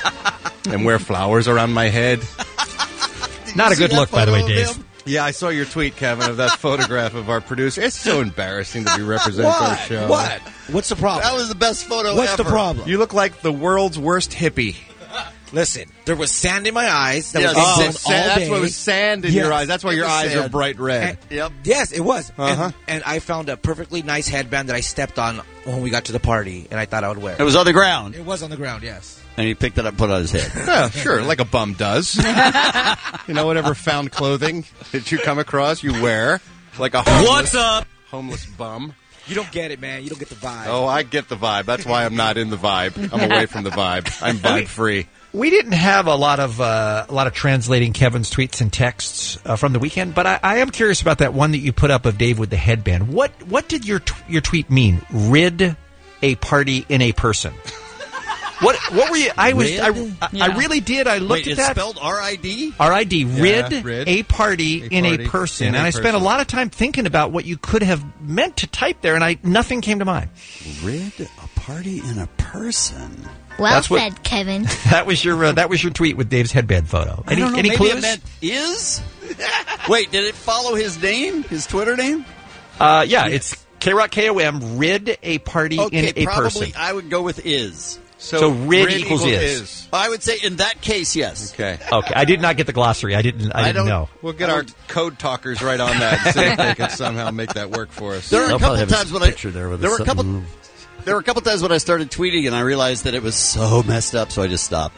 and wear flowers around my head. Not a good look, by the way, Dave. Yeah, I saw your tweet, Kevin, of that photograph of our producer. It's so embarrassing to be representing our What? show. What? What's the problem? That was the best photo What's ever. the problem? You look like the world's worst hippie. Listen, there was sand in my eyes. That Yes. was Oh, in all sand- that's day. what was sand in Yes. your eyes. That's why It your was eyes are sand. bright red. And- Yep. Yes, it was. Uh-huh. And, and I found a perfectly nice headband that I stepped on when we got to the party, and I thought I would wear. It was on the ground. It was on the ground, yes. And he picked it up and put it on his head. Yeah, sure, like a bum does. You know, whatever found clothing that you come across, you wear. Like a homeless, What's up? homeless bum. You don't get it, man. You don't get the vibe. Oh, I get the vibe. That's why I'm not in the vibe. I'm away from the vibe. I'm vibe free. We didn't have a lot of uh, a lot of translating Kevin's tweets and texts uh, from the weekend, but I, I am curious about that one that you put up of Dave with the headband. What what did your t- your tweet mean? Rid a party in a person. What what were you? I was I, I, Yeah. I really did. I looked Wait, at it's that. spelled R I D? R I D, rid, Yeah, rid. a party A in party a person. in a and I spent a person. lot of time thinking about what you could have meant to type there, and I nothing came to mind. Rid a party in a person. Well That's what- said, Kevin. That was your uh, that was your tweet with Dave's headband photo. Any, I don't know, any maybe clues? it meant is? Wait, did it follow his name? His Twitter name? Uh, yeah, it's K Rock K O M. Rid a party Okay, in a probably person. I would go with is. So, rid, equals, is. I would say in that case, yes. Okay. Okay, I did not get the glossary. I didn't. I I didn't don't- know. We'll get our code talkers right on that and see if they can somehow make that work for us. There were a They'll couple probably have a times when I picture there with there a were a couple something. there were a couple times when I started tweeting and I realized that it was so messed up, so I just stopped.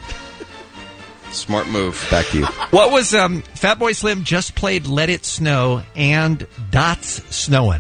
Smart move. Back to you. What was um, Fatboy Slim just played "Let It Snow" and "Dots Snowin'"?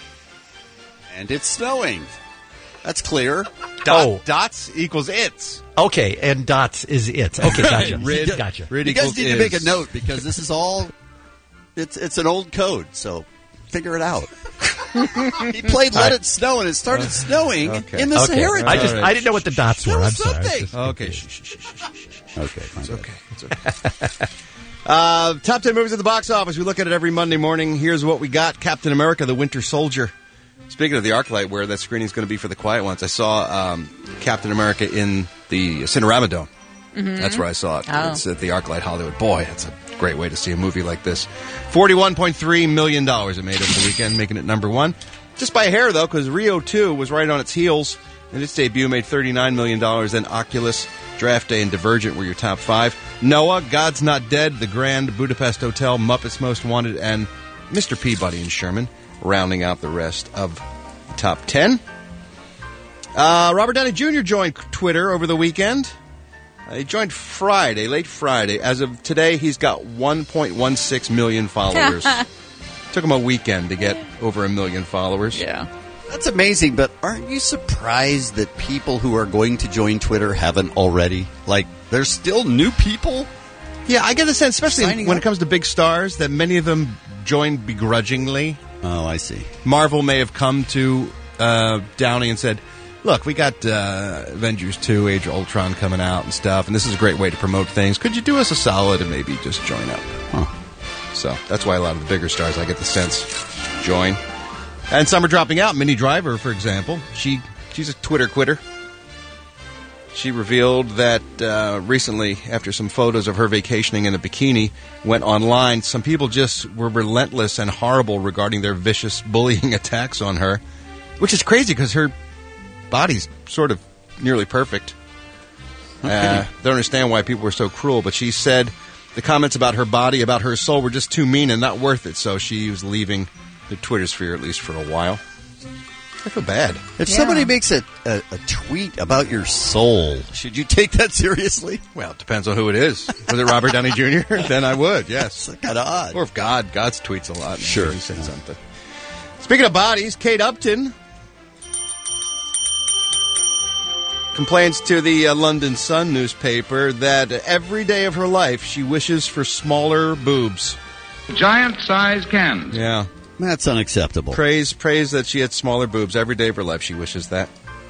And it's snowing. That's clear. Dot, Oh. Dots equals its. Okay, and dots is it. Okay, gotcha. Rid- gotcha. Rid You guys equals need to is. make a note because this is all it's it's an old code, so figure it out. He played "Let All right. It Snow" and it started snowing okay. in the Okay. Sahara. I just All right. I didn't know what the dots were. I'm sorry. I was something. just Okay. confused. Shh, shh, shh, shh, shh, shh. Okay, fine. It's okay. It's okay. uh, top ten movies at the box office. We look at it every Monday morning. Here's what we got: Captain America: The Winter Soldier. Speaking of the ArcLight, where that screening is going to be for the quiet ones, I saw um, Captain America in the Cinerama Dome. Mhm. That's where I saw it. Oh. It's at the ArcLight Hollywood. Boy, that's a great way to see a movie like this. forty-one point three million dollars it made over the weekend, making it number one. Just by a hair, though, because Rio two was right on its heels. And its debut made thirty-nine million dollars. Then Oculus, Draft Day, and Divergent were your top five. Noah, God's Not Dead, The Grand Budapest Hotel, Muppets Most Wanted, and Mister Peabody and Sherman rounding out the rest of the top ten. Uh, Robert Downey Junior joined Twitter over the weekend. Uh, he joined Friday, late Friday. As of today, he's got one point one six million followers. Took him a weekend to get over a million followers. Yeah. That's amazing, but aren't you surprised that people who are going to join Twitter haven't already? Like, there's still new people? Yeah, I get the sense, especially Signing when up? it comes to big stars, that many of them joined begrudgingly. Oh, I see. Marvel may have come to uh, Downey and said, look, we got uh, Avengers two, Age of Ultron coming out and stuff, and this is a great way to promote things. Could you do us a solid and maybe just join up? Huh. So that's why a lot of the bigger stars, I get the sense, join. And some are dropping out. Minnie Driver, for example, she she's a Twitter quitter. She revealed that uh, recently, after some photos of her vacationing in a bikini went online, some people just were relentless and horrible regarding their vicious bullying attacks on her, which is crazy because her body's sort of nearly perfect. Uh, don't understand why people were so cruel, but she said the the comments about her body, about her soul, were just too mean and not worth it. So she was leaving the Twitter sphere, at least for a while. I feel bad. If Yeah. somebody makes a, a, a tweet about your soul, should you take that seriously? Well, it depends on who it is. Was it Robert Downey Junior? Then I would, yes. Kind of odd. Or if God, God's tweets a lot. Sure. He said something. Speaking of bodies, Kate Upton complains to the uh, London Sun newspaper that every day of her life she wishes for smaller boobs. Giant-sized cans. Yeah. That's unacceptable. Praise, praise that she had smaller boobs. Every day of her life she wishes that.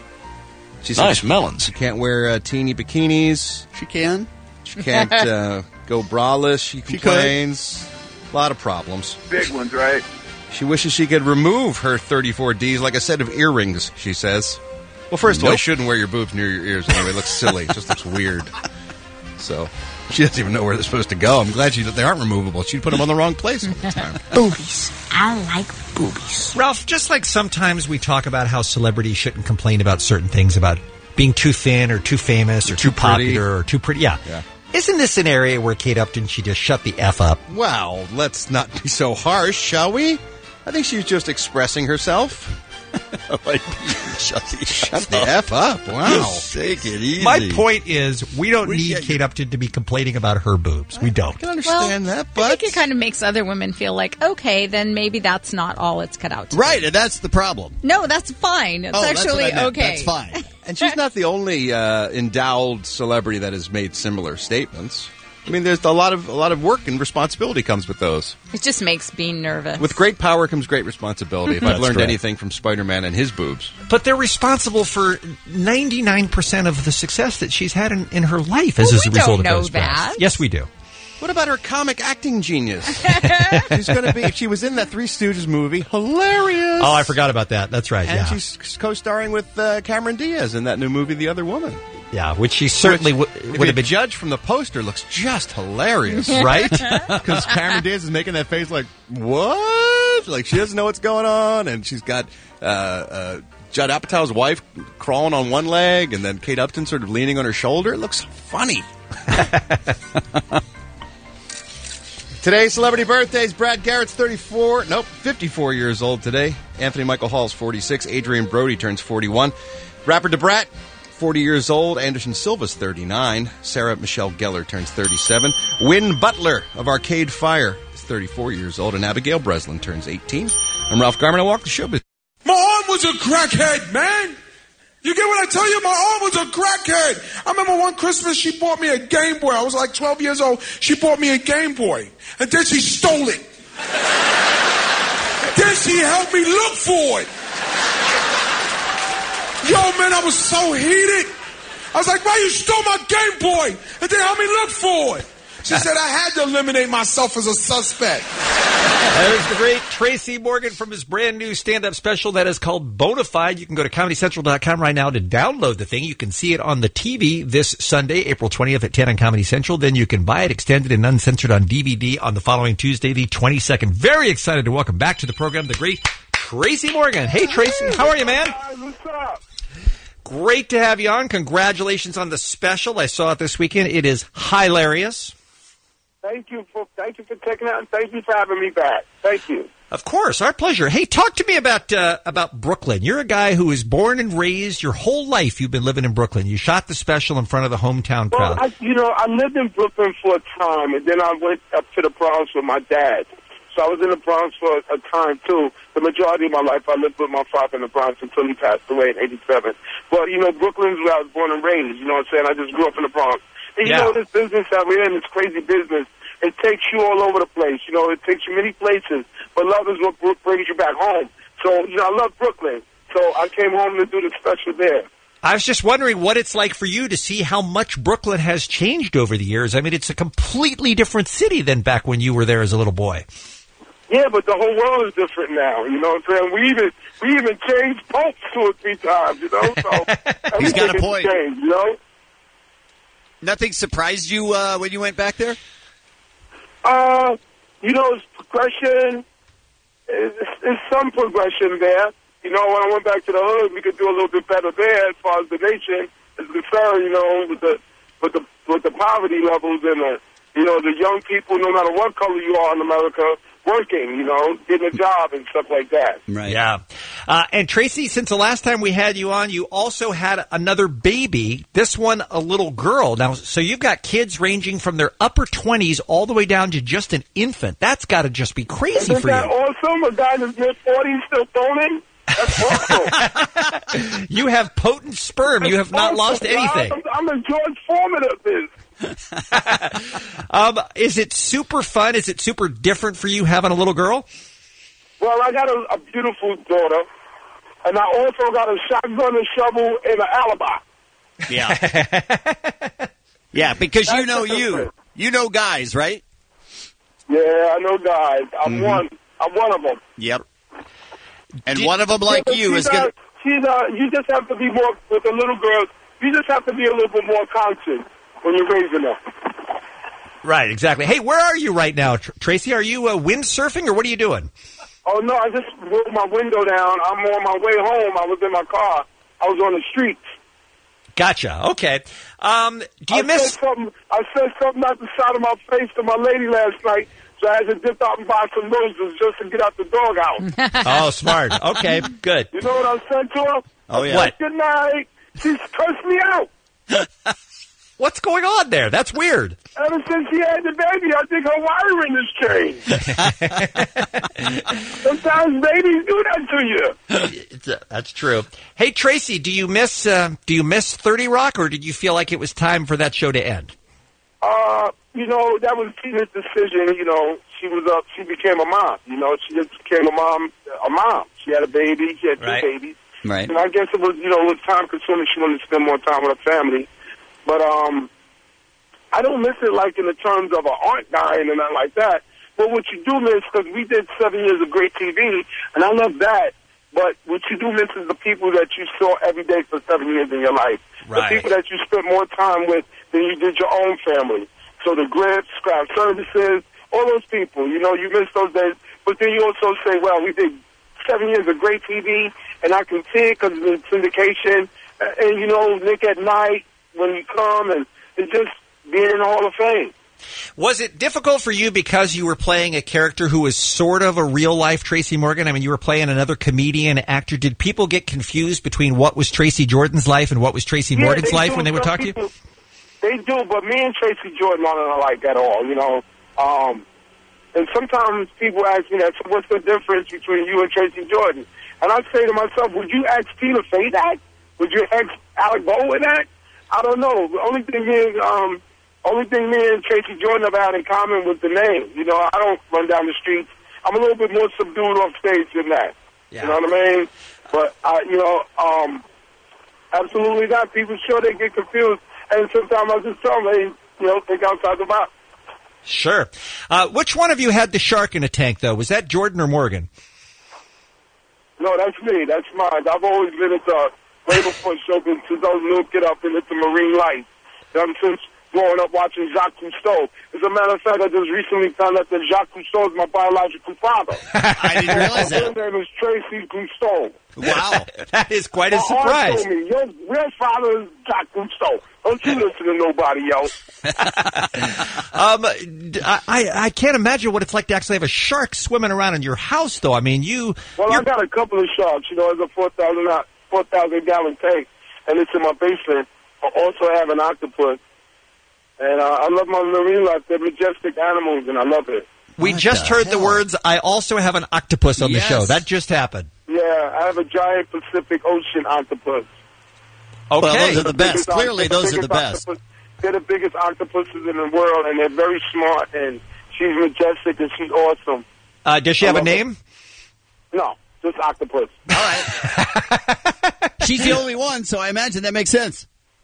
She said Nice she- melons. She can't wear uh, teeny bikinis. She can. She can't uh, go braless. She She complains. A lot of problems. Big ones, right? She wishes she could remove her thirty-four Ds like a set of earrings, she says. Well, first of all, you Nope. shouldn't wear your boobs near your ears anyway. It looks silly. It just looks weird. So, she doesn't even know where they're supposed to go. I'm glad she, that they aren't removable. She'd put them on the wrong place all the time. Boobies. I like boobies. Ralph, just like sometimes we talk about how celebrities shouldn't complain about certain things, about being too thin or too famous or too, Too pretty. popular or too pretty. Yeah. Yeah. Isn't this an area where Kate Upton should just shut the F up? Well, let's not be so harsh, shall we? I think she's just expressing herself. like, shut the, shut the F up. Wow. Take it easy. My point is, we don't We need get- Kate Upton to be complaining about her boobs. We don't. I can understand that, I but think it kind of makes other women feel like, okay, then maybe that's not all it's cut out to be. Right, and that's the problem. No, that's fine. It's Oh, that's actually what I meant. okay. That's fine. And she's not the only uh, endowed celebrity that has made similar statements. I mean, there's a lot of a lot of work and responsibility comes with those. It just makes being nervous. With great power comes great responsibility. If I've That's learned correct. anything from Spider-Man and his boobs. But they're responsible for ninety-nine percent of the success that she's had in, in her life as, Well, as a we result don't of know those breasts. that. Yes, we do. What about her comic acting genius? She's going to be. If she was in that Three Stooges movie, hilarious. Oh, I forgot about that. That's right. And yeah. she's co-starring with uh, Cameron Diaz in that new movie, The Other Woman. Yeah, which she certainly Which, w- if would you have been. judged from the poster, looks just hilarious, Right? Because Cameron Diaz is making that face like, what? Like she doesn't know what's going on, and she's got uh, uh, Judd Apatow's wife crawling on one leg, and then Kate Upton sort of leaning on her shoulder. It looks funny. Today's celebrity birthdays. Brad Garrett's thirty-four. Nope, fifty-four years old today. Anthony Michael Hall's forty-six. Adrian Brody turns forty-one. Rapper DeBrat, forty years old. Anderson Silva's thirty-nine. Sarah Michelle Gellar turns thirty-seven. Wynn Butler of Arcade Fire is thirty-four years old. And Abigail Breslin turns eighteen. I'm Ralph Garman. I walk the showbiz. My arm was a crackhead, man. You get what I tell you? My arm was a crackhead. I remember one Christmas she bought me a Game Boy. I was like twelve years old. She bought me a Game Boy. And then she stole it. Then she helped me look for it. Yo, man, I was so heated. I was like, why you stole my Game Boy? And then helped me look for it. She said I had to eliminate myself as a suspect. There's the great Tracy Morgan from his brand new stand-up special that is called Bonafide. You can go to comedy central dot com right now to download the thing. You can see it on the T V this Sunday, April twentieth at ten on Comedy Central. Then you can buy it extended and uncensored on D V D on the following Tuesday, the twenty-second. Very excited to welcome back to the program the great Tracy Morgan. Hey, Tracy. How are you, man? What's up? Great to have you on. Congratulations on the special. I saw it this weekend. It is hilarious. Thank you for thank you for taking out and thank you for having me back. Thank you. Of course, our pleasure. Hey, talk to me about uh, about Brooklyn. You're a guy who was born and raised your whole life. You've been living in Brooklyn. You shot the special in front of the hometown Well, crowd. I, you know, I lived in Brooklyn for a time, and then I went up to the Bronx with my dad. So I was in the Bronx for a time too. The majority of my life, I lived with my father in the Bronx until he passed away in eighty-seven. But you know, Brooklyn's where I was born and raised. You know what I'm saying? I just grew up in the Bronx. And you Yeah. know, this business that we're in, this crazy business, it takes you all over the place. You know, it takes you many places. But love is what br- brings you back home. So, you know, I love Brooklyn. So I came home to do the special there. I was just wondering what it's like for you to see how much Brooklyn has changed over the years. I mean, it's a completely different city than back when you were there as a little boy. Yeah, but the whole world is different now. You know what I'm saying? We even we even changed popes two or three times. You know, so He's got a everything has point. changed, you know. Nothing surprised you uh, when you went back there? Uh, you know, it's progression. There's, there's some progression there. You know, when I went back to the hood, we could do a little bit better there as far as the nation is concerned. You know, with the with the with the poverty levels and the you know, the young people, no matter what color you are in America, working, you know, getting a job and stuff like that. Right. Yeah. Uh, and Tracy, since the last time we had you on, you also had another baby, this one a little girl. Now, so you've got kids ranging from their upper twenties all the way down to just an infant. That's got to just be crazy Isn't for that you. awesome? A guy in his mid-forties still phoning? That's awesome. You have potent sperm. You have not lost anything. I'm, I'm a George Foreman of this. Um, is it super fun? Is it super different for you having a little girl? Well, I got a, a beautiful daughter, and I also got a shotgun, a shovel, and an alibi. Yeah. Yeah, because you That's know the you. difference. You know guys, right? Yeah, I know guys. I'm Mhm. one. I'm one of them. Yep. And one of them, like Yeah, you, she's is going uh, she's, uh, you just have to be more, with the little girls, you just have to be a little bit more conscious when you're raising them. Right, exactly. Hey, where are you right now, Tr- Tracy? Are you uh, windsurfing, or what are you doing? Oh, no, I just rolled my window down. I'm on my way home. I was in my car. I was on the streets. Gotcha. Okay. Um, do you I miss... Said something, I said something out the side of my face to my lady last night, so I had to dip out and buy some roses just to get out the doghouse. Oh, smart. Okay, good. You know what I said to her? Oh, yeah. I said, What? Good night. She's cursed me out. What's going on there? That's weird. Ever since she had the baby, I think her wiring has changed. Sometimes babies do that to you. It's, uh, that's true. Hey, Tracy, do you miss uh, do you miss thirty Rock, or did you feel like it was time for that show to end? Uh, you know, that was Tina's decision. You know, she was up. She became a mom. You know, she just became a mom. A mom. She had a baby. She had two Right. babies. Right. And I guess it was, you know, it was time consuming. She wanted to spend more time with her family. But um, I don't miss it like in the terms of an aunt dying and nothing like that. But what you do miss, because we did seven years of great T V, and I love that. But what you do miss is the people that you saw every day for seven years in your life. Right. The people that you spent more time with than you did your own family. So the Grips, Scrap Services, all those people, you know, you miss those days. But then you also say, well, we did seven years of great T V, and I can see it because of the syndication. And, and, you know, Nick at Night, when you come, and it's just being in the Hall of Fame. Was it difficult for you because you were playing a character who was sort of a real-life Tracy Morgan? I mean, you were playing another comedian, actor. Did people get confused between what was Tracy Jordan's life and what was Tracy Yeah, Morgan's they life do. when they would Some talk to you? people- They do, but me and Tracy Jordan aren't alike at all, you know. Um, and sometimes people ask me that, so what's the difference between you and Tracy Jordan? And I say to myself, would you ask Tina Fey that? Would you ask Alec Baldwin that? I don't know. The only thing is, um, only thing me and Tracy Jordan have had in common was the name. You know, I don't run down the streets. I'm a little bit more subdued off stage than that. Yeah. You know what I mean? But, I, you know, um, absolutely not. People sure they get confused. And sometimes I just tell them, hey, you know, think outside the box. Sure. Uh, which one of you had the shark in a tank, though? Was that Jordan or Morgan? No, that's me. That's mine. I've always been at the way before show since I was a little kid up into marine life. Um, since growing up watching Jacques Cousteau. As a matter of fact, I just recently found out that Jacques Cousteau is my biological father. I didn't realize that. His name is Tracy Cousteau. Wow. That is quite a My aunt surprise. told me, your real father is Jacques Cousteau. Don't you listen to nobody else. Um, d- I, I I can't imagine what it's like to actually have a shark swimming around in your house, though. I mean, you... Well, you're- I got a couple of sharks. You know, it's a four thousand four thousand gallon tank, and it's in my basement. I also have an octopus. And uh, I love my marine life. They're majestic animals, and I love it. We just heard the words, I also have an octopus on Yes. the show. That just happened. Yeah, I have a giant Pacific Ocean octopus. Okay. Well, those are the best. Biggest oct- Clearly, the those are the biggest best. octopus- They're the biggest octopuses in the world, and they're very smart, and she's majestic, and she's awesome. Uh, does she I have a love her. name? No, just octopus. All right. She's the only one, so I imagine that makes sense.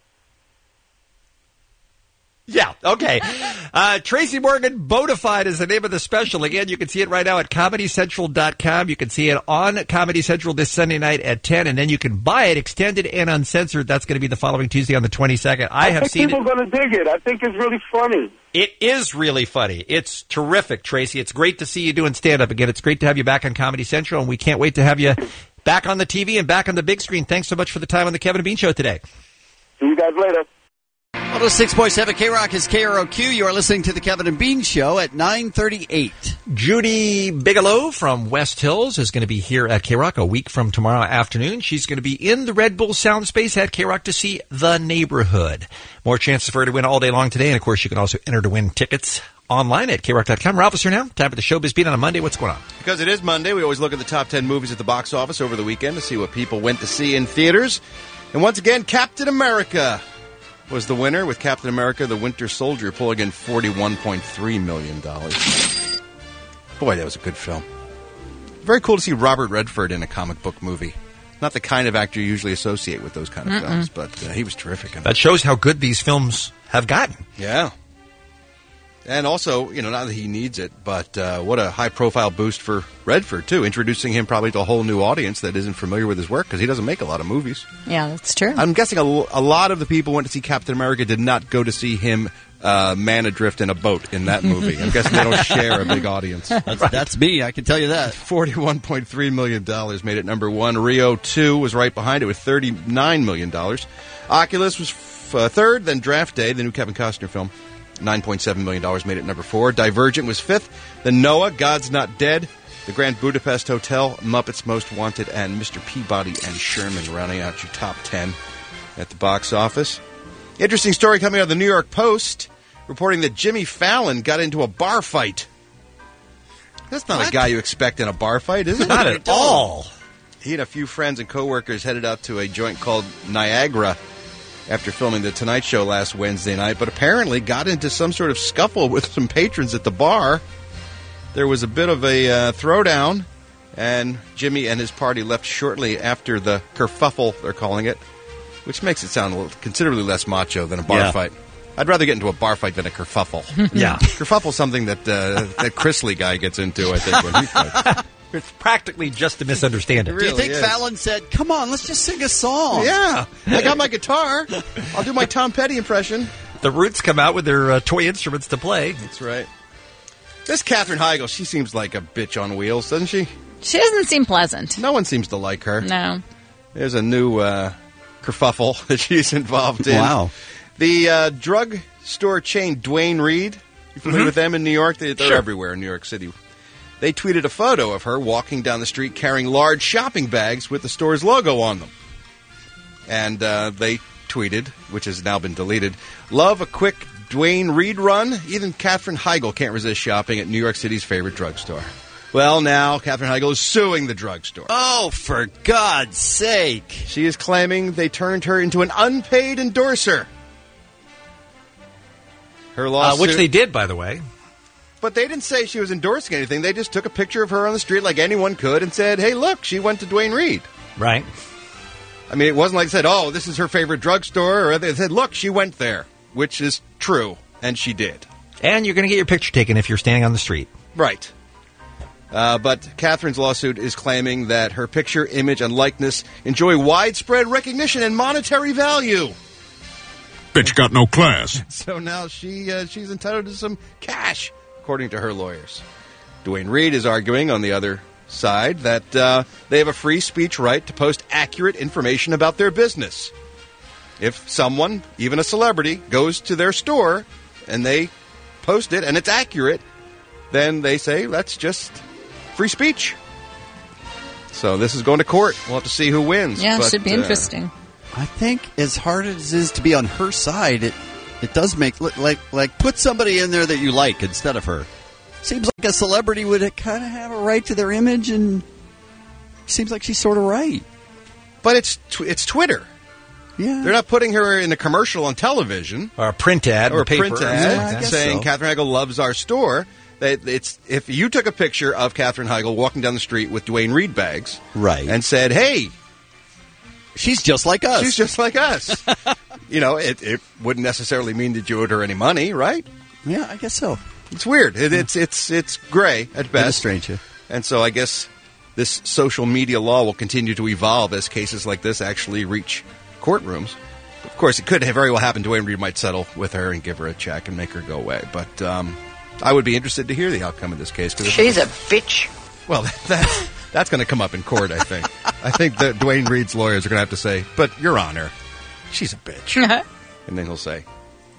Yeah, okay. Uh, Tracy Morgan, Bonafide is the name of the special. Again, you can see it right now at comedy central dot com. You can see it on Comedy Central this Sunday night at ten, and then you can buy it extended and uncensored. That's going to be the following Tuesday on the twenty-second. I, I have think seen people it. are going to dig it. I think it's really funny. It is really funny. It's terrific, Tracy. It's great to see you doing stand-up again. It's great to have you back on Comedy Central, and we can't wait to have you back on the T V and back on the big screen. Thanks so much for the time on the Kevin and Bean Show today. See you guys later. one oh six point seven K-Rock is K R O Q. You are listening to the Kevin and Bean Show at nine thirty-eight. Judy Bigelow from West Hills is going to be here at K-Rock a week from tomorrow afternoon. She's going to be in the Red Bull Sound Space at K-Rock to see The Neighborhood. More chances for her to win all day long today. And, of course, you can also enter to win tickets online at K rock dot com. Ralph is here now. Time for the Showbiz Beat on a Monday. What's going on? Because it is Monday, we always look at the top ten movies at the box office over the weekend to see what people went to see in theaters. And once again, Captain America was the winner, with Captain America, the Winter Soldier, pulling in forty-one point three million dollars. Boy, that was a good film. Very cool to see Robert Redford in a comic book movie. Not the kind of actor you usually associate with those kind of Mm-mm. films, but uh, he was terrific in That shows how good these films have gotten. Yeah. And also, you know, not that he needs it, but uh, what a high-profile boost for Redford, too, introducing him probably to a whole new audience that isn't familiar with his work, because he doesn't make a lot of movies. Yeah, that's true. I'm guessing a, l- a lot of the people who went to see Captain America did not go to see him uh, man adrift in a boat in that movie. I'm guessing they don't share a big audience. That's, that's me, I can tell you that. forty-one point three million dollars made it number one. Rio two was right behind it with thirty-nine million dollars. Oculus was f- uh, third, then Draft Day, the new Kevin Costner film. nine point seven million dollars made it number four. Divergent was fifth. Then Noah, God's Not Dead, The Grand Budapest Hotel, Muppets Most Wanted, and Mister Peabody and Sherman rounding out your top ten at the box office. Interesting story coming out of the New York Post reporting that Jimmy Fallon got into a bar fight. That's not What? a guy you expect in a bar fight, is it? Not at all. He and a few friends and coworkers headed out to a joint called Niagara after filming The Tonight Show last Wednesday night, but apparently got into some sort of scuffle with some patrons at the bar. There was a bit of a uh, throwdown, and Jimmy and his party left shortly after the kerfuffle, they're calling it, which makes it sound a little, considerably less macho than a bar Yeah. fight. I'd rather get into a bar fight than a kerfuffle. Yeah. Kerfuffle's something that uh, that Chrisley guy gets into, I think, when he fights. It's practically just a misunderstanding. Do you really think is. Fallon said, come on, let's just sing a song? Yeah, I got my guitar. I'll do my Tom Petty impression. The Roots come out with their uh, toy instruments to play. That's right. This Katherine Heigl, she seems like a bitch on wheels, doesn't she? She doesn't seem pleasant. No one seems to like her. No. There's a new uh, kerfuffle that she's involved in. Wow. The uh, drug store chain Duane Reade, you familiar Mhm. with them in New York? They, they're Sure. everywhere in New York City. They tweeted a photo of her walking down the street carrying large shopping bags with the store's logo on them. And uh, they tweeted, which has now been deleted, love a quick Duane Reade run? Even Katherine Heigl can't resist shopping at New York City's favorite drugstore. Well, now Katherine Heigl is suing the drugstore. Oh, for God's sake. She is claiming they turned her into an unpaid endorser. Her Uh, lawsuit, which they did, by the way. but they didn't say she was endorsing anything. They just took a picture of her on the street like anyone could and said, hey, look, she went to Duane Reade. Right. I mean, it wasn't like they said, oh, this is her favorite drugstore. Or they said, look, she went there, which is true, and she did. And you're going to get your picture taken if you're standing on the street. Right. Uh, but Catherine's lawsuit is claiming that her picture, image, and likeness enjoy widespread recognition and monetary value. Bitch got no class. So now she uh, she's entitled to some cash, according to her lawyers. Duane Reade is arguing on the other side that uh, they have a free speech right to post accurate information about their business. If someone, even a celebrity, goes to their store and they post it and it's accurate, then they say that's just free speech. So this is going to court. We'll have to see who wins. Yeah, it But, should be uh, interesting. I think as hard as it is to be on her side, it it does make look like like put somebody in there that you like instead of her. Seems like a celebrity would kind of have a right to their image, and seems like she's sort of right. But it's tw- it's Twitter. Yeah, They're not putting her in a commercial on television Or a print ad or in a the paper. print ad Yeah, I guess saying so. Katherine Heigl loves our store. That it's if you took a picture of Katherine Heigl walking down the street with Duane Reade bags, Right. and said, "Hey, she's just like us. she's just like us," you know, it, it wouldn't necessarily mean that you owed her any money, right? Yeah, I guess so. It's weird. It, it's it's it's gray at That is best. strange. Yeah. And so I guess this social media law will continue to evolve as cases like this actually reach courtrooms. Of course, it could have very well happen. Duane Reade might settle with her and give her a check and make her go away. But um, I would be interested to hear the outcome of this case. Cause She's a bitch. Well, that's, that's going to come up in court, I think. I think that Duane Reade's lawyers are going to have to say, but Your Honor, she's a bitch. And then he'll say,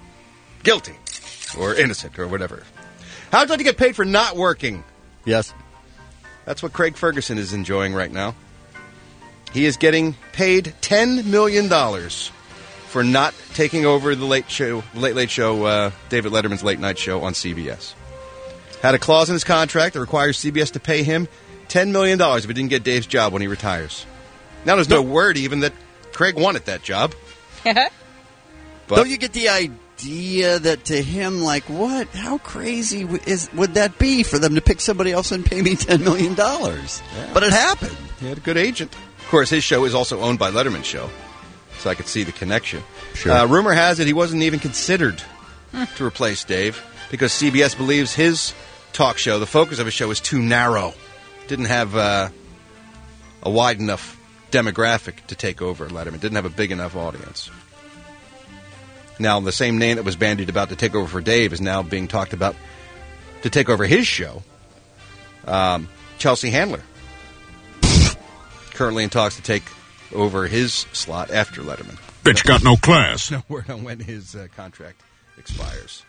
guilty or innocent or whatever. How would you like to get paid for not working? Yes. That's what Craig Ferguson is enjoying right now. He is getting paid ten million dollars for not taking over the late show, late late show, uh, David Letterman's late night show on C B S. Had a clause in his contract that requires C B S to pay him ten million dollars if he didn't get Dave's job when he retires. Now there's no word even that Craig wanted that job. But Don't you get the idea that to him, like, what? How crazy w- is would that be for them to pick somebody else and pay me ten million dollars? Yeah. But it happened. He had a good agent. Of course, his show is also owned by Letterman's show, so I could see the connection. Sure. Uh, rumor has it he wasn't even considered to replace Dave because C B S believes his talk show, the focus of his show, is too narrow. Didn't have uh, a wide enough demographic to take over Letterman. Didn't have a big enough audience. Now, the same name that was bandied about to take over for Dave is now being talked about to take over his show. Um, Chelsea Handler. Currently in talks to take over his slot after Letterman. Bitch got no class. No word on when his uh, contract expires.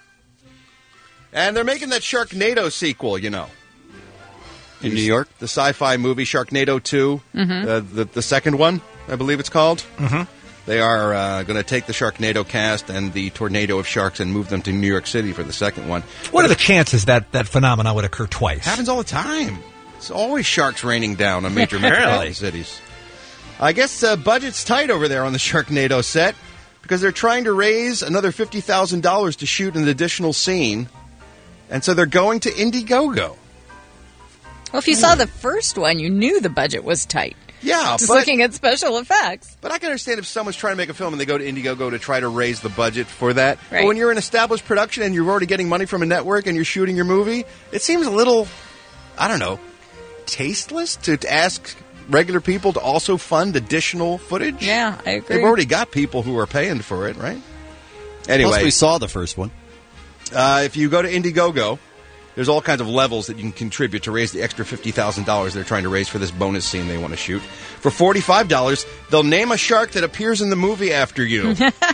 And they're making that Sharknado sequel, you know. In New York? The sci-fi movie Sharknado two, Mhm. uh, the, the second one, I believe it's called. Mm-hmm. They are uh, going to take the Sharknado cast and the tornado of sharks and move them to New York City for the second one. What are the chances that that phenomenon would occur twice? Happens all the time. It's always sharks raining down on major Really? metropolitan cities. I guess uh, budget's tight over there on the Sharknado set because they're trying to raise another fifty thousand dollars to shoot an additional scene, and so they're going to Indiegogo. Well, if you saw the first one, you knew the budget was tight. Yeah, Just but- looking at special effects. But I can understand if someone's trying to make a film and they go to Indiegogo to try to raise the budget for that. Right. But when you're an established production and you're already getting money from a network and you're shooting your movie, it seems a little, I don't know, tasteless to, to ask regular people to also fund additional footage. Yeah, I agree. They've already got people who are paying for it, right? Anyway. Plus, we saw the first one. Uh, if you go to Indiegogo, there's all kinds of levels that you can contribute to raise the extra fifty thousand dollars they're trying to raise for this bonus scene they want to shoot. For forty-five dollars, they'll name a shark that appears in the movie after you.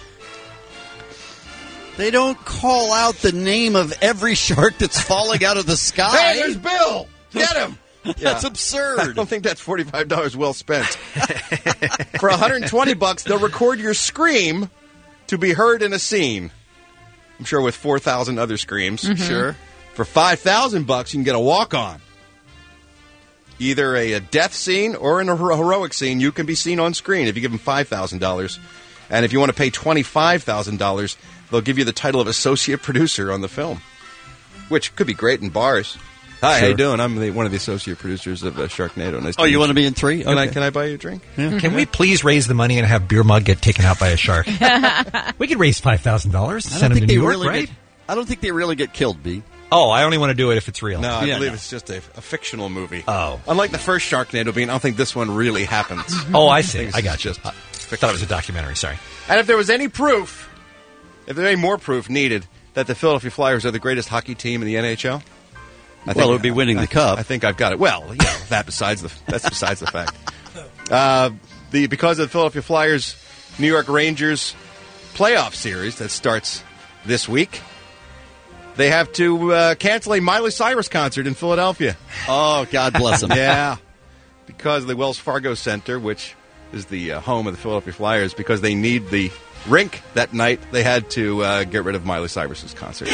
They don't call out the name of every shark that's falling out of the sky. Hey, there's Bill! Get him! That's Yeah. absurd. I don't think that's forty-five dollars well spent. For one hundred twenty bucks, they'll record your scream to be heard in a scene. I'm sure with four thousand other screams. Mhm. Sure. For five thousand bucks, you can get a walk-on. Either a, a death scene or in a hero- heroic scene, you can be seen on screen if you give them five thousand dollars. And if you want to pay twenty-five thousand dollars, they'll give you the title of associate producer on the film, which could be great in bars. Hi, how Sure. you doing? I'm the, one of the associate producers of uh, Sharknado. Nice Oh, to you meet want to be in three? Can I Okay. can I buy you a drink? Can we please raise the money and have Beer Mug get taken out by a shark? We could raise five thousand dollars. I don't Send him think to they New York, really right? get- I don't think they really get killed, B. Oh, I only want to do it if it's real. No, I Yeah, believe no. it's just a, a fictional movie. Oh. Unlike the first Sharknado being, I don't think this one really happens. Oh, I see. think I it's got you. just I thought it was a documentary. Sorry. And if there was any proof, if there any more proof needed that the Philadelphia Flyers are the greatest hockey team in the N H L, I Well, it would be winning I- the cup. I think I've got it. Well, you know, that besides the that's besides the fact. Uh, the because of the Philadelphia Flyers, New York Rangers playoff series that starts this week, they have to uh, cancel a Miley Cyrus concert in Philadelphia. Oh, God bless them. Yeah, because of the Wells Fargo Center, which is the uh, home of the Philadelphia Flyers, because they need the rink that night, they had to uh, get rid of Miley Cyrus's concert.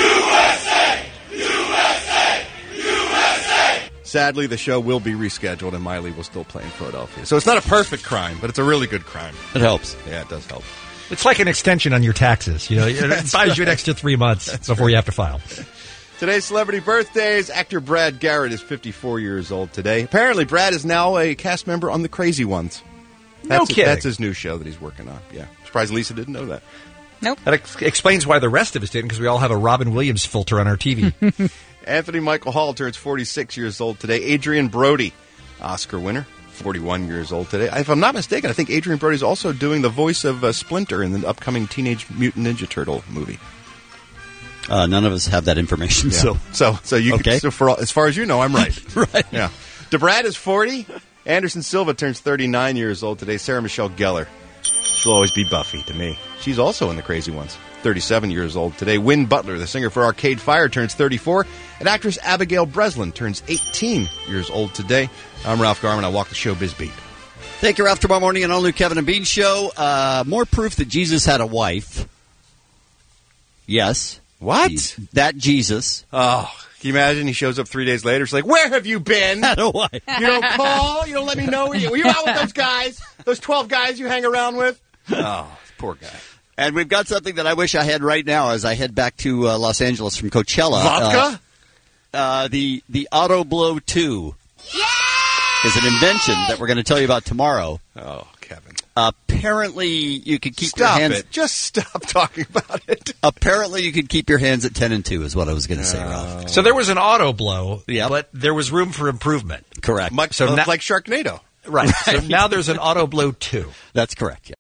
Sadly, the show will be rescheduled, and Miley will still play in Philadelphia. So it's not a perfect crime, but it's a really good crime. It helps. Yeah, it does help. It's like an extension on your taxes. You know, it That's buys you an right. extra three months before you have to file. Today's celebrity birthdays. Actor Brad Garrett is fifty-four years old today. Apparently, Brad is now a cast member on The Crazy Ones. No That's, kidding. That's his new show that he's working on. Yeah. Surprised Lisa didn't know that. Nope. That ex- explains why the rest of us didn't, because we all have a Robin Williams filter on our T V. Anthony Michael Hall turns forty-six years old today. Adrian Brody, Oscar winner, forty-one years old today. If I'm not mistaken, I think Adrian Brody is also doing the voice of uh, Splinter in the upcoming Teenage Mutant Ninja Turtle movie. Uh, none of us have that information, Yeah. so so so you Okay. so for all, as far as you know, I'm right. right. Yeah. DeBrad is forty. Anderson Silva turns thirty-nine years old today. Sarah Michelle Gellar. She'll always be Buffy to me. She's also in The Crazy Ones. thirty-seven years old today. Win Butler, the singer for Arcade Fire, turns thirty-four. And actress Abigail Breslin turns eighteen years old today. I'm Ralph Garman. I walk the showbiz beat. Thank you, Ralph. Tomorrow morning, an all-new Kevin and Bean show. Uh, more proof that Jesus had a wife. Yes. What? He's that Jesus. Oh, can you imagine? He shows up three days later. It's like, where have you been? Had a wife. You don't call? You don't let me know? Were you, were you out with those guys? Those twelve guys you hang around with? Oh, poor guy. And we've got something that I wish I had right now as I head back to uh, Los Angeles from Coachella. Vodka? Uh, uh, the, the Auto Blow two is an invention that we're going to tell you about tomorrow. Oh, Kevin. Apparently, you could keep Stop your hands... it. Just stop talking about it. Apparently, you could keep your hands at ten and two is what I was going to say, Ralph. So there was an auto blow, Yep. but there was room for improvement. Correct. Much So uh, now- like Sharknado. Right. So now there's an auto blow two. That's correct, yeah.